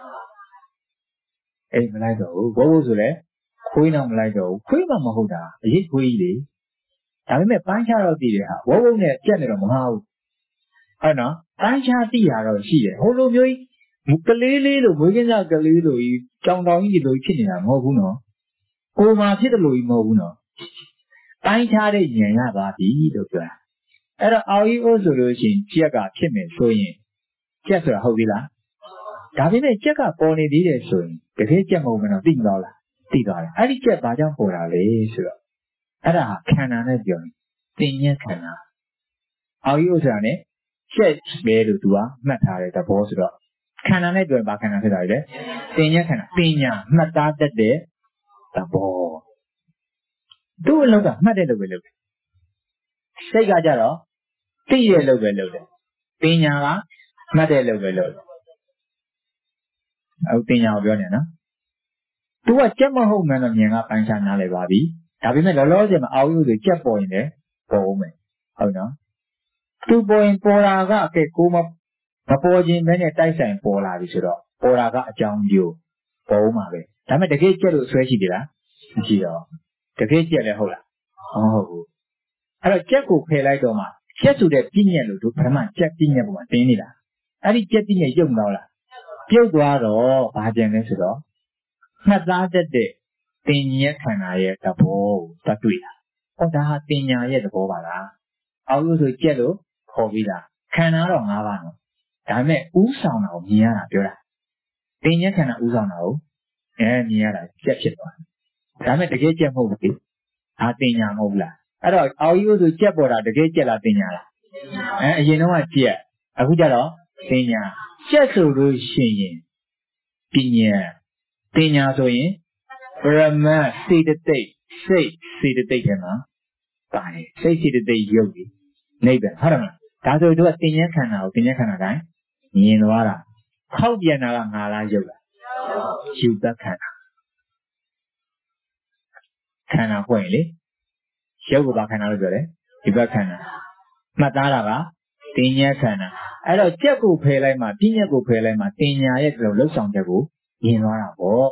အေးမလိုက်တော့ဘူးဘိုးဘိုးဆိုလဲခွေးနောက်မလိုက်တော့ဘူးခွေးမှမဟုတ်တာအရေးခွေးကြီးလေဒါပေမဲ့ပန်းချတော့တည်တယ်ဟာဘိုးဘိုးနဲ့ကြက်နေတော့မမှားဘူးဟုတ်နော်ပန်းချတည်ရတော့ရှိတယ်ဟိုလိုမျိုးကြီးကလေးလေးလိုမွေးကင်းကြကလေးလိုကြီးကြောင်တောင်ကြီးလိုဖြစ်နေတာမဟုတ်ဘူးနော်ကိုမှဖြစ်တယ်လို့ကြီးမဟုတ်ဘူးနော်ပိုင်းခြားတဲ့ဉာဏ်ရပါပြီလို့ပြောတာအဲ့တော့အော်ကြီးအိုးဆိုလို့ရှိရင်ကြက်ကဖြစ်မယ်ဆိုရင်ကြက်ဆိုတာဟုတ်ပြီလားဒါပေမဲ့ကြက်ကပေါ်နေသေးတယ်ဆိုရင်တကယ်ကြက်မဟုတ်ဘူးနော်သိတော့လားသိသွားတယ်အဲ့ဒီကြက်ဘာကြောင့်ပေါ်တာလဲဆိုတော့အဲ့ဒါခန္ဓာနဲ့ပြောရင်သင်ညက်ခန္ဓာအော်ကြီးအိုးဆိုတာ ਨੇ ကြက်ပဲလို့သူကမှတ်ထားတဲ့သဘောဆိုတော့ခန္ဓာနဲ့ပြောရင်ဘာခန္ဓာဖြစ်တာလဲသင်ညက်ခန္ဓာပညာမှတ်သားတတ်တဲ့သဘောသူ့အလောက်ကမှတ်တဲ့လို့ပဲလုပ်တယ်စိတ်ကကြတော့သိရလို့ပဲလုပ်တယ်ပညာကမှတ်တဲ့လို့ပဲလုပ်တယ်အခုပညာကိုပြောနေနော်သူကကြက်မဟုတ်မှန်းတော့ဉာဏ်ကပိုင်းခြားနားလည်ပါပြီဒါပေမဲ့လောလောဆယ်မှာအောက်ရုပ်ဆိုကြက်ပေါ်ရင်လည်းပေါ်အောင်မယ်ဟုတ်နော်သူပေါ်ရင်ပေါ်တာကအကဲကိုမမပေါ်ခြင်းပဲနဲ့တိုက်ဆိုင်ပေါ်လာပြီဆိုတော့ပေါ်တာကအကြောင်းကျိုးပေါ်ဦးမှာပဲဒါပေမဲ့တကယ်ကြက်လို့ဆွဲရှိသေးလားမရှိတော့တကယ်ကြက်လည်းဟုတ်လားမဟုတ်ဘူးအဲ့တော့ကြက်ကိုဖယ်လိုက်တော့မှကြက်ဆိုတဲ့ပြည့်ညက်လို့တို့ပထမကြက်ပြည့်ညက်ပုံမှာတင်းနေတာအဲ့ဒီကြက်ပြည့်ညက်ရုပ်တော့လားပြုတ်သွားတော့ဘာကြံလဲဆိုတော့မှတ်သားတတ်တဲ့သင်ညက်ခန္ဓာရဲ့သဘောကိုသတ်တွေ့တာဟောဒါဟာပညာရဲ့သဘောပါလားအောက်လို့ဆိုကြက်လို့ခေါ်ပြီးတာခန္ဓာတော့၅ပါးနော်ဒါပေမဲ့ဥဆောင်တာကိုမြင်ရတာပြောတာသင်ညက်ခန္ဓာဥဆောင်တာကိုအဲမြင်ရတာကြက်ဖြစ်သွားတယ်ဒါမဲ့တကယ်ကြက်မဟုတ်ဘူးဒါတင်ညာမဟုတ်လားအဲ့တော့အော်ကြီးဆိုကြက်ပေါ်တာတကယ်ကြက်လားတင်ညာလားအဲအရင်တော့ကကြက်အခုကျတော့တင်ညာကြက်ဆိုလို့ရှိရင်ပညာတင်ညာဆိုရင်ပရမတ်စေတသိက်စိတ်စေတသိက်ထဲမှာပါတယ်စိတ်စေတသိက်ရုပ်ကြီးနိဗ္ဗာန်ဟုတ်တယ်မလားဒါဆိုတို့ကတင်ညာခန္ဓာကိုတင်ညာခန္ဓာတိုင်းမြင်သွားတာခောက်ပြန်တာကငါလားရုပ်လားယူတခန္ဓာခန္ဓာဖွင့်လေရုပ်ကဘာခန္ဓာလို့ပြောတယ်ဒီဘက်ခန္ဓာမှတ်သားတာကတင်ညာခန္ဓာအဲ့တော့ကြက်ကိုဖယ်လိုက်မှပြဉ္ညာကိုဖယ်လိုက်မှတင်ညာရဲ့ဒီလိုလှုပ်ဆောင်ချက်ကိုမြင်သွားတာပေါ့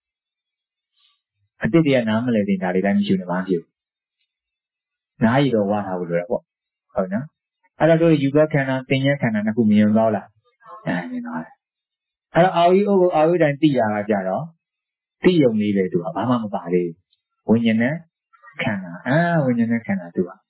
အတိတ်တရားနားမလဲတင်ဒါတွေတိုင်းမရှိနေမှာမဖြစ်ဘူးနားရည်တော့ဝါထားဖို့လိုတယ်ပေါ့ဟုတ်နော်အဲ့တော့တို့ယူဘက်ခန္ဓာတင်ညာခန္ဓာနှစ်ခုမြင်သွားလားအဲမြင်သွားတယ်အဲ့တော့အာဝိအိုကိုအာဝိတိုင်းသိတာကကြတော့သိယုံလေးလေသူကဘာမှမပါသေးဘူးဝိညာဉ်နဲ့ခန္ဓာအာဝိညာဉ်နဲ့ခန္ဓာသူက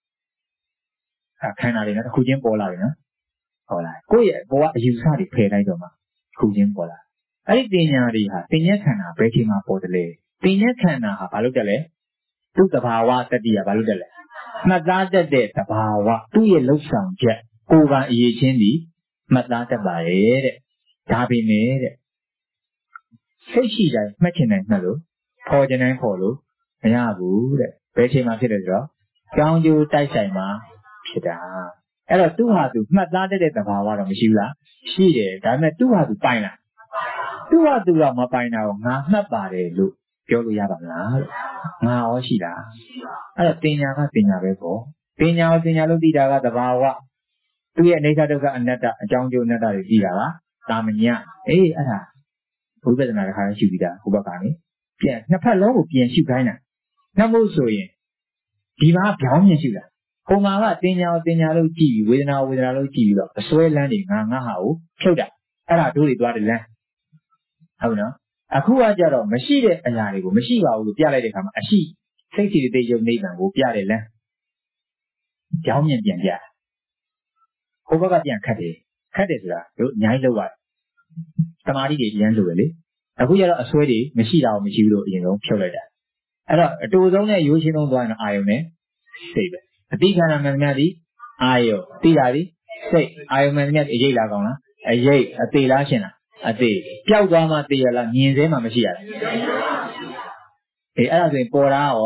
အခန္ဓာတွေနဲ့တစ်ခုချင်းပေါ်လာတယ်နော်ဟုတ်လားကိုယ့်ရဲ့ဘဝအယူဆတွေဖယ်လိုက်တော့မှတစ်ခုချင်းပေါ်လာအဲ့ဒီတင်ညာတွေဟာတင်ညာခန္ဓာဘယ်ချိန်မှပေါ်တယ်လဲတင်ညာခန္ဓာဟာဘာလို့တက်လဲသူ့တဘာဝတတိယဘာလို့တက်လဲမှတ်သားတတ်တဲ့တဘာဝသူ့ရဲ့လှုပ်ဆောင်ချက်ကိုယ်ကအရေးချင်းဒီမှတ်သားတတ်ပါရဲ့တဲ့ဒါပေမဲ့တဲ့စိတ်ရှိတိုင်းမှတ်ချင်တိုင်းမှတ်လို့ဖော်ချင်တိုင်းဖော်လို့မရဘူးတဲ့ဘယ်ချိန်မှဖြစ်တယ်ဆိုတော့ကြောင်းကျိုးတိုက်ဆိုင်မှာဖြစ်တာအဲ့တော့သူ့ဟာသူမှတ်သားတတ်တဲ့သဘာဝတော့မရှိဘူးလားရှိတယ်ဒါပေမဲ့သူ့ဟာသူပိုင်လားသူ့ဟာသူတော့မပိုင်တာကိုငါမှတ်ပါတယ်လို့ပြောလို့ရပါမလားလို့ငါရောရှိတာအဲ့တော့တင်ညာကတင်ညာပဲပေါ့တင်ညာကိုတင်ညာလို့သိတာကသဘာဝသူ့ရဲ့အိဋ္ဌဒုက္ခအနတ္တအကြောင်းကျိုးအနတ္တတွေသိတာကသာမညအေးအဲ့ဒါဘုရားသနာတစ်ခါရှိပြီးသားဟိုဘက်ကနေပြန်နှစ်ဖက်လုံးကိုပြန်ရှုခိုင်းတာနှမို့ဆိုရင်ဒီမှာပြောင်းမြင်ရှုတာဟိုမှာကတင်ညာကိုတင်ညာလို့ကြည့်ပြီးဝေဒနာဝေဒနာလို့ကြည့်ပြီးတော့အစွဲလန်းနေငါငါဟာကိုဖြုတ်တာအဲ့ဒါတို့တွေသွားတယ်လမ်းဟုတ်နော်အခုကကြတော့မရှိတဲ့အရာတွေကိုမရှိပါဘူးလို့ပြလိုက်တဲ့အခါမှာအရှိစိတ်စီတိတ်ယုံနိဗ္ဗာန်ကိုပြတယ်လမ်းကြောင်းမြင်ပြန်ပြဟိုဘက်ကပြန်ခတ်တယ်ခတ်တယ်ဆိုတာတို့အများကြီးလောက်ရတယ်သမာဓိတွေအញ្ញလိုပဲလေအခုကျတော့အစွဲတွေမရှိတာကိုမရှိဘူးလို့အရင်ဆုံးဖြုတ်လိုက်တာအဲ့တော့အတူဆုံးနဲ့ရိုးရှင်းဆုံးသွားရင်အာယုံနဲ့စိတ်ပဲအတိခန္ဓာမှန်များသည်အာယုံသိတာသည်စိတ်အာယုံမှန်များသည်အရေးလားကောင်းလားအရေးအသေးလားရှင်းလားအသေးပျောက်သွားမှသိရလားမြင်စဲမှမရှိရလားအေးအဲ့ဒါဆိုရင်ပေါ်တာရော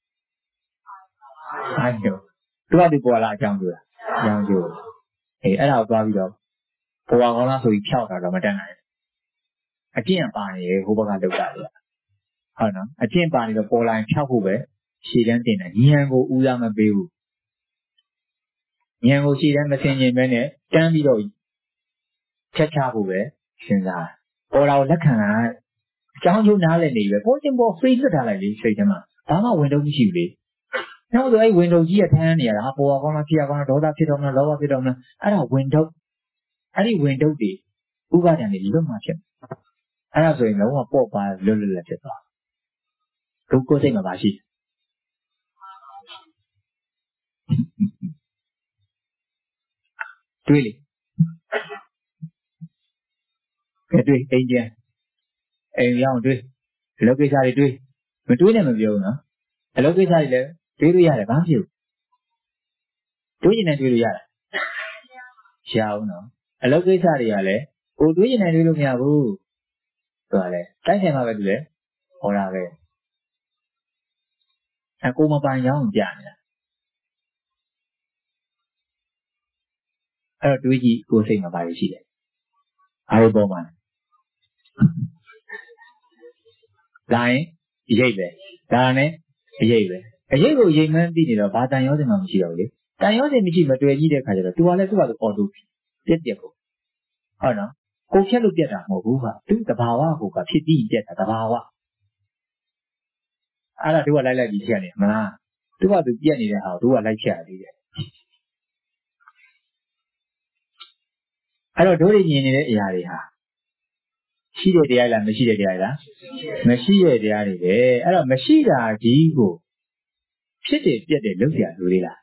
အာယုံသူကသူပေါ်လာအကြောင်းကျိုးလားအကြောင်းကျိုးအေးအဲ့ဒါကိုသွားပြီးတော့ပေါ်ကောင်းလားဆိုပြီးဖြောက်တာတော့မတတ်နိုင်အကျင့်ပါနေဟိုဘက်ကလောက်တာလေဟုတ်နော်အကျင့်ပါနေတော့ပေါ်လာရင်ဖြောက်ဖို့ပဲရှည်တန်းတင်တယ်ဉာဏ်ကိုဦးစားမပေးဘူးဉာဏ်ကိုရှည်တန်းမသိရင်ပဲနဲ့တန်းပြီးတော့ချက်ချဖို့ပဲစဉ်းစားပေါ်လာကိုလက်ခံတာအကြောင်းကျိုးနားလည်နေပဲပေါ်တင်ပေါ်ဖေးလွတ်ထားလိုက်လေစိတ်ထဲမှာဘာမှဝင်တော့မရှိဘူးလေနောက်ဆိုအဲ့ဝင်တော့ကြီးရထမ်းနေရတာဟာပေါ်ကောင်းလားဖြစ်ရကောင်းလားဒေါသဖြစ်တော့မလားလောဘဖြစ်တော့မလားအဲ့ဒါဝင်တော့အဲ့ဒီဝင်တော့တွေဥပါဒံတွေလွတ်မှဖြစ်အဲ့ဒါဆိုရင်လုံးဝပေါ့ပါလွတ်လွတ်လပ်ဖြစ်သွားဒုက္ခစိတ်မှာပါရှိတွေးလေကဲတွေးအိမ်ကျန်အိမ်ရောက်တွေးအလုပ်ကိစ္စတွေတွေးမတွေးနဲ့မပြောဘူးနော်အလုပ်ကိစ္စတွေလည်းတွေးလို့ရတယ်ဘာဖြစ်ဘူးတွေးရင်လည်းတွေးလို့ရတယ်ရအောင်နော်အလုပ်ကိစ္စတွေကလည်းကိုတွေးရင်လည်းတွေးလို့မရဘူးဆိုတာလေတိုက်ဆိုင်မှာပဲသူလေဟောတာပဲအကိုမပိုင်ကြောင်းပြနေတာအဲ့တော့တွေးကြည့်ကိုစိတ်မှာပါရရှိတယ်အားရပေါ်မှာဒါရင်ရိပ်ပဲဒါနဲ့အရိပ်ပဲအရိပ်ကိုရိပ်မှန်းသိနေတော့ဘာတန်ရောစင်မှမရှိတော့ဘူးလေတန်ရောစင်မရှိမတွေ့ကြည့်တဲ့ခါကျတော့သူကလည်းသူ့ဘာလို့အော်တိုပြက်ပြက်ကိုဟုတ်နော်ကိုဖြတ်လို့ပြက်တာမဟုတ်ဘူးကသူ့တဘာဝကိုကဖြစ်ပြီးပြက်တာတဘာဝအဲ့ဒါတို့ကလိုက်လိုက်ပြီးချက်နေမလားသူကသူပြက်နေတဲ့ဟာကိုတို့ကလိုက်ချက်ရသေးတယ်အဲ့တော့တို့တွေမြင်နေတဲ့အရာတွေဟာရှိတဲ့တရားလားမရှိတဲ့တရားလားမရှိတဲ့တရားတွေပဲအဲ့တော့မရှိတာကြီးကိုဖြစ်တယ်ပြက်တယ်လုပ်ရလို့လေလား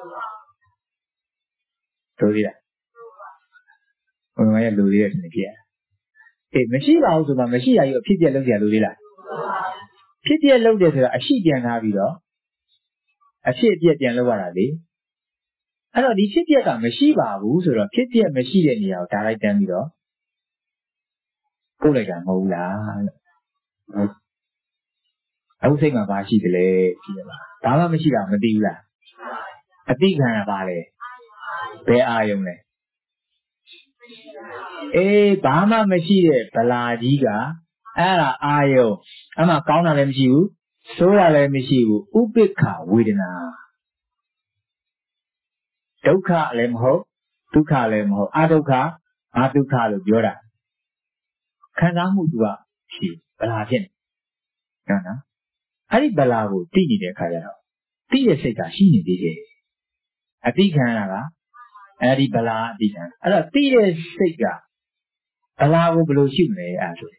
တို့သေးလားဘုရားရဲ့လူသေးတဲ့နေပြက်အေးမရှိပါဘူးဆိုမှမရှိတာကြီးအဖြစ်ပြက်လုပ်ရလို့လေလားဖြစ်ပြလုပ်တယ်ဆိုတာအရှိပြန်ထားပြီးတော့အဖြစ်အပျက်ပြန်လုပ်ရတာလေအဲ့တော့ဒီဖြစ်ပျက်ကမရှိပါဘူးဆိုတော့ဖြစ်ပျက်မရှိတဲ့နေရာကိုဒါလိုက်တန်းပြီးတော့ပို့လိုက်တာမဟုတ်ဘူးလားလို့အခုစိတ်မှာဘာရှိသလဲကြည့်ရပါဘာမှမရှိတာမသိဘူးလားအတိခံရပါလေဘယ်အာယုံလဲအေးဘာမှမရှိတဲ့ဗလာကြီးကအဲ့ဒါအာယုံအမှကောင်းတာလည်းမရှိဘူးဆိုးတာလည်းမရှိဘူးဥပိ္ပခဝေဒနာဒုက္ခလည်းမဟုတ်ဒုက္ခလည်းမဟုတ်အဒုက္ခအဒုက္ခလို့ပြောတာခံစားမှုသူကရှိဗလာဖြစ်နေနော်နော်အဲ့ဒီဗလာကိုသိနေတဲ့အခါကျတော့သိတဲ့စိတ်ကရှိနေသေးတယ်အတိခံရတာကအဲ့ဒီဗလာအတိခံအဲ့တော့သိတဲ့စိတ်ကဗလာကိုဘယ်လိုရှိမလဲအဲ့ဆိုဘ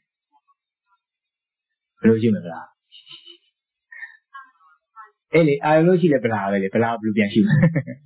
ယ်လိုရှိမလဲအဲ့လေအာရုံလို့ရှိတယ်ဗလာပဲလေဗလာဘယ်လိုပြန်ရှိမလဲ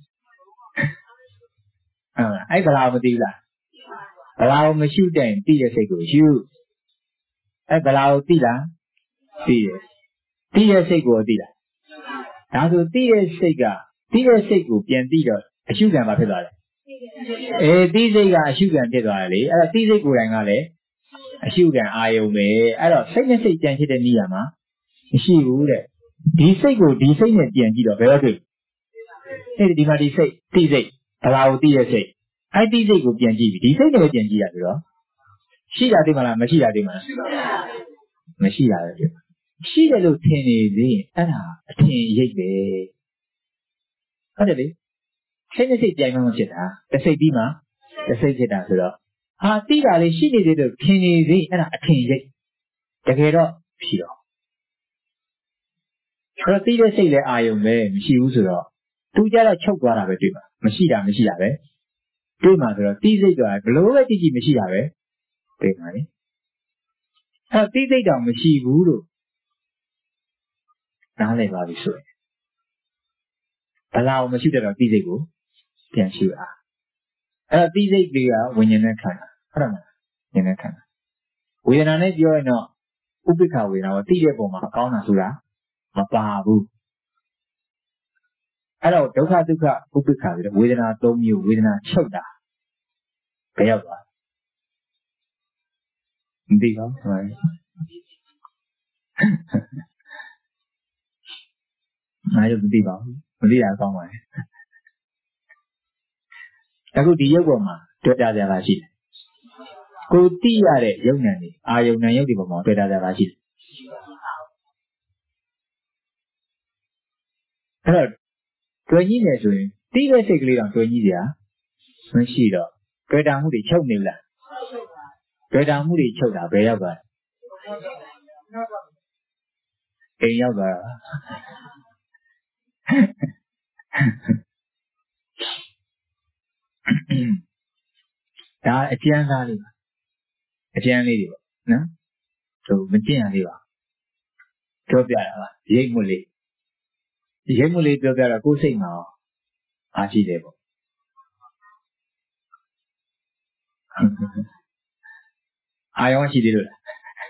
ဟုတ်လားအဲ့ဗလာမသိဘူးလားဗလာကိုမရှိတဲ့သိတဲ့စိတ်ကိုယူအဲ့ဗလာကိုသိလားသိတယ်သိတဲ့စိတ်ကိုသိလားဒါဆိုသိတဲ့စိတ်ကသိတဲ့စိတ်ကိုပြန်သိတော့အရှုခံပါဖြစ်သွားတယ်အေးသိစိတ်ကအရှုခံဖြစ်သွားတယ်လေအဲ့တော့သိစိတ်ကိုယ်တိုင်ကလည်းအရှုခံအာယုံပဲအဲ့တော့စိတ်နဲ့စိတ်ကြံဖြစ်တဲ့နေရာမှာမရှိဘူးတဲ့ဒီစိတ်ကိုဒီစိတ်နဲ့ပြန်ကြည့်တော့ဘယ်တော့တွေ့အဲ့ဒီမှာဒီစိတ်သိစိတ်ဘလာကိုသိတဲ့စိတ်အဲ့ဒီစိတ်ကိုပြန်ကြည့်ပြီဒီစိတ်နဲ့ပြန်ကြည့်ရဆိုတော့ရှိတာသိမလားမရှိတာသိမလားမရှိတာပဲရှိတယ်လို့ထင်နေသေးရင်အဲ့ဒါအထင်ရိပ်ပဲဟုတ်တယ်လေစိတ်နဲ့စိတ်ကြိုင်မှမဖြစ်တာတစ်စိတ်ပြီးမှတစ်စိတ်ဖြစ်တာဆိုတော့ဟာသိတာလေးရှိနေသေးတယ်ထင်နေသေးအဲ့ဒါအထင်ရိပ်တကယ်တော့ဖြစ်တော့အဲ့တော့သိတဲ့စိတ်လည်းအာယုံပဲမရှိဘူးဆိုတော့သူကြတော့ချုပ်သွားတာပဲတွေ့ပါမရှိတာမရှိတာပဲတွေ့မှာဆိုတော့သိစိတ်ကဘလို့ပဲကြည့်ကြည့်မရှိတာပဲတွေ့ပါလေအဲ့သိစိတ်တောင်မရှိဘူးလို့နားလည်ပါပြီဆိုရင်ဘလာကိုမရှိတဲ့တော့သိစိတ်ကိုပြန်ရှိတာအဲ့တော့သိစိတ်တွေကဝိညာဉ်နဲ့ခန္ဓာဟုတ်တယ်မလားဝိညာဉ်နဲ့ခန္ဓာဝေဒနာနဲ့ပြောရင်တော့ဥပိ္ပခဝေဒနာကိုသိတဲ့ပုံမှာကောင်းတာဆိုတာမပါဘူးအဲ့တော့ဒုက္ခဒုက္ခဥပိ္ပခပြီးတော့ဝေဒနာသုံးမျိုးဝေဒနာချုပ်တာဘယ်ရောက်သွားမသိပါဘူးဟုတ်ငါတို့မသိပါဘူးမသိတာကောင်းပါလေအခုဒီရုပ်ပေါ်မှာတွေ့တာကြတာရှိတယ်ကိုသိရတဲ့ယုံ nant တွေအာယုံ nant ရုပ်တွေပေါ်မှာတွေ့တာကြတာရှိတယ်အဲ့တော့တွေ့ကြီးနေဆိုရင်သိတဲ့စိတ်ကလေးတောင်တွေ့ကြီးစရာမရှိတော့တွေ့တာမှုတွေချုပ်နေလားတွေ့တာမှုတွေချုပ်တာဘယ်ရောက်သွားအိမ်ရောက်သွားတာဒါအကျဉ်းသားလေးပါအကျဉ်းလေးတွေပေါ့နော်သူမကျင့်ရသေးပါပြောပြတာပါရိပ်မှုလေးရိပ်မှုလေးပြောပြတော့ကိုယ်စိတ်မှာအားရှိတယ်ပေါ့အာယောရှိသေးလို့လား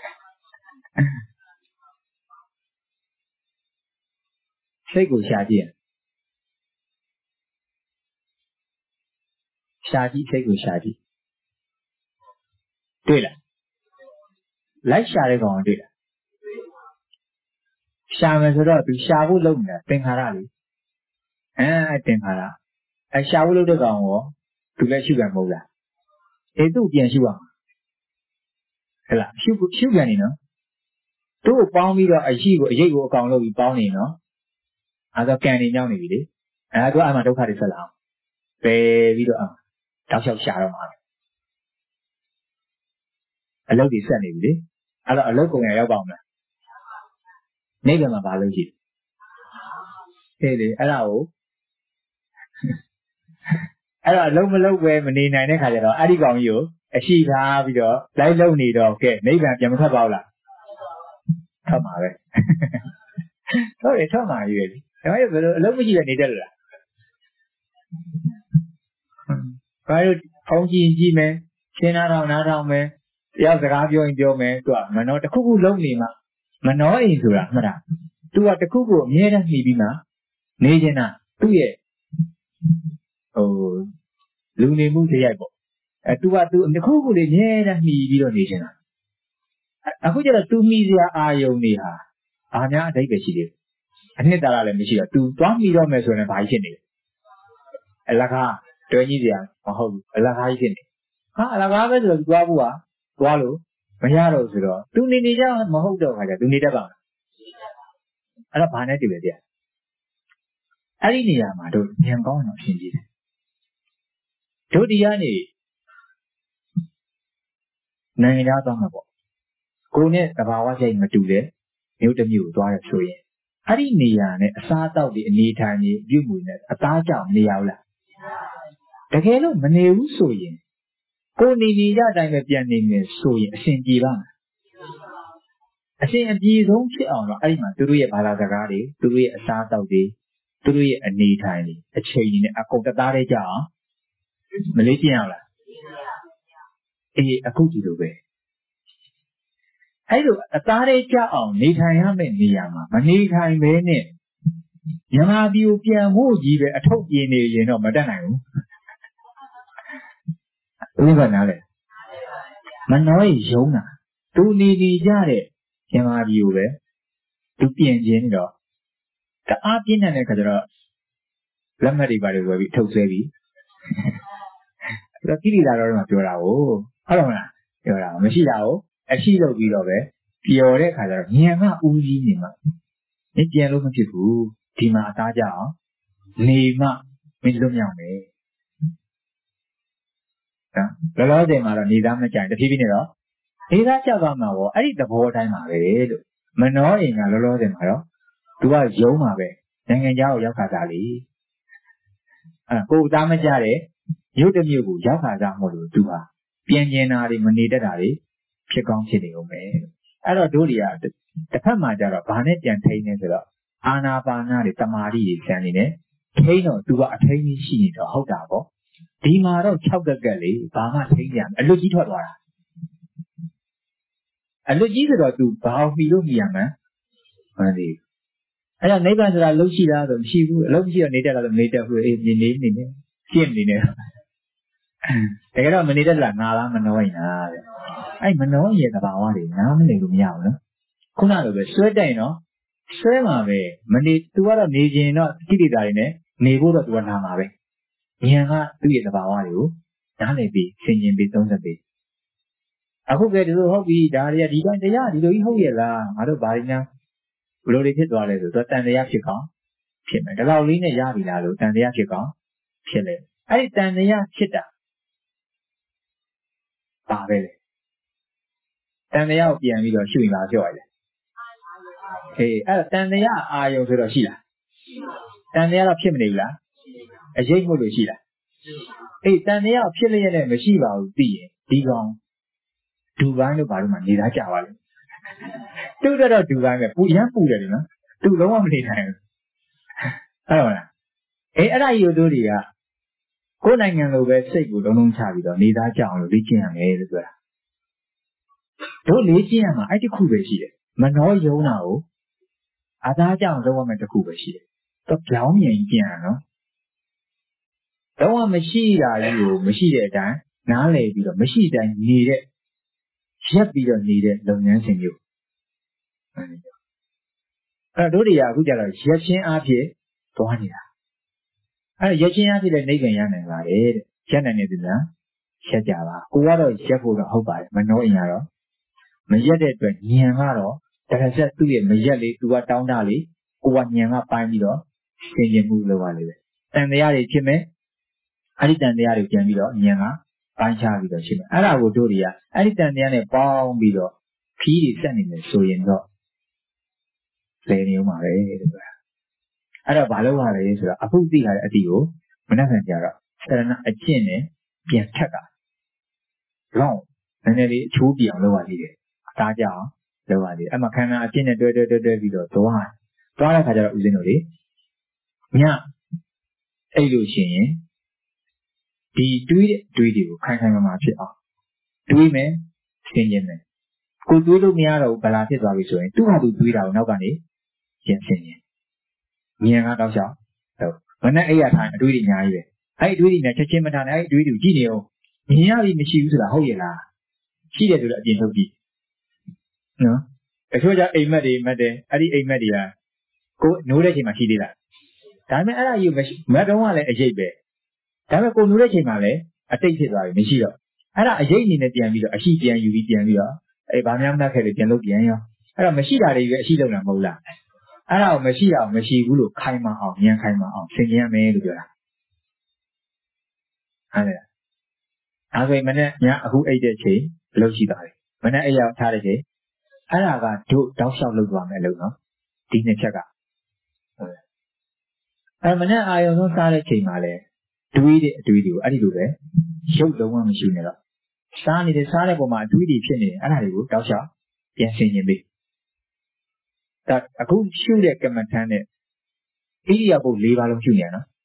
စိတ်ကိုရှာကြည့်ရရှာကြည့်စိတ်ကိုရှာကြည့်တွေ့လားလိုက်ရှာတဲ့ကောင်တွေ့လားရှာမယ်ဆိုတော့သူရှာဖို့လုပ်နေတာသင်္ခါရလေအဲသင်္ခါရအဲရှာဖို့လုပ်တဲ့ကောင်ရောသူလည်းရှုခံမဟုတ်လားအေးသူ့ပြန်ရှုရမှာဟဲ့လားရှုရှုခံနေနော်သူ့ကိုပေါင်းပြီးတော့အရှိကိုအရိပ်ကိုအကောင်လုပ်ပြီးပေါင်းနေနော်အဲဒါကံနေညောင်းနေပြီလေအဲဒါအမှဒုက္ခတွေဆက်လာအောင်ပယ်ပြီးတော့တောက်လျှောက်ရှာတော့မှာအလုပ်တွေဆက်နေပြီလေအဲ့တော့အလုပ်ကုန်ရရောက်ပါအောင်လားနေကမှာဘာလုပ်ရှိလဲဟေးလေအဲ့ဒါကိုအဲ့တော့အလုံးမလုံးပဲမနေနိုင်တဲ့ခါကျတော့အဲ့ဒီကောင်ကြီးကိုအရှိထားပြီးတော့လိုက်လုံနေတော့ကဲနိဗ္ဗာန်ပြန်မထွက်ပါဘူးလားထွက်မှာပဲဟုတ်တယ်ထွက်မှာကြီးပဲလေဒါမှမဟုတ်ဘယ်လိုအလုံးမရှိပဲနေတတ်လို့လားဘာလို့ဖုန်းကြည့်ကြည့်မယ်ရှင်းနာတော့နားထောင်မယ်တရားစကားပြောရင်ပြောမယ်သူကမနော်တစ်ခုခုလုံးနေမှမနှောအိမ်ဆိုတာမှတ်တာသူကတခုခုအမြဲတမ်းမှီပြီးမှနေနေတာသူ့ရဲ့ဟိုလူနေမှုတရားပေါ့အဲသူကသူတခုခုလေးအမြဲတမ်းမှီပြီးတော့နေနေတာအခုကျတော့သူမှီစရာအာယုံတွေဟာဘာများအဓိပ္ပာယ်ရှိသေးလဲအနှစ်သာရလည်းမရှိတော့သူသွားမှီတော့မယ်ဆိုရင်ဘာဖြစ်နေလဲအလကားတွဲကြီးစရာမဟုတ်ဘူးအလကားကြီးဖြစ်နေဟာအလကားပဲဆိုတော့သူသွားဖို့ဟာသွားလို့မရတော့ဆိုတော့သူနေနေကြမဟုတ်တော့ခါကျသူနေတတ်ပါ့မလားအဲ့တော့ဘာနဲ့တူလဲဗျအဲ့ဒီနေရာမှာတို့ဉာဏ်ကောင်းအောင်ရှင်းကြည့်တယ်တို့ဒီကနေနိုင်ငံသားသွားမှာပေါ့ကိုနဲ့သဘာဝစိတ်မတူတဲ့မြို့တစ်မြို့ကိုသွားရဆိုရင်အဲ့ဒီနေရာနဲ့အစားအသောက်တွေအနေထိုင်တွေပြုမှုနဲ့အသားကြောင့်မနေရဘူးလားတကယ်လို့မနေဘူးဆိုရင်ကိုနေနေကြတိုင်းပဲပြန်နေမယ်ဆိုရင်အရှင်ပြေပါ့မလားအရှင်အပြေဆုံးဖြစ်အောင်တော့အဲ့ဒီမှာသူတို့ရဲ့ဘာသာစကားတွေသူတို့ရဲ့အစားအသောက်တွေသူတို့ရဲ့အနေထိုင်တွေအချိန်တွေနဲ့အကုန်တသားတည်းကြအောင်မလေးကျင့်အောင်လားအေးအခုဒီလိုပဲအဲ့လိုအသားတည်းကြအောင်နေထိုင်ရမယ့်နေရာမှာမနေထိုင်ဘဲနဲ့မြန်မာပြည်ကိုပြန်ဖို့ကြီးပဲအထုပ်ပြင်းနေရင်တော့မတတ်နိုင်ဘူးဘုရားနားလေမနှောရင်ယုံတာသူနေနေကြတဲ့မြန်မာပြည်ကိုပဲသူပြင်ခြင်းတော့တအားပြင်းတဲ့ခါကျတော့လက်မှတ်တွေပါတွေဝယ်ပြီးထုတ်ဆွဲပြီးအဲ့တော့ကိရိတာတော်မှာပြောတာကိုဟုတ်တယ်မလားပြောတာမရှိတာကိုအရှိလုပ်ပြီးတော့ပဲပျော်တဲ့ခါကျတော့ဉာဏ်ကဦးကြီးနေမှမပြန်လို့မဖြစ်ဘူးဒီမှာအသားကြအောင်နေမှမင်းလွတ်မြောက်မယ်နော်လောလောဆယ်မှာတော့နေသားမကြိုင်တဖြည်းဖြည်းနဲ့တော့နေသားကြောက်သွားမှာပေါ့အဲ့ဒီသဘောတိုင်းပါပဲလို့မနှောအိမ်ကလောလောဆယ်မှာတော့သူကယုံမှာပဲနိုင်ငံခြားကိုရောက်ခါစားလေအဲ့ကိုယ်သားမကြတဲ့ရုပ်တစ်မျိုးကိုရောက်ခါစားမို့လို့သူဟာပြန်ကျင်တာတွေမနေတတ်တာတွေဖြစ်ကောင်းဖြစ်နေဦးမယ်အဲ့တော့တို့တွေကတစ်ဖက်မှာကျတော့ဘာနဲ့ပြန်ထိန်းနေဆိုတော့အာနာပါနတွေတမာတိတွေဆန်းနေတယ်ထိန်းတော့သူကအထိန်းကြီးရှိနေတော့ဟုတ်တာပေါ့ဒီမှာတော့၆ကက်ကက်လေဘာမှထိန်းကြမအလွတ်ကြီးထွက်သွားတာအလွတ်ကြီးဆိုတော့သူဘာအောင်မှီလို့မှီရမှန်းမသိဘူးအဲ့တော့နိဗ္ဗာန်ဆိုတာလုံးရှိလားဆိုမရှိဘူးအလုံးမရှိတော့နေတတ်လားဆိုမနေတတ်ဘူးအေးနေနေနေနေရှင်းနေနေတကယ်တော့မနေတတ်လားငါလားမနှောရင်လားတဲ့အဲ့မနှောရဲ့သဘာဝတွေနားမလည်လို့မရဘူးနော်ခုနလိုပဲဆွဲတိုင်တော့ဆွဲမှာပဲမနေ तू ကတော့နေခြင်းတော့ကိလေသာတွေနဲ့နေဖို့တော့ तू ကနာမှာပဲဉာဏ်ကသူ့ရဲ့သဘာဝတွေကိုနားလည်ပြီးဆင်ခြင်ပြီးသုံးသပ်ပြီးအခုကဲဒီလိုဟုတ်ပြီဒါတွေကဒီတိုင်းတရားဒီလိုကြီးဟုတ်ရဲ့လားငါတို့ဘာတွေများဘယ်လိုတွေဖြစ်သွားလဲဆိုတော့တန်တရားဖြစ်ကောင်းဖြစ်မယ်ဒါလောက်လေးနဲ့ရပြီလားလို့တန်တရားဖြစ်ကောင်းဖြစ်လေအဲ့ဒီတန်တရားဖြစ်တာပါပဲလေတန်တရားကိုပြန်ပြီးတော့ရှုရင်လာပြောရတယ်အေးအဲ့တန်တရားအာယုံဆိုတော့ရှိလားတန်တရားတော့ဖြစ်မနေဘူးလားအရေးမို့လို့ရှိလားအေးတန်တရားဖြစ်လျက်နဲ့မရှိပါဘူးသိရင်ဒီကောင်ဒူပိုင်းလို့ဘာလို့မှနေသားကြပါလိမ့်သူ့တော့ဒူပိုင်းပဲပူရမ်းပူတယ်နော်သူလုံးဝမနေနိုင်ဘူးဟုတ်ပါလားအေးအဲ့ဒါကြီးတို့တွေကကိုယ်နိုင်ငံလိုပဲစိတ်ကိုလုံးလုံးချပြီးတော့နေသားကြအောင်လို့လေ့ကျင့်ရမယ်လို့ပြောတာတို့လေ့ကျင့်ရမှာအဲ့ဒီခုပဲရှိတယ်မနှောယုံတာကိုအသားကြအောင်လုပ်ရမယ်တခုပဲရှိတယ်တော့ကြောင်းမြင်ကျင့်ရနော်တော့မရှိတာကြီးကိုမရှိတဲ့အတိုင်းနားလည်ပြီးတော့မရှိတဲ့အတိုင်းနေတဲ့ရက်ပြီးတော့နေတဲ့လုပ်ငန်းစဉ်မျိုးအဲ့တို့တွေကအခုကျတော့ရက်ချင်းအားဖြင့်သွားနေတာအဲ့ရက်ချင်းအားဖြင့်လည်းနေပြန်ရနိုင်ပါတယ်တဲ့ရက်နိုင်နေသူများရက်ကြပါကိုကတော့ရက်ဖို့တော့ဟုတ်ပါတယ်မနှောရင်ကတော့မရက်တဲ့အတွက်ညံကတော့တခါဆက်သူ့ရဲ့မရက်လေးသူကတောင်းတလေးကိုကညံကပိုင်းပြီးတော့သင်ကျင်မှုလုပ်ပါလိမ့်မယ်တန်တရားတွေဖြစ်မယ်အဲ့ဒီတန်တရားတွေပြန်ပြီးတော့ညံကပိုင်းခြားပြီးတော့ရှိမယ်အဲ့ဒါကိုတို့တွေကအဲ့ဒီတန်တရားနဲ့ပေါင်းပြီးတော့ခီးတွေဆက်နေတယ်ဆိုရင်တော့လေနေဦးမှာပဲတဲ့ကွာအဲ့တော့ဘာလို့ရလဲဆိုတော့အဖုသိလာတဲ့အတီကိုမနှက်ခံကြတော့ဆရဏအကျင့်နဲ့ပြန်ထက်တာလောင်းနည်းနည်းလေးအချိုးပြအောင်လုပ်ပါသေးတယ်အသားကြအောင်လုပ်ပါသေးတယ်အဲ့မှာခန္ဓာအကျင့်နဲ့တွဲတွဲတွဲတွဲပြီးတော့သွားသွားတဲ့ခါကျတော့ဦးဇင်းတို့လေညအဲ့လိုရှင်ရင်ဒီတွေးတဲ့တွေးတွေကိုခိုင်ခိုင်မာမာဖြစ်အောင်တွေးမယ်သင်ခြင်းမယ်ကိုတွေးလို့မရတော့ဘူးဗလာဖြစ်သွားပြီဆိုရင်သူ့ဟာသူတွေးတာကိုနောက်ကနေပြင်ဆင်ရင်ဉာဏ်ကတော့ရှောက်ဟုတ်မနဲ့အဲ့ရထားအတွေးတွေအများကြီးပဲအဲ့အတွေးတွေနဲ့ချက်ချင်းမထားနဲ့အဲ့အတွေးတွေကြည့်နေအောင်မြင်ရပြီမရှိဘူးဆိုတာဟုတ်ရဲ့လားရှိတယ်ဆိုတော့အပြင်ထုတ်ကြည့်နော်အချို့ကျအိမ်မက်တွေမက်တယ်အဲ့ဒီအိမ်မက်တွေကကိုနိုးတဲ့ချိန်မှာရှိသေးတာဒါပေမဲ့အဲ့ဒါယူမက်တော့ကလည်းအရေးပဲဒါပေမဲ့ကိုနိုးတဲ့ချိန်မှာလည်းအတိတ်ဖြစ်သွားပြီမရှိတော့အဲ့ဒါအရေးအနေနဲ့ပြန်ပြီးတော့အရှိပြန်ယူပြီးပြန်ပြီးတော့အေးဗာများမနှက်ခဲ့တယ်ပြန်လုပ်ပြန်ရောအဲ့တော့မရှိတာတွေပဲအရှိလုံးတာမဟုတ်လားအဲ့ဒါကိုမရှိတာမရှိဘူးလို့ခိုင်းမအောင်ဉာဏ်ခိုင်းမအောင်သင်ကျင်ရမယ်လို့ပြောတာဟုတ်တယ်ဒါဆိုရင်မနေ့ညအခုအိတ်တဲ့ချိန်အလုပ်ရှိသွားတယ်မနေ့အိတ်ရောက်ထားတဲ့ချိန်အဲ့ဒါကတို့တောက်လျှောက်လုပ်သွားမယ်လို့နော်ဒီနှစ်ချက်ကဟုတ်တယ်အဲ့မနေ့အာယုံဆုံးစားတဲ့ချိန်မှာလဲတွေးတဲ့အတွေးတွေကိုအဲ့ဒီလိုပဲရုပ်လုံးဝမရှိနေတော့စားနေတဲ့စားတဲ့ပုံမှာအတွေးတွေဖြစ်နေတယ်အဲ့ဒါတွေကိုတောက်လျှောက်ပြန်ဆင်ခြင်းပေးဒါအခုရှုတဲ့ကမ္မထမ်းနဲ့ဣရိယာပုတ်၄ပါးလုံးရှုနေရနော်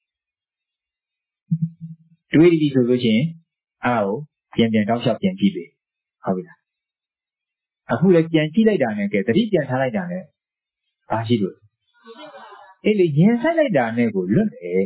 တွေးပြီးဆိုလို့ရှိရင်အားကိုပြန်ပြန်တောက်လျှောက်ပြန်ကြည့်ပေးဟုတ်ပြီလားအခုလည်းပြန်ကြည့်လိုက်တာနဲ့ကဲသတိပြန်ထားလိုက်တာနဲ့ဘာရှိလို့အဲ့လေရင်ဆိုင်လိုက်တာနဲ့ကိုလွတ်တယ်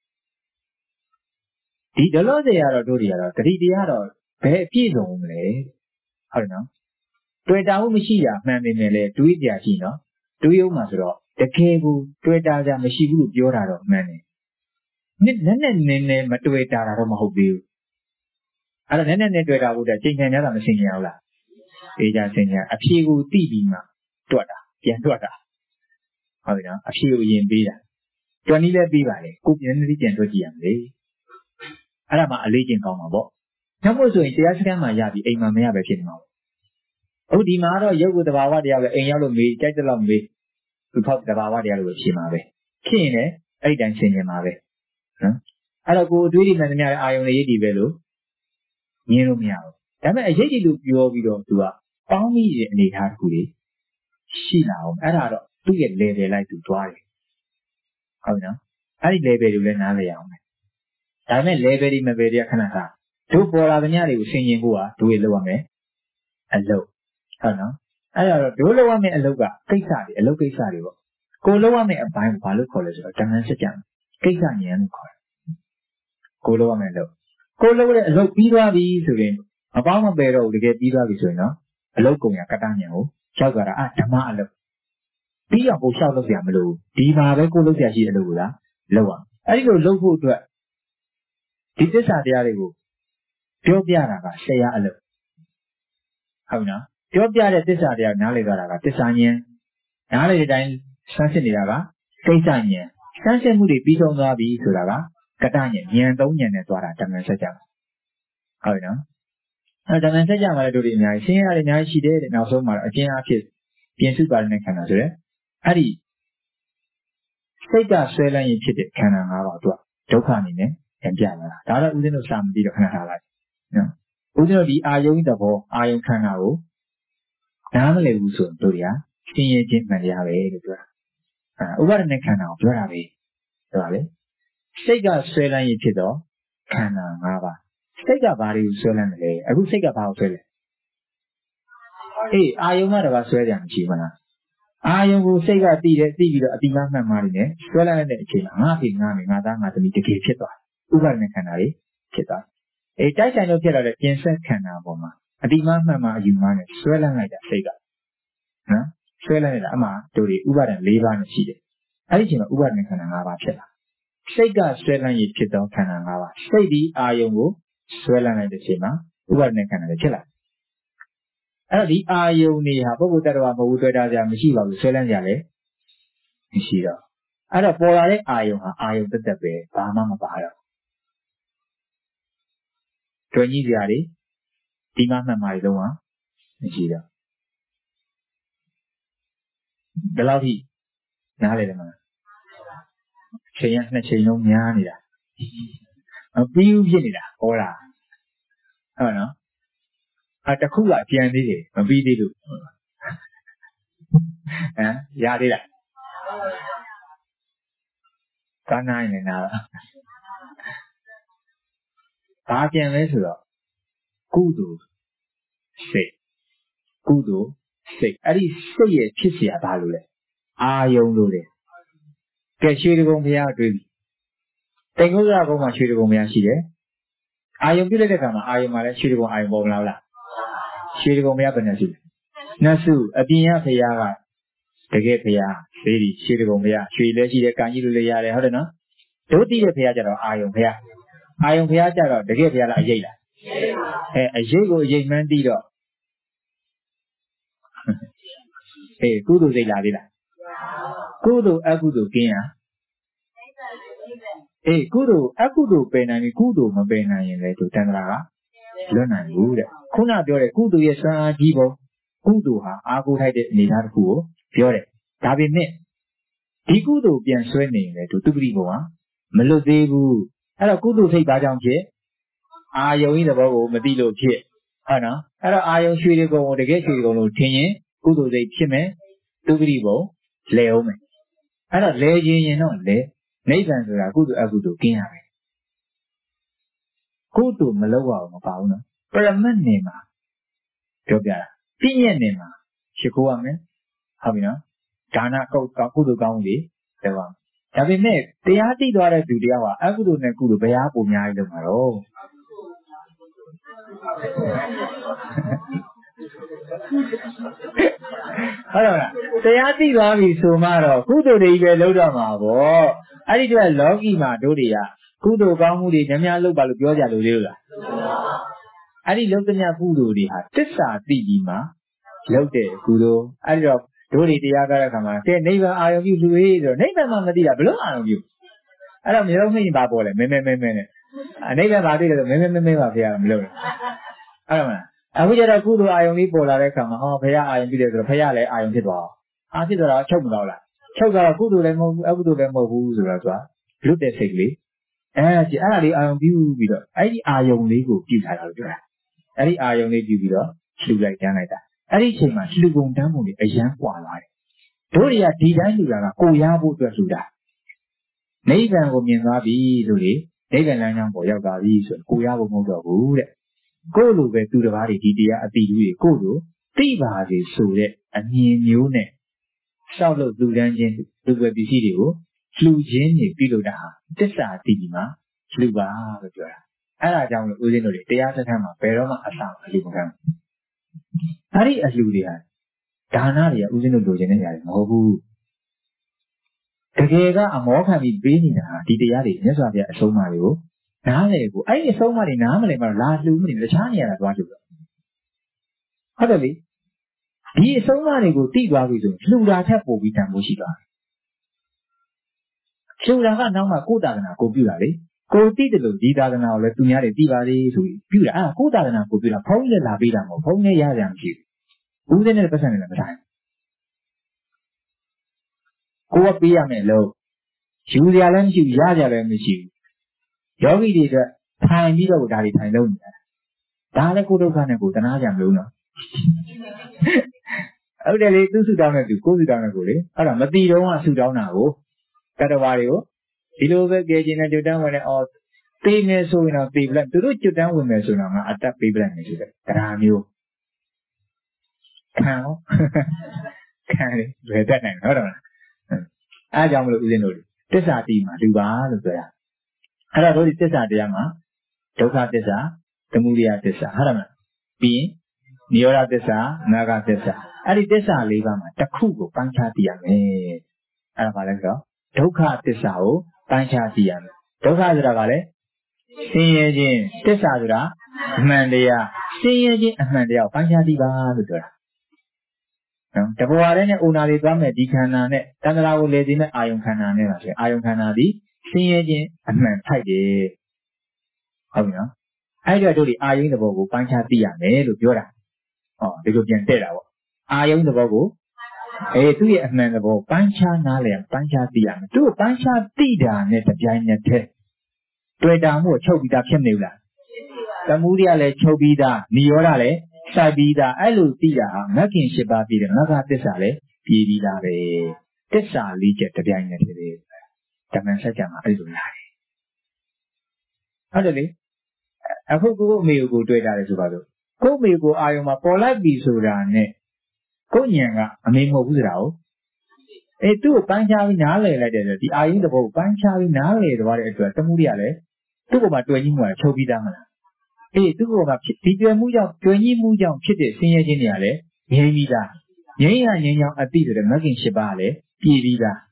ဒီဒလောစေရတော့တို့တွေကတော့သတိတရားတော့ဘယ်အပြည့်စုံမလဲဟုတ်တယ်နော်တွေ့တာမှုမရှိတာမှန်ပေမဲ့လည်းတွေးကြရှိနော်တွေးရုံမှာဆိုတော့တကယ်ကိုတွေ့တာကြမရှိဘူးလို့ပြောတာတော့မှန်တယ်နည်းနည်းနည်းနည်းမတွေ့တာတော့မဟုတ်သေးဘူးအဲ့တော့နည်းနည်းနည်းတွေ့တာဟုတ်တယ်ချိန်ခံရတာမချိန်ခံရဘူးလားအေးကြချိန်ခံအဖြေကိုသိပြီးမှတွက်တာပြန်တွက်တာဟုတ်ပြီနော်အဖြေကိုရင်ပေးတာတွက်နည်းလည်းပြီးပါလေကိုပြန်နည်းပြန်တွက်ကြည့်ရမယ်လေအဲ့ဒါမှအလေးကျင့်ကောင်းမှာပေါ့ဒါမှမဟုတ်ဆိုရင်တရားစခန်းမှာရပြီးအိမ်မှာမရပဲဖြစ်နေမှာပေါ့အခုဒီမှာတော့ရုပ်ကိုတဘာဝတရားပဲအိမ်ရောက်လို့မေးကြိုက်တဲ့လောက်မေးသူဖောက်တဘာဝတရားလို့ဖြစ်မှာပဲဖြစ်ရင်လည်းအဲ့ဒီတိုင်းဆင်ကျင်မှာပဲနော်အဲ့တော့ကိုအတွေးတွေနဲ့တည်းများအာယုံတွေရိပ်တွေပဲလို့ညင်းလို့မရဘူးဒါပေမဲ့အရိပ်တွေလို့ပြောပြီးတော့သူကပေါင်းမိတဲ့အနေအထားတစ်ခုတွေရှိလာအောင်အဲ့ဒါတော့သူ့ရဲ့ level လိုက်သူသွားတယ်ဟုတ်နော်အဲ့ဒီ level တွေလည်းနားလည်အောင်မယ်ဒါပေမဲ့ level တွေ level တွေကခဏခါတို့ပေါ်လာသမျှတွေကိုဆင်ကျင်ဖို့ကတို့ရလောက်ရမယ်အလုပ်ဟုတ်နော်အဲ့တော့တို့လောက်ရမယ်အလုပ်ကကိစ္စတွေအလုပ်ကိစ္စတွေပေါ့ကိုလောက်ရမယ်အပိုင်းကိုဘာလို့ခေါ်လဲဆိုတော့တဏ္ဍစကြံကိစ္စဉာဏ်လို့ခေါ်တယ်ကိုလောက်ရမယ်လို့ကိုလောက်တဲ့အလုပ်ပြီးသွားပြီဆိုရင်မပေါင်းမပယ်တော့ဘူးတကယ်ပြီးသွားပြီဆိုရင်နော်အလုပ်ကုန်ရကတ္တဉာဏ်ကိုရောက်သွားတာအဓမ္မအလုပ်ပြီးအောင်ကိုလျှောက်လုပ်ရမလို့ဒီမှာပဲကိုလုပ်ရရှိတဲ့အလုပ်ကိုလားလုပ်ရအဲ့ဒီလိုလုပ်ဖို့အတွက်ဒီသစ္စာတရားတွေကိုပြောပြတာကဆရာအလုပ်ဟုတ်နော်ပြောပြတဲ့သစ္စာတရားနားလည်ကြတာကသစ္စာဉာဏ်နားလည်တဲ့အတိုင်းဆန်းစစ်နေတာကကိစ္စဉာဏ်ဆန်းစစ်မှုတွေပြီးဆုံးသွားပြီဆိုတာကကတ္တဉာဏ်ဉာဏ်သုံးဉာဏ်နဲ့သွားတာတမန်ဆက်ကြဟုတ်နော်အဲတမန်ဆက်ကြမှာလည်းတို့တွေအများကြီးရှင်းရတယ်အများကြီးရှိတယ်တဲ့နောက်ဆုံးမှာအကျဉ်းအဖြစ်ပြင်စုပါတဲ့ခန္ဓာဆိုရဲအဲ့ဒီစိတ်ကဆွဲလန်းရင်ဖြစ်တဲ့ခန္ဓာ၅ပါးသူကဒုက္ခအနေနဲ့ပြန်ပြလာတာဒါတော့ဦးဇင်းတို့စာမပြီးတော့ခဏထားလိုက်နော်ဦးဇင်းတို့ဒီအာယုံသဘောအာယုံခန္ဓာကိုနားမလည်ဘူးဆိုရင်တို့တွေကရှင်းရခြင်းမှန်တရားပဲလို့ပြောတာအဲဥပါဒณะခန္ဓာကိုပြောတာပဲပြောပါလေစိတ်ကဆွဲလန်းရင်ဖြစ်တော့ခန္ဓာ၅ပါးစိတ်ကဘာတွေကိုဆွဲလန်းတယ်လဲအခုစိတ်ကဘာကိုဆွဲလဲအေးအာယုံကတပါဆွဲကြမရှိဘူးမလားအာယုံကိုစိတ်ကတည်တယ်တည်ပြီးတော့အတိမမှန်မှနေတယ်ဆွဲလန်းတဲ့အချိန်မှာငါဖေငါမေငါသားငါသမီးတကယ်ဖြစ်သွားဥပါဒณะခန္ဓာတွေဖြစ်သွားအေးတိုက်ဆိုင်လို့ဖြစ်လာတဲ့ပြင်ဆက်ခန္ဓာပေါ်မှာအတိမမှန်မှအယူမှနဲ့ဆွဲလန်းလိုက်တာစိတ်ကနော်ဆွဲလန်းနေတာအမှတို့တွေဥပါဒณะ၄ပါးနဲ့ရှိတယ်အဲ့ဒီအချိန်မှာဥပါဒณะခန္ဓာ၅ပါးဖြစ်လာစိတ်ကဆွဲလန်းရဖြစ်သောခန္ဓာ၅ပါးစိတ်ဒီအာယုံကိုဆွဲလန်းလိုက်တဲ့အချိန်မှာဥပါဒณะခန္ဓာတွေဖြစ်လာအဲ့တော့ဒီအာယုံတွေဟာပုဂ္ဂိုလ်တ attva မဟုတ်ဘူးတွေ့တာကြမရှိပါဘူးဆွဲလန်းကြလည်းမရှိတော့အဲ့တော့ပေါ်လာတဲ့အာယုံဟာအာယုံတက်တက်ပဲဘာမှမပါတော့တွေ့ကြီးစရာတွေဒီမှမှန်မှတွေလုံးဝမရှိတော့ဘယ်လောက်ထိနားလေတယ်မလားချိန်ရနှစ်ချိန်လုံးများနေတာမပြီးဘူးဖြစ်နေတာဟောတာဟုတ်နော်အဲတခုကကြံသေးတယ်မပြီးသေးလို့ဟမ်ရသေးလားကားနိုင်နေတာဘာကြံလဲဆိုတော့ကုသိုလ်စိတ်ကုသိုလ်စိတ်အဲ့ဒီစိတ်ရဲ့ဖြစ်เสียဘာလို့လဲအာယုံလို့လေကဲရွှေတကုံဘုရားတွေ့ပြီတိမ်ကုန်းစရာကုန်းမှာရွှေတကုံဘုရားရှိတယ်အာယုံပြုလိုက်တဲ့အခါမှာအာယုံမှာလည်းရွှေတကုံအာယုံပေါ်မလာဘူးလားရွှေတကုံဘုရားဘယ်နှစုနတ်စုအပြင်ရဘုရားကတကယ်ဘုရားသေဒီရွှေတကုံဘုရားရွှေလည်းရှိတယ်ကံကြီးလိုလည်းရတယ်ဟုတ်တယ်နော်တို့သိတဲ့ဘုရားကျတော့အာယုံဘုရားအာယုံဘုရားကျတော့တကယ်ဘုရားလားအရေးလားအဲအရေးကိုအရေးမှန်းသိတော့အေးကုသိုလ်စိတ်လာသေးလားကုသိုလ်အကုသိုလ်ကင်းရအေးကုသိုလ်အကုသိုလ်ပယ်နိုင်ပြီကုသိုလ်မပယ်နိုင်ရင်လည်းသူတန်ត្រာကလွတ်နိုင်ဘူးတဲ့ခုနပြောတဲ့ကုသိုလ်ရဲ့စွမ်းအားကြီးပုံကုသိုလ်ဟာအာကိုထိုက်တဲ့အနေအထားတစ်ခုကိုပြောတယ်ဒါပေမဲ့ဒီကုသိုလ်ပြန်ဆွဲနေရင်လည်းသူသူပတိဘုံဟာမလွတ်သေးဘူးအဲ့တော့ကုသိုလ်စိတ်ဘာကြောင့်ဖြစ်အာယုံဤသဘောကိုမသိလို့ဖြစ်ဟုတ်နော်အဲ့တော့အာယုံရွှေတွေကုံကိုတကယ်ရွှေတွေကုံလို့ထင်ရင်ကုသိုလ်စိတ်ဖြစ်မယ်သူပတိဘုံလဲအောင်မယ်အဲ့တော့လဲခြင်းရင်တော့လဲနိဗ္ဗာန်ဆိုတာကုသိုလ်အကုသိုလ်ကင်းရမယ်ကုသိုလ်မလုပ်အောင်မပါဘူးနော်ပရမတ်နေမှာပြောပြတာပြည့်ညက်နေမှာရှိခိုးရမယ်ဟုတ်ပြီနော်ဒါနကုတ်ကုသိုလ်ကောင်းတွေပြောပါဒါပေမဲ့တရားသိသွားတဲ့သူတရားကအကုသိုလ်နဲ့ကုသိုလ်ဘယ်ဟာပုံများကြီးလုပ်မှာတော့ဟုတ်လားတရားသိသွားပြီဆိုမှတော့ကုသိုလ်တွေပဲလုပ်တော့မှာပေါ့အဲ့ဒီတော့လောကီမှာတို့တွေကကုသိုလ်ကောင်းမှုတွေများများလုပ်ပါလို့ပြောကြလို့လေလားအဲ့ဒီလုပ်တဲ့များကုသိုလ်တွေဟာတစ္ဆာသိပြီးမှလုပ်တဲ့ကုသိုလ်အဲ့ဒီတော့တို့တွေတရားကြတဲ့အခါမှာကဲနိဗ္ဗာန်အာရုံပြုလူဟေးဆိုတော့နိဗ္ဗာန်မှမသိတာဘလို့အာရုံပြုအဲ့တော့မျိုးမိတ်ပါပေါ်လဲမဲမဲမဲမဲနဲ့အနိဗ္ဗာန်ပါသိတယ်ဆိုမဲမဲမဲမဲပါဘုရားမလုပ်ဘူးအဲ့တော့မလားအခုကျတော့ကုသိုလ်အာယုံလေးပေါ်လာတဲ့အခါမှာဟောဘုရားအာယုံပြုတယ်ဆိုတော့ဘုရားလည်းအာယုံဖြစ်သွားအောင်အာဖြစ်သွားတော့ချုပ်မတော့လားချုပ်တော့ကုသိုလ်လည်းမဟုတ်ဘူးအကုသိုလ်လည်းမဟုတ်ဘူးဆိုတော့သူကလွတ်တဲ့စိတ်လေးအဲဒီအဲ့ဒါလေးအာယုံပြုပြီးတော့အဲ့ဒီအာယုံလေးကိုပြုထားတာလို့ပြောတာအဲ့ဒီအာယုံလေးပြုပြီးတော့လှူလိုက်တန်းလိုက်တာအဲ့ဒီအချိန်မှာလှူပုံတန်းပုံတွေအရန်ပွာလာတယ်တို့တွေကဒီတိုင်းလှူတာကကိုရဖို့အတွက်လှူတာနိဗ္ဗာန်ကိုမြင်သွားပြီလို့လေနိဗ္ဗာန်လမ်းကြောင်းပေါ်ရောက်သွားပြီဆိုကိုရဖို့မဟုတ်တော့ဘူးတဲ့ကိုလိုပဲသူတစ်ပါးတွေဒီတရားအတိလူတွေကိုလိုသိပါစေဆိုတဲ့အမြင်မျိုးနဲ့ရှောက်လို့လူတန်းချင်းလူပဲပစ္စည်းတွေကိုလှူခြင်းနေပြုလုပ်တာဟာတစ္ဆာတိဒီမှာလှူပါလို့ပြောတာအဲ့ဒါကြောင့်လို့ဦးဇင်းတို့တွေတရားစခန်းမှာဘယ်တော့မှအဆောင်အလှူမခံဘူးအဲ့ဒီအလှူတွေဟာဒါနတွေကဦးဇင်းတို့လိုချင်နေကြတယ်မဟုတ်ဘူးတကယ်ကအမောခံပြီးပေးနေတာဟာဒီတရားတွေမြတ်စွာဘုရားအဆုံးအမတွေကိုနားလေကိုအဲ့ဒီအဆုံးအမတွေနားမလည်မှလာလှူမနေတခြားနေရာသွားလှူတော့ဟုတ်တယ်လေဒီအဆုံးအမတွေကိုတိသွားပြီဆိုလှူတာထက်ပိုပြီးတန်ဖိုးရှိသွားတယ်လှူတာကနောက်မှကိုယ်တာသနာကိုပြုတာလေကိုတိတယ်လို့ဒီသာသနာကိုလည်းသူများတွေသိပါသေးဆိုပြီးပြုတာအဲ့ကိုယ်တာသနာကိုပြုတာဘုန်းကြီးလည်းလာပေးတာမဟုတ်ဘုန်းကြီးရရမရှိဘူးဦးဇင်းနဲ့ပတ်သက်နေတယ်မဆိုင်ကိုယ်ကပေးရမယ်လို့ယူစရာလည်းမရှိဘူးရကြလည်းမရှိဘူးယောဂီတွေအတွက်ထိုင်ပြီးတော့ဒါတွေထိုင်လို့နေတာဒါလည်းကိုယ်ဒုက္ခနဲ့ကိုယ်တနာကြမလို့နော်ဟုတ်တယ်လေသူဆူတောင်းတဲ့သူကိုယ်ဆူတောင်းတဲ့ကိုလေအဲ့ဒါမတိတော့ကဆူတောင်းတာကိုတတ္တဝါတွေကိုဒီလိုပဲကြည်ကျင်တဲ့ကြွတန်းဝင်တဲ့အော်ပေးနေဆိုရင်တော့ပေးပလိုက်သူတို့ကြွတန်းဝင်မယ်ဆိုတော့ငါအတက်ပေးပလိုက်နေဆိုတဲ့တရားမျိုးခံရောခံလေဘယ်တတ်နိုင်ဟုတ်တယ်မလားအားကြောင့်မလို့ဦးဇင်းတို့တစ္ဆာတိမှာလူပါလို့ပြောတာအဲ့တော့တို့ဒီတစ္ဆာတရားမှာဒုက္ခသစ္စာသမုဒယသစ္စာဟုတ်တယ်မလားပြီးရင်နိရောဓသစ္စာနာဂသစ္စာအဲ့ဒီသစ္စာလေးပါးမှာတစ်ခုကိုပိုင်းခြားသိရမယ်အဲ့ဒါပါလဲဆိုတော့ဒုက္ခသစ္စာကိုပိုင်းခြားသိရမယ်ဒုက္ခဆိုတာကလည်းဆင်းရဲခြင်းသစ္စာဆိုတာအမှန်တရားဆင်းရဲခြင်းအမှန်တရားကိုပိုင်းခြားသိပါလို့ပြောတာနော်တဘဝတည်းနဲ့ဥနာလေးသွားမယ်ဒီခန္ဓာနဲ့တဏ္ဍာကိုလေသေးမဲ့အာယုံခန္ဓာနဲ့ပါဆိုရင်အာယုံခန္ဓာသည်ဆင်းရဲခြင်းအမှန်ထိုက်တယ်ဟုတ်ပြီနော်အဲ့ဒီတော့တို့ဒီအာယုံသဘောကိုပိုင်းခြားသိရမယ်လို့ပြောတာဟောဒီလိုပြန်တဲ့တာပေါ့အာယုံသဘောကိုအေးသူ့ရဲ့အမှန်သဘောပိုင်းခြားနားလည်ပိုင်းခြားသိရမယ်သူ့ကိုပိုင်းခြားသိတာနဲ့တပြိုင်နက်တည်းတွေ့တာမှုကိုချုပ်ပြီးသားဖြစ်နေဘူးလားသမုဒယလည်းချုပ်ပြီးသားနိရောဓလည်းစိုက်ပြီးသားအဲ့လိုသိတာဟာမဂ်ခင်၈ပါးပြီးတယ်ငါးပါးသစ္စာလည်းပြည်ပြီးသားပဲသစ္စာလေးချက်တပြိုင်နက်တည်းပဲဓမ္မစကြာမှာအဲ့လိုလာတယ်ဟုတ်တယ်လေအခုကိုကိုအမေကိုတွေ့တာလေဆိုပါတော့ကိုမေကိုအာယုံမှာပေါ်လိုက်ပြီဆိုတာနဲ့ကိုဉာဏ်ကအမေမဟုတ်ဘူးဆိုတာကိုအဲသူ့ကိုပန်းချပြီးနားလည်လိုက်တယ်ဆိုဒီအာယုံတဘောကိုပန်းချပြီးနားလည်သွားတဲ့အတွက်တမှုတွေကလည်းသူ့ပေါ်မှာတွေ့ကြီးမှုကချုပ်ပြီးသားမလားအေးသူ့ပေါ်မှာဒီတွေ့မှုကြောင့်တွေ့ကြီးမှုကြောင့်ဖြစ်တဲ့ဆင်းရဲခြင်းတွေကလည်းငြိမ်းပြီးသားငြိမ်းရငြိမ်းချောင်းအတိဆိုတဲ့မဂ္ဂင်၈ပါးကလည်းပြည့်ပြီးသား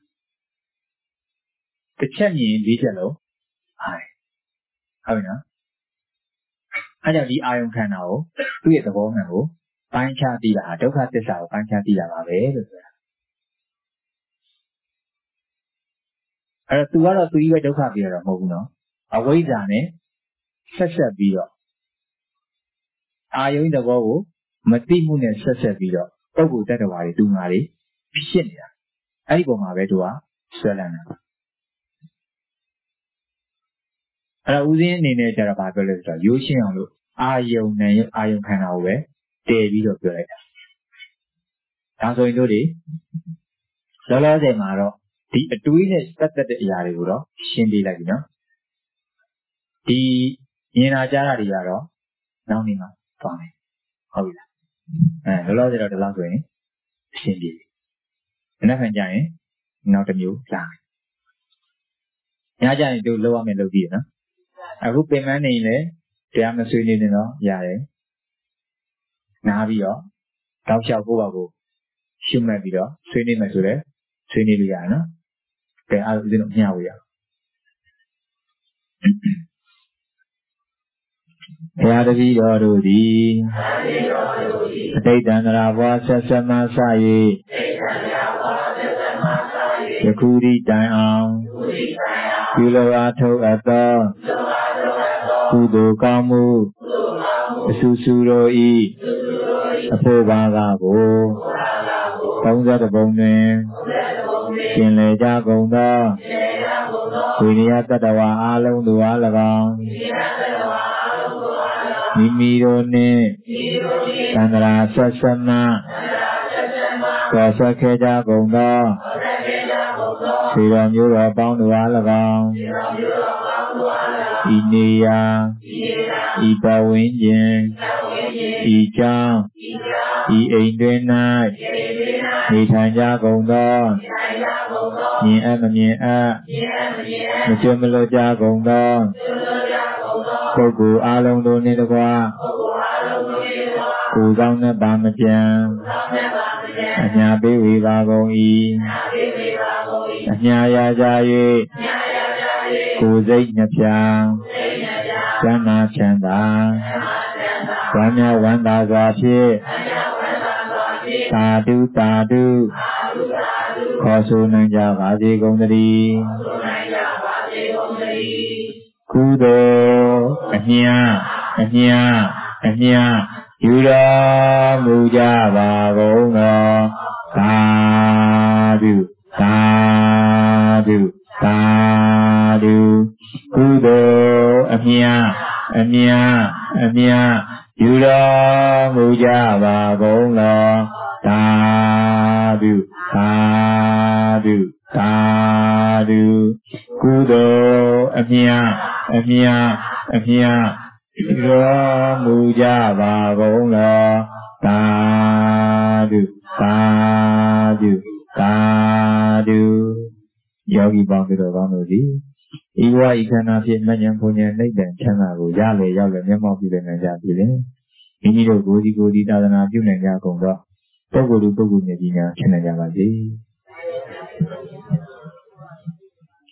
တစ်ချက်မြင်လေးချက်လုံးအားဟုတ်ပြီနော်အဲကြောင့်ဒီအာယုံခန္ဓာကိုသူ့ရဲ့သဘောမှန်ကိုပိုင်းခြားသိတာဟာဒုက္ခသစ္စာကိုပိုင်းခြားသိတာပါပဲလို့ဆိုတာအဲ့တော့ तू ကတော့သူကြီးပဲဒုက္ခပြီးတော့မဟုတ်ဘူးနော်အဝိဇ္ဇာနဲ့ဆက်ဆက်ပြီးတော့အာယုံသဘောကိုမသိမှုနဲ့ဆက်ဆက်ပြီးတော့ပုဂ္ဂိုလ်တ attva တွေတူငါတွေဖြစ်နေတာအဲ့ဒီပုံမှာပဲသူကဆွဲလန်းတာအဲ့တော့ဦးဇင်းအနေနဲ့ကျတော့ဘာပြောလဲဆိုတော့ရိုးရှင်းအောင်လို့အာယုံနဲ့အာယုံခန္ဓာကိုပဲတည်ပြီးတော့ပြောလိုက်တာဒါဆိုရင်တို့တွေလောလောဆယ်မှာတော့ဒီအတွေးနဲ့ပတ်သက်တဲ့အရာတွေကိုတော့ရှင်းပြလိုက်ပြီနော်ဒီမြင်လာကြတာတွေကတော့နောက်နေ့မှသွားမယ်ဟုတ်ပြီလားအဲလောလောဆယ်တော့ဒီလောက်ဆိုရင်ရှင်းပြပြီနောက်ခံကြရင်နောက်တစ်မျိုးလာမယ်ညကြရင်တို့လောက်ရမယ်လုပ်ကြည့်ရနော်အခုပင်မနေရင်လည်းတရားမဆွေးနေနေတော့ရတယ်နားပြီးတော့တောက်လျှောက်ကိုယ့်ဘာကိုရှုမှတ်ပြီးတော့ဆွေးနေမယ်ဆိုလည်းဆွေးနေလို့ရတယ်နော်ကဲအားလုံးဦးဇင်းတို့မျှဝေရအောင်ဘုရားတပည့်တော်တို့သည်အတိတ်တန္တရာဘဝဆက်ဆက်မှစ၍ယခုဒီတိုင်အောင်ပြုလိုအားထုတ်အပ်သောကုသိုလ်ကောင်းမှုအဆူဆူတို့ဤအဖို့ဘာကကိုသုံးဆယ်ပုံတွင်ကျင်လေကြကုန်သောဝိနည်းတတ္တဝါအားလုံးတို့အား၎င်းမိမိတို့နှင့်သန္တရာဆက်ဆက်မှတော်ဆက်ခဲ့ကြကုန်သောခြေတော်မျိုးတော်ပေါင်းတို့အား၎င်းဤနေရာဤပဝင်းကျင်ဤကြောင်းဤအိမ်တွင်၌နေထိုင်ကြကုန်သောမြင်အပ်မမြင်အပ်မကျွမလို့ကြကုန်သောပုဂ္ဂိုလ်အလုံးတို့နှင့်တကားကိုယ်ဆောင်နဲ့ပါမကြံအညာပေးဝေပါကုန်၏အညာရကြ၍ကိုယ်စိတ်နှပြကျမ်းနာချမ်းသာဝမ်းမြောက်ဝမ်းသာစွာဖြင့်သာဓုသာဓုခေါ်ဆိုနိုင်ကြပါစေကုန်သတည်းကုသိုလ်အမြတ်အမြတ်အမြတ်ယူတော်မူကြပါကုန်သောသာဓုသာဓုသာဓုကုသိုလ်အမြတ်အမြတ်အမြတ်ယူတော်မူကြပါကုန်သောသာဓုသာဓုသာဓုကုသိုလ်အမြတ်အမြတ်အမြတ်ယူတော်မူကြပါကုန်သောသာဓုသာဓုသာဓုယောဂီပေါင်းတို့ကောင်းတို့သည်ဤဝဤခန္ဓာဖြင့်မဉ္ဇဉ်ဘုံဉ္ဇဉ်နှိမ့်တန်ချမ်းသာကိုရလေရောက်လေမျက်မှောက်ပြုနိုင်ကြပြီလေမိမိတို့ကိုယ်စီကိုယ်စီသာသနာပြုနိုင်ကြကုန်သောပုဂ္ဂိုလ်လူပုဂ္ဂိုလ်မြတ်ကြီးများဖြစ်နိုင်ကြပါစေ